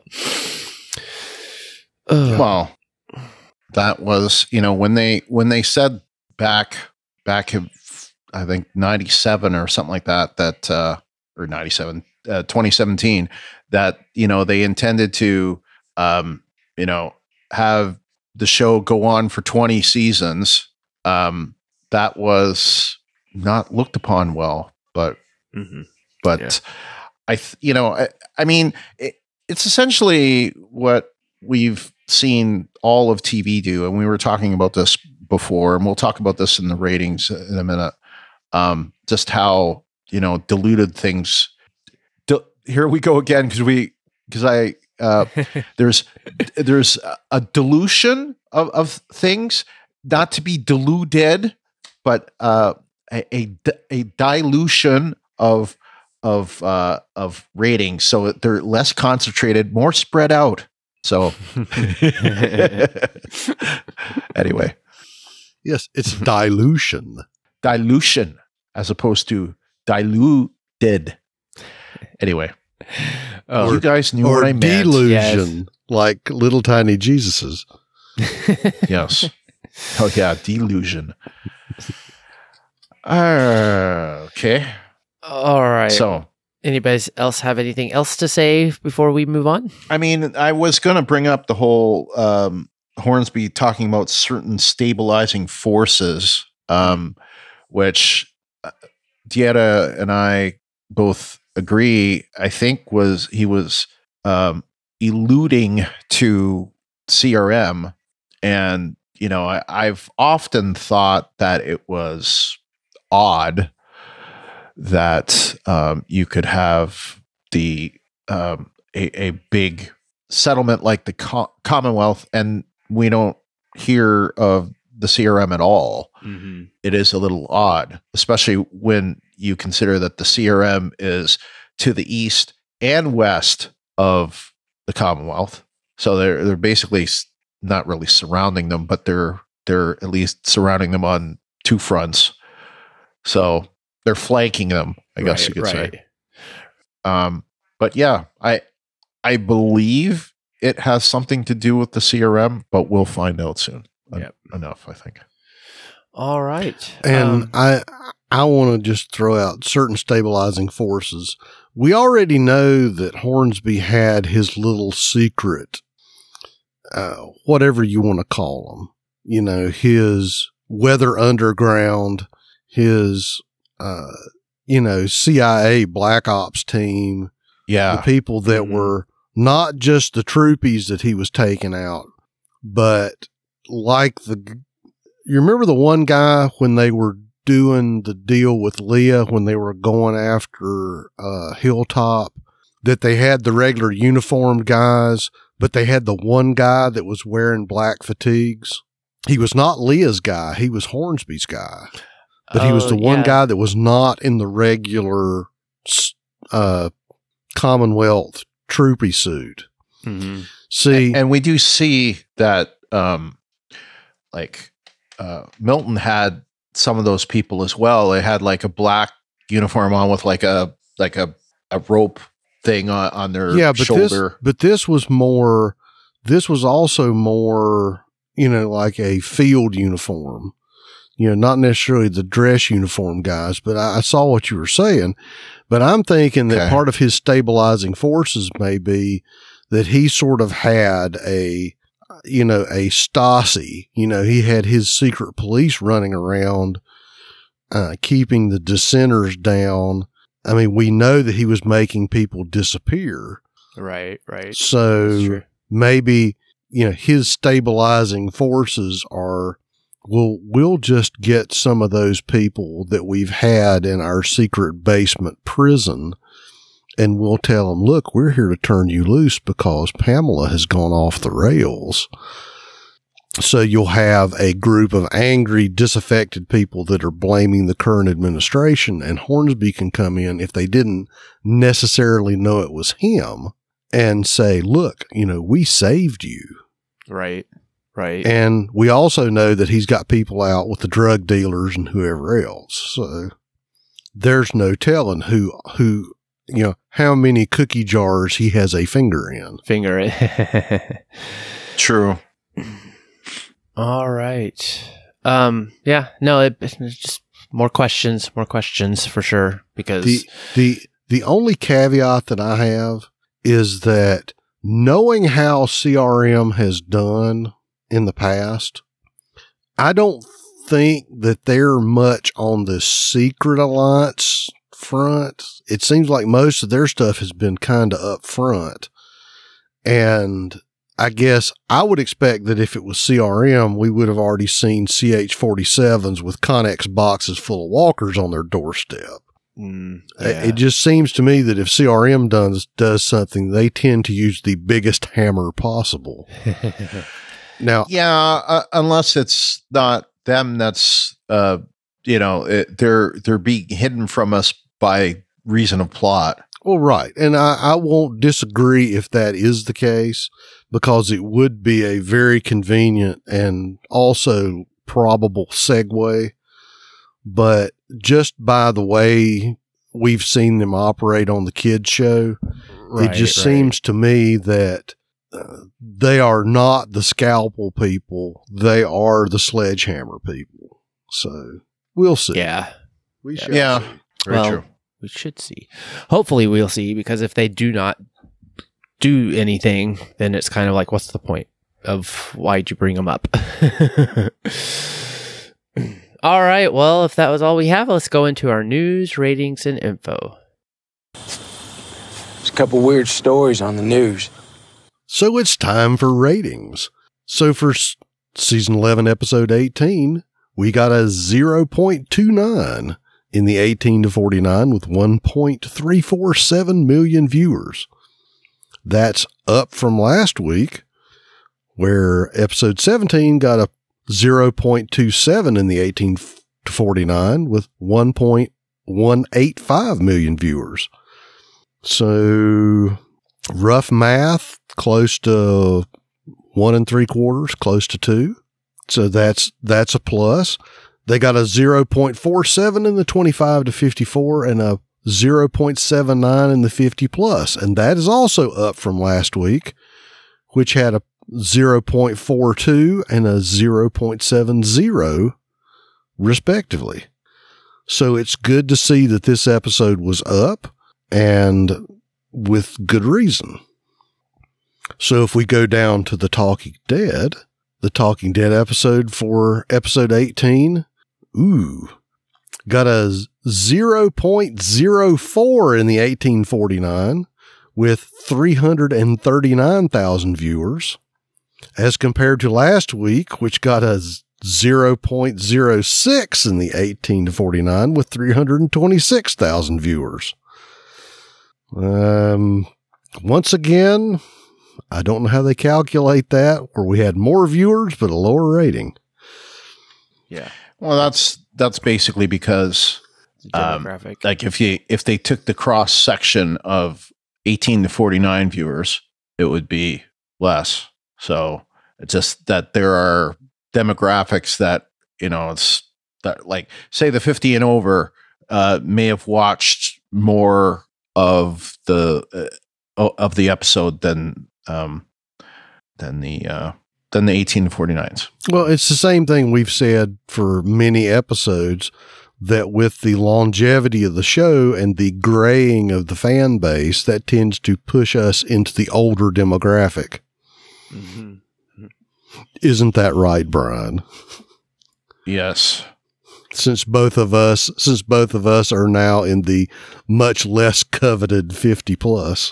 Speaker 10: Ugh.
Speaker 8: Well, that was, you know, when they when they said back back in, I think ninety-seven or something like that, that uh, or ninety-seven, uh, twenty seventeen, that, you know, they intended to, um, you know, have the show go on for twenty seasons. Um, that was not looked upon well, but
Speaker 10: Mhm.
Speaker 8: but
Speaker 10: Yeah.
Speaker 8: I, th- you know, I, I mean, it, it's essentially what we've seen all of T V do. And we were talking about this before, and we'll talk about this in the ratings in a minute. Um, just how, you know, diluted things. Di- here we go again. Cause we, cause I, uh, there's, there's a dilution of, of things, not to be diluted, but, uh, a, a, a dilution of, of, uh, of ratings. So they're less concentrated, more spread out. So anyway.
Speaker 7: Yes, it's dilution.
Speaker 8: Dilution as opposed to diluted. Anyway.
Speaker 10: Oh,
Speaker 8: you guys knew
Speaker 7: or
Speaker 8: what I meant.
Speaker 7: Delusion,
Speaker 10: yes.
Speaker 7: like little tiny Jesuses.
Speaker 8: Yes. Oh yeah, delusion. Uh, okay.
Speaker 10: All right.
Speaker 8: So,
Speaker 10: anybody else have anything else to say before we move on?
Speaker 8: I mean, I was going to bring up the whole um, Hornsby talking about certain stabilizing forces, um, which uh, Dieta and I both agree, I think was he was um, alluding to C R M. And, you know, I, I've often thought that it was odd that um, you could have the um, a, a big settlement like the Co- Commonwealth, and we don't hear of the C R M at all.
Speaker 10: Mm-hmm.
Speaker 8: It is a little odd, especially when you consider that the C R M is to the east and west of the Commonwealth. So they're they're basically not really surrounding them, but they're they're at least surrounding them on two fronts. So they're flanking them, I guess
Speaker 10: Right,
Speaker 8: you could
Speaker 10: right.
Speaker 8: say. Um, but yeah, I I believe it has something to do with the C R M, but we'll find out soon. En-
Speaker 10: Yep.
Speaker 8: Enough, I think.
Speaker 10: All right.
Speaker 7: And
Speaker 10: Um,
Speaker 7: I I want to just throw out certain stabilizing forces. We already know that Hornsby had his little secret, uh, whatever you want to call them, you know, his weather underground, his, uh, you know, C I A black ops team, the
Speaker 8: Yeah.
Speaker 7: people that
Speaker 10: Mhm.
Speaker 7: were not just the troopies that he was taking out, but like the, you remember the one guy when they were doing the deal with Leah, when they were going after, uh, Hilltop, that they had the regular uniformed guys, but they had the one guy that was wearing black fatigues. He was not Leah's guy. He was Hornsby's guy, but he was
Speaker 10: oh,
Speaker 7: the one
Speaker 10: yeah.
Speaker 7: guy that was not in the regular, uh, Commonwealth troopy suit.
Speaker 10: Mhm.
Speaker 7: See,
Speaker 8: And we do see that, um, like, uh, Milton had some of those people as well. They had like a black uniform on with like a, like a, a rope thing on, on their
Speaker 7: yeah, but
Speaker 8: shoulder.
Speaker 7: this, but this was more, this was also more, you know, like a field uniform, you know, not necessarily the dress uniform guys, but I, I saw what you were saying, but I'm thinking that
Speaker 8: Okay.
Speaker 7: part of his stabilizing forces may be that he sort of had a, you know, a Stasi, you know, he had his secret police running around, uh, keeping the dissenters down. I mean, we know that he was making people disappear.
Speaker 10: Right, right. That's
Speaker 7: So
Speaker 10: true.
Speaker 7: maybe, you know, his stabilizing forces are, we'll, we'll just get some of those people that we've had in our secret basement prison, and we'll tell them, look, we're here to turn you loose because Pamela has gone off the rails. So you'll have a group of angry, disaffected people that are blaming the current administration, and Hornsby can come in if they didn't necessarily know it was him and say, look, you know, we saved you.
Speaker 10: Right, right.
Speaker 7: And we also know that he's got people out with the drug dealers and whoever else. So there's no telling who, who, you know, how many cookie jars he has a finger in.
Speaker 10: Finger it.
Speaker 8: True.
Speaker 10: All right. Um, yeah, no, it, it's just more questions, more questions for sure. Because
Speaker 7: The, the, the only caveat that I have is that knowing how C R M has done in the past, I don't think that they're much on the secret alliance front. It seems like most of their stuff has been kind of up front. And I guess I would expect that if it was C R M, we would have already seen C H forty-sevens with Connex boxes full of walkers on their doorstep.
Speaker 8: Mm, yeah.
Speaker 7: It just seems to me that if C R M does, does something, they tend to use the biggest hammer possible. Now,
Speaker 8: yeah, uh, unless it's not them, that's, uh, you know, it, they're, they're being hidden from us by reason of plot.
Speaker 7: Well, right. And I, I won't disagree if that is the case, because it would be a very convenient and also probable segue. But just by the way we've seen them operate on the kids show,
Speaker 10: Right,
Speaker 7: it just
Speaker 10: right.
Speaker 7: seems to me that uh, they are not the scalpel people. They are the sledgehammer people. So we'll see.
Speaker 10: Yeah.
Speaker 7: We shall
Speaker 8: Yeah.
Speaker 7: see.
Speaker 8: Very
Speaker 10: well,
Speaker 8: true.
Speaker 10: we should see. Hopefully we'll see, because if they do not do anything, then it's kind of like, what's the point of why'd you bring them up? All right. Well, if that was all we have, let's go into our news, ratings, and info.
Speaker 9: There's a couple weird stories on the news.
Speaker 7: So it's time for ratings. So for s- season eleven, episode eighteen, we got a zero point two nine in the eighteen to forty-nine with one point three four seven million viewers. That's up from last week, where episode seventeen got a zero point two seven in the eighteen to forty-nine with one point one eight five million viewers. So rough math, close to one and three quarters, close to two. So that's, that's a plus. They got a zero point four seven in the twenty-five to fifty-four and a zero point seven nine in the fifty plus. And that is also up from last week, which had a zero point four two and a zero point seven zero respectively. So it's good to see that this episode was up, and with good reason. So if we go down to The Talking Dead, the Talking Dead episode for episode eighteen, ooh, got a zero point zero four in the eighteen forty-nine with three hundred thirty-nine thousand viewers, as compared to last week, which got a zero point zero six in the eighteen to forty-nine with three hundred twenty-six thousand viewers. Um, once again, I don't know how they calculate that, where we had more viewers but a lower rating.
Speaker 8: Yeah. Well, that's that's basically because um,
Speaker 10: Demographic.
Speaker 8: like if you if they took the cross section of eighteen to forty-nine viewers, it would be less. So it's just that there are demographics that, you know, it's that, like, say the fifty and over uh, may have watched more of the uh, of the episode than um, than the uh, than the eighteen to forty-nines.
Speaker 7: Well, it's the same thing we've said for many episodes, that with the longevity of the show and the graying of the fan base, that tends to push us into the older demographic.
Speaker 10: Mm-hmm.
Speaker 7: Isn't that right, Brian?
Speaker 8: Yes.
Speaker 7: Since both of us, since both of us are now in the much less coveted fifty plus.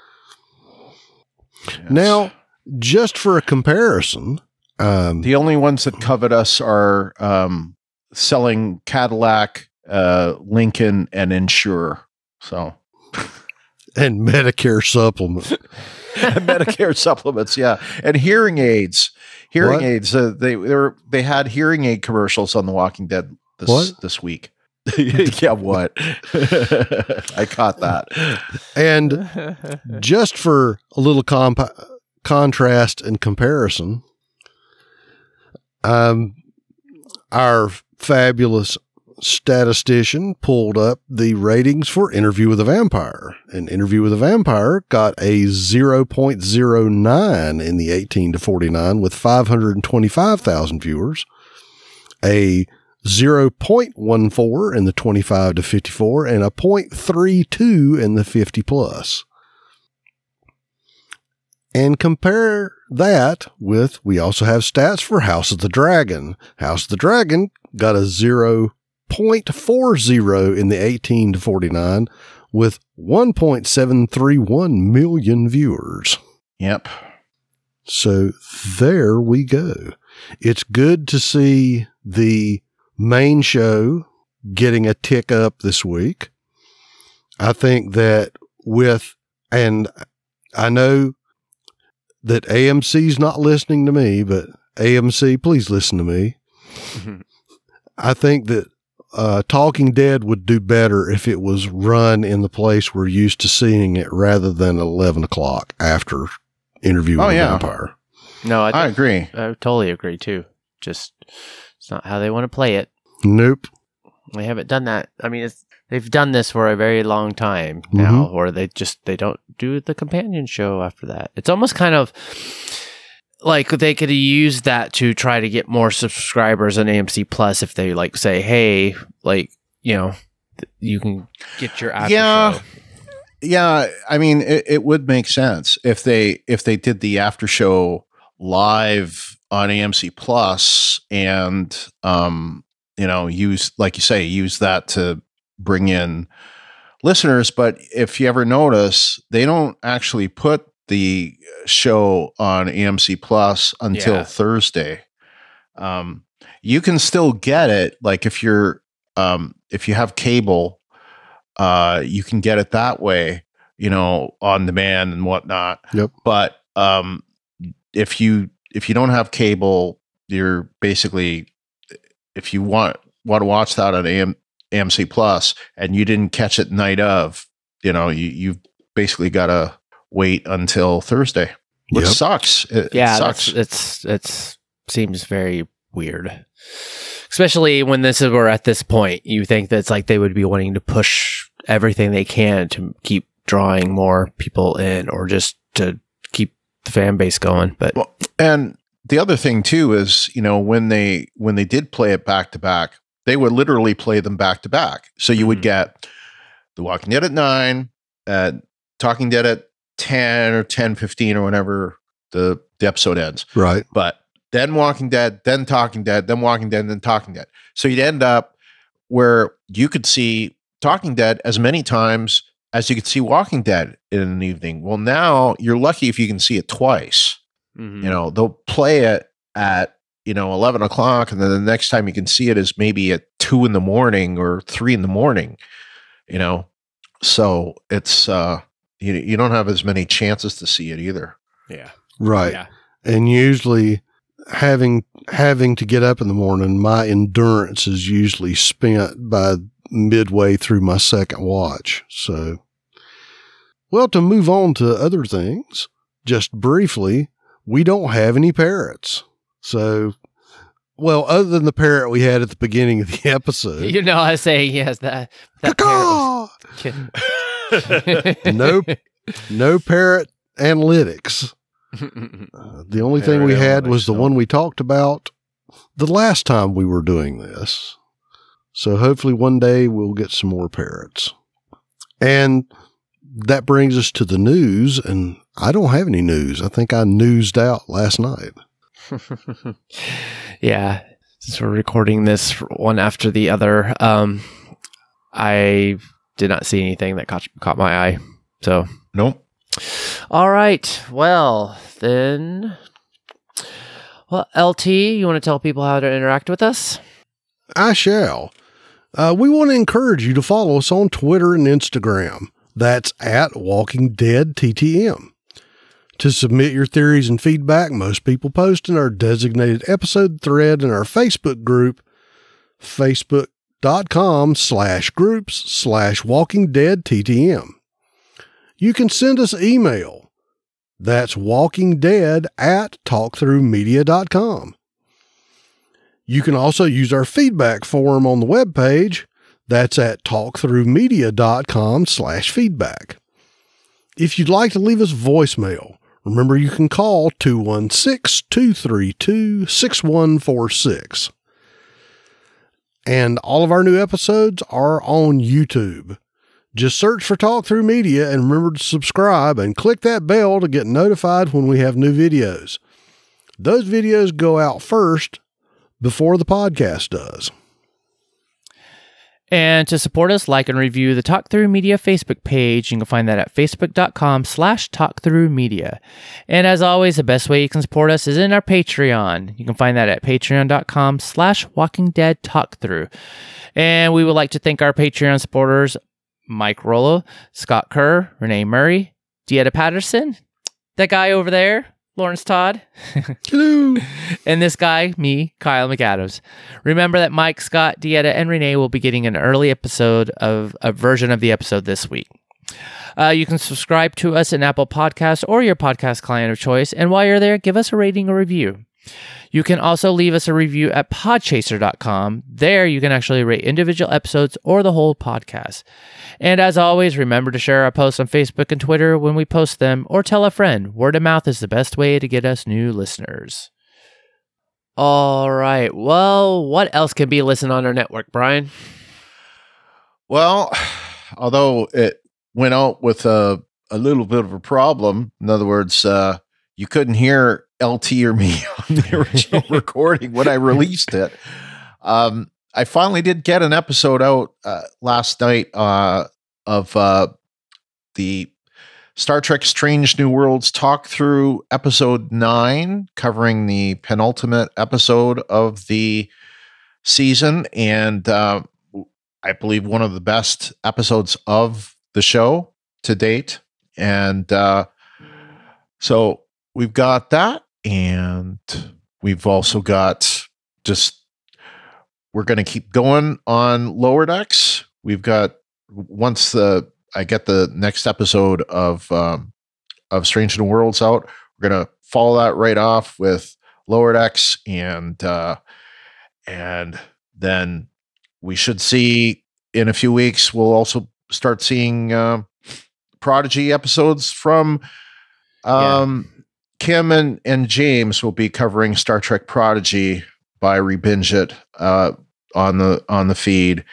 Speaker 8: Yes.
Speaker 7: Now, just for a comparison, um,
Speaker 8: the only ones that covet us are um, selling Cadillac, uh, Lincoln, and Insure. So,
Speaker 7: and Medicare supplement,
Speaker 8: Medicare supplements, yeah, and hearing aids. Hearing
Speaker 7: What?
Speaker 8: aids. Uh, they they were they had hearing aid commercials on The Walking Dead this
Speaker 7: What?
Speaker 8: this week. Yeah, what? I caught that.
Speaker 7: and just for a little comp- contrast and comparison, um, our fabulous statistician pulled up the ratings for Interview with a Vampire, and Interview with a Vampire got a zero point zero nine in the eighteen to forty-nine with five hundred twenty-five thousand viewers, a zero point one four in the twenty-five to fifty-four, and a zero point three two in the fifty plus. And compare that with, we also have stats for House of the Dragon. House of the Dragon got a zero point four zero in the eighteen to forty-nine with one point seven three one million viewers.
Speaker 8: Yep.
Speaker 7: So there we go. It's good to see the main show getting a tick up this week. I think that with, and I know that A M C's not listening to me, but A M C, please listen to me. I think that uh, Talking Dead would do better if it was run in the place we're used to seeing it rather than eleven o'clock after Interview with
Speaker 8: Oh,
Speaker 7: a
Speaker 8: yeah.
Speaker 7: Vampire.
Speaker 10: No, I,
Speaker 8: I
Speaker 10: think-
Speaker 8: agree.
Speaker 10: I totally agree too. Just it's not how they want to play it.
Speaker 7: Nope.
Speaker 10: They haven't done that. I mean, it's, they've done this for a very long time now,
Speaker 7: Mhm.
Speaker 10: or they just they don't do the companion show after that. It's almost kind of like they could use that to try to get more subscribers on A M C Plus if they like say, hey, like you know, th- you can get your after
Speaker 8: Yeah.
Speaker 10: show.
Speaker 8: Yeah, I mean, it, it would make sense if they if they did the after show live on A M C Plus and um, you know, use like you say, use that to bring in listeners. But if you ever notice, they don't actually put the show on A M C Plus until
Speaker 10: Yeah.
Speaker 8: Thursday. Um, you can still get it, like if you're um, if you have cable. Uh, you can get it that way, you know, on demand and whatnot.
Speaker 7: Yep.
Speaker 8: But um, if you if you don't have cable, you're basically if you want want to watch that on A M, A M C Plus and you didn't catch it night of, you know, you you've basically got to wait until Thursday, which
Speaker 7: Yep.
Speaker 8: sucks. It, it
Speaker 10: Yeah,
Speaker 8: sucks.
Speaker 10: that's, it's it's seems very weird, especially when this is we're at this point. You think that it's like they would be wanting to push everything they can to keep drawing more people in, or just to keep the fan base going. But
Speaker 8: Well, and the other thing too is, you know, when they when they did play it back to back, they would literally play them back to back. So you would
Speaker 10: Mhm.
Speaker 8: get The Walking Dead at nine, uh, Talking Dead at ten or ten fifteen or whenever the, the episode ends.
Speaker 7: Right.
Speaker 8: But then Walking Dead, then Talking Dead, then Walking Dead, then Talking Dead. So you'd end up where you could see Talking Dead as many times as you could see Walking Dead in an evening. Well, now you're lucky if you can see it twice.
Speaker 10: Mhm.
Speaker 8: You know, they'll play it at, you know, eleven o'clock, and then the next time you can see it is maybe at two in the morning or three in the morning, you know. So it's, uh, you, you don't have as many chances to see it either.
Speaker 10: yeah,
Speaker 7: Right.
Speaker 10: yeah,
Speaker 7: And usually having having to get up in the morning, my endurance is usually spent by midway through my second watch. So, well, to move on to other things, just briefly, we don't have any parrots. So, well, other than the parrot we had at the beginning of the episode,
Speaker 10: you know, I say yes. That that parrot was kidding.
Speaker 7: no, no parrot analytics. Uh, the only thing we had was the one we talked about the last time we were doing this. So hopefully one day we'll get some more parrots. And that brings us to the news. And I don't have any news. I think I newsed out last night.
Speaker 10: Yeah, since we're recording this one after the other, um, I did not see anything that caught caught my eye. So
Speaker 8: Nope.
Speaker 10: all right, well then, well, L T, you want to tell people how to interact with us?
Speaker 7: I shall. Uh, we want to encourage you to follow us on Twitter and Instagram. That's at Walking Dead T T M. To submit your theories and feedback, most people post in our designated episode thread in our Facebook group, facebook.com slash groups slash Walking Dead T T M. You can send us email. That's walkingdead at talkthroughmedia dot com. You can also use our feedback form on the webpage. That's at talkthroughmedia.com slash feedback. If you'd like to leave us voicemail, remember you can call two one six, two three two, six one four six. And all of our new episodes are on YouTube. Just search for Talk Through Media and remember to subscribe and click that bell to get notified when we have new videos. Those videos go out first before the podcast does.
Speaker 10: And to support us, like and review the Talk Through Media Facebook page. You can find that at facebook.com slash talkthroughmedia. And as always, the best way you can support us is in our Patreon. You can find that at patreon.com slash Walking Dead Talk Through. And we would like to thank our Patreon supporters, Mike Rollo, Scott Kerr, Renee Murray, Dieta Patterson, that guy over there, Lawrence Todd.
Speaker 7: Hello.
Speaker 10: And this guy, me, Kyle McAdams. Remember that Mike, Scott, Dieta, and Renee will be getting an early episode of a version of the episode this week. Uh, you can subscribe to us in Apple Podcasts or your podcast client of choice. And while you're there, give us a rating or review. You can also leave us a review at podchaser dot com. There, you can actually rate individual episodes or the whole podcast. And as always, remember to share our posts on Facebook and Twitter when we post them, or tell a friend. Word of mouth is the best way to get us new listeners. All right. Well, what else can be listened on our network, Brian?
Speaker 8: Well, although it went out with a, a little bit of a problem, in other words, uh, you couldn't hear L T or me on the original recording when I released it. Um, I finally did get an episode out uh, last night uh, of uh, the Star Trek Strange New Worlds Talk Through episode nine, covering the penultimate episode of the season. And uh, I believe one of the best episodes of the show to date. And uh, so we've got that. And we've also got just, we're going to keep going on Lower Decks. We've got, once the, I get the next episode of, um, of Strange New Worlds out, we're going to follow that right off with Lower Decks. And, uh, and then we should see in a few weeks, we'll also start seeing, uh, Prodigy episodes from, um, yeah. Kim and, and James will be covering Star Trek Prodigy by Rebinge It uh, on the on the feed,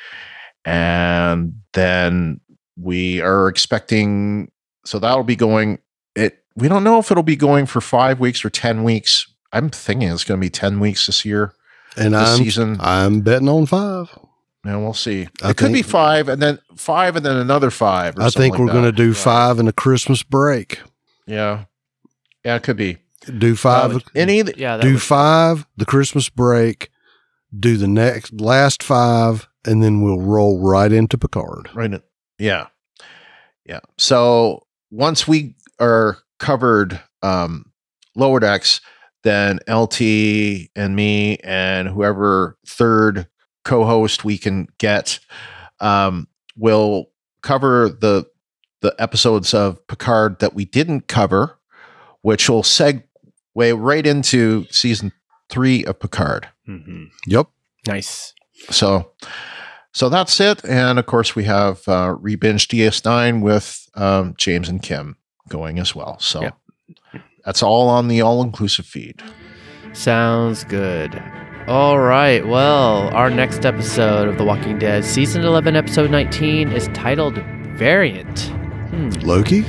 Speaker 8: and then we are expecting. So that'll be going. It we don't know if it'll be going for five weeks or ten weeks. I'm thinking it's going to be ten weeks this year,
Speaker 7: and
Speaker 8: this
Speaker 7: I'm
Speaker 8: season.
Speaker 7: I'm betting on five.
Speaker 8: And we'll see.
Speaker 7: I
Speaker 8: it could
Speaker 7: think,
Speaker 8: be five, and then five, and then another five. Or
Speaker 7: I think
Speaker 8: like
Speaker 7: we're
Speaker 8: that.
Speaker 7: going to do
Speaker 8: right.
Speaker 7: five in a Christmas break.
Speaker 8: Yeah. Yeah, it could be.
Speaker 7: Do five.
Speaker 8: Uh, any
Speaker 10: yeah,
Speaker 7: do
Speaker 10: was,
Speaker 7: five, the Christmas break, do the next last five, and then we'll roll right into Picard.
Speaker 8: Right. In, yeah. Yeah. So once we are covered um, Lower Decks, then L T and me and whoever third co-host we can get um, will cover the the episodes of Picard that we didn't cover, which will segue right into season three of Picard.
Speaker 10: Mm-hmm.
Speaker 7: Yep.
Speaker 10: Nice.
Speaker 8: So, so that's it. And of course we have uh, Rebinge D S nine with um, James and Kim going as well. So
Speaker 10: yep.
Speaker 8: That's all on the all-inclusive feed.
Speaker 10: Sounds good. All right. Well, our next episode of The Walking Dead, season eleven, episode nineteen, is titled Variant. Hmm.
Speaker 7: Loki?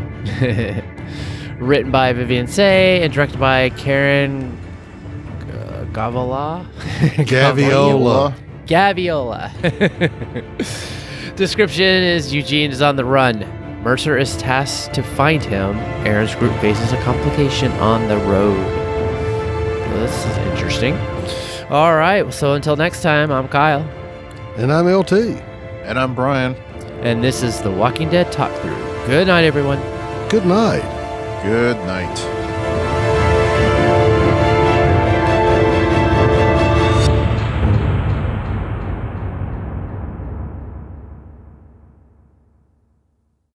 Speaker 10: Written by Vivian Say and directed by Karen uh, Gaviola.
Speaker 7: Gaviola.
Speaker 10: Gaviola. Description is Eugene is on the run. Mercer is tasked to find him. Aaron's group faces a complication on the road. Well, this is interesting. All right. So until next time, I'm Kyle.
Speaker 7: And I'm L T.
Speaker 8: And I'm Brian.
Speaker 10: And this is The Walking Dead Talk Through. Good night, everyone.
Speaker 7: Good night.
Speaker 8: Good night.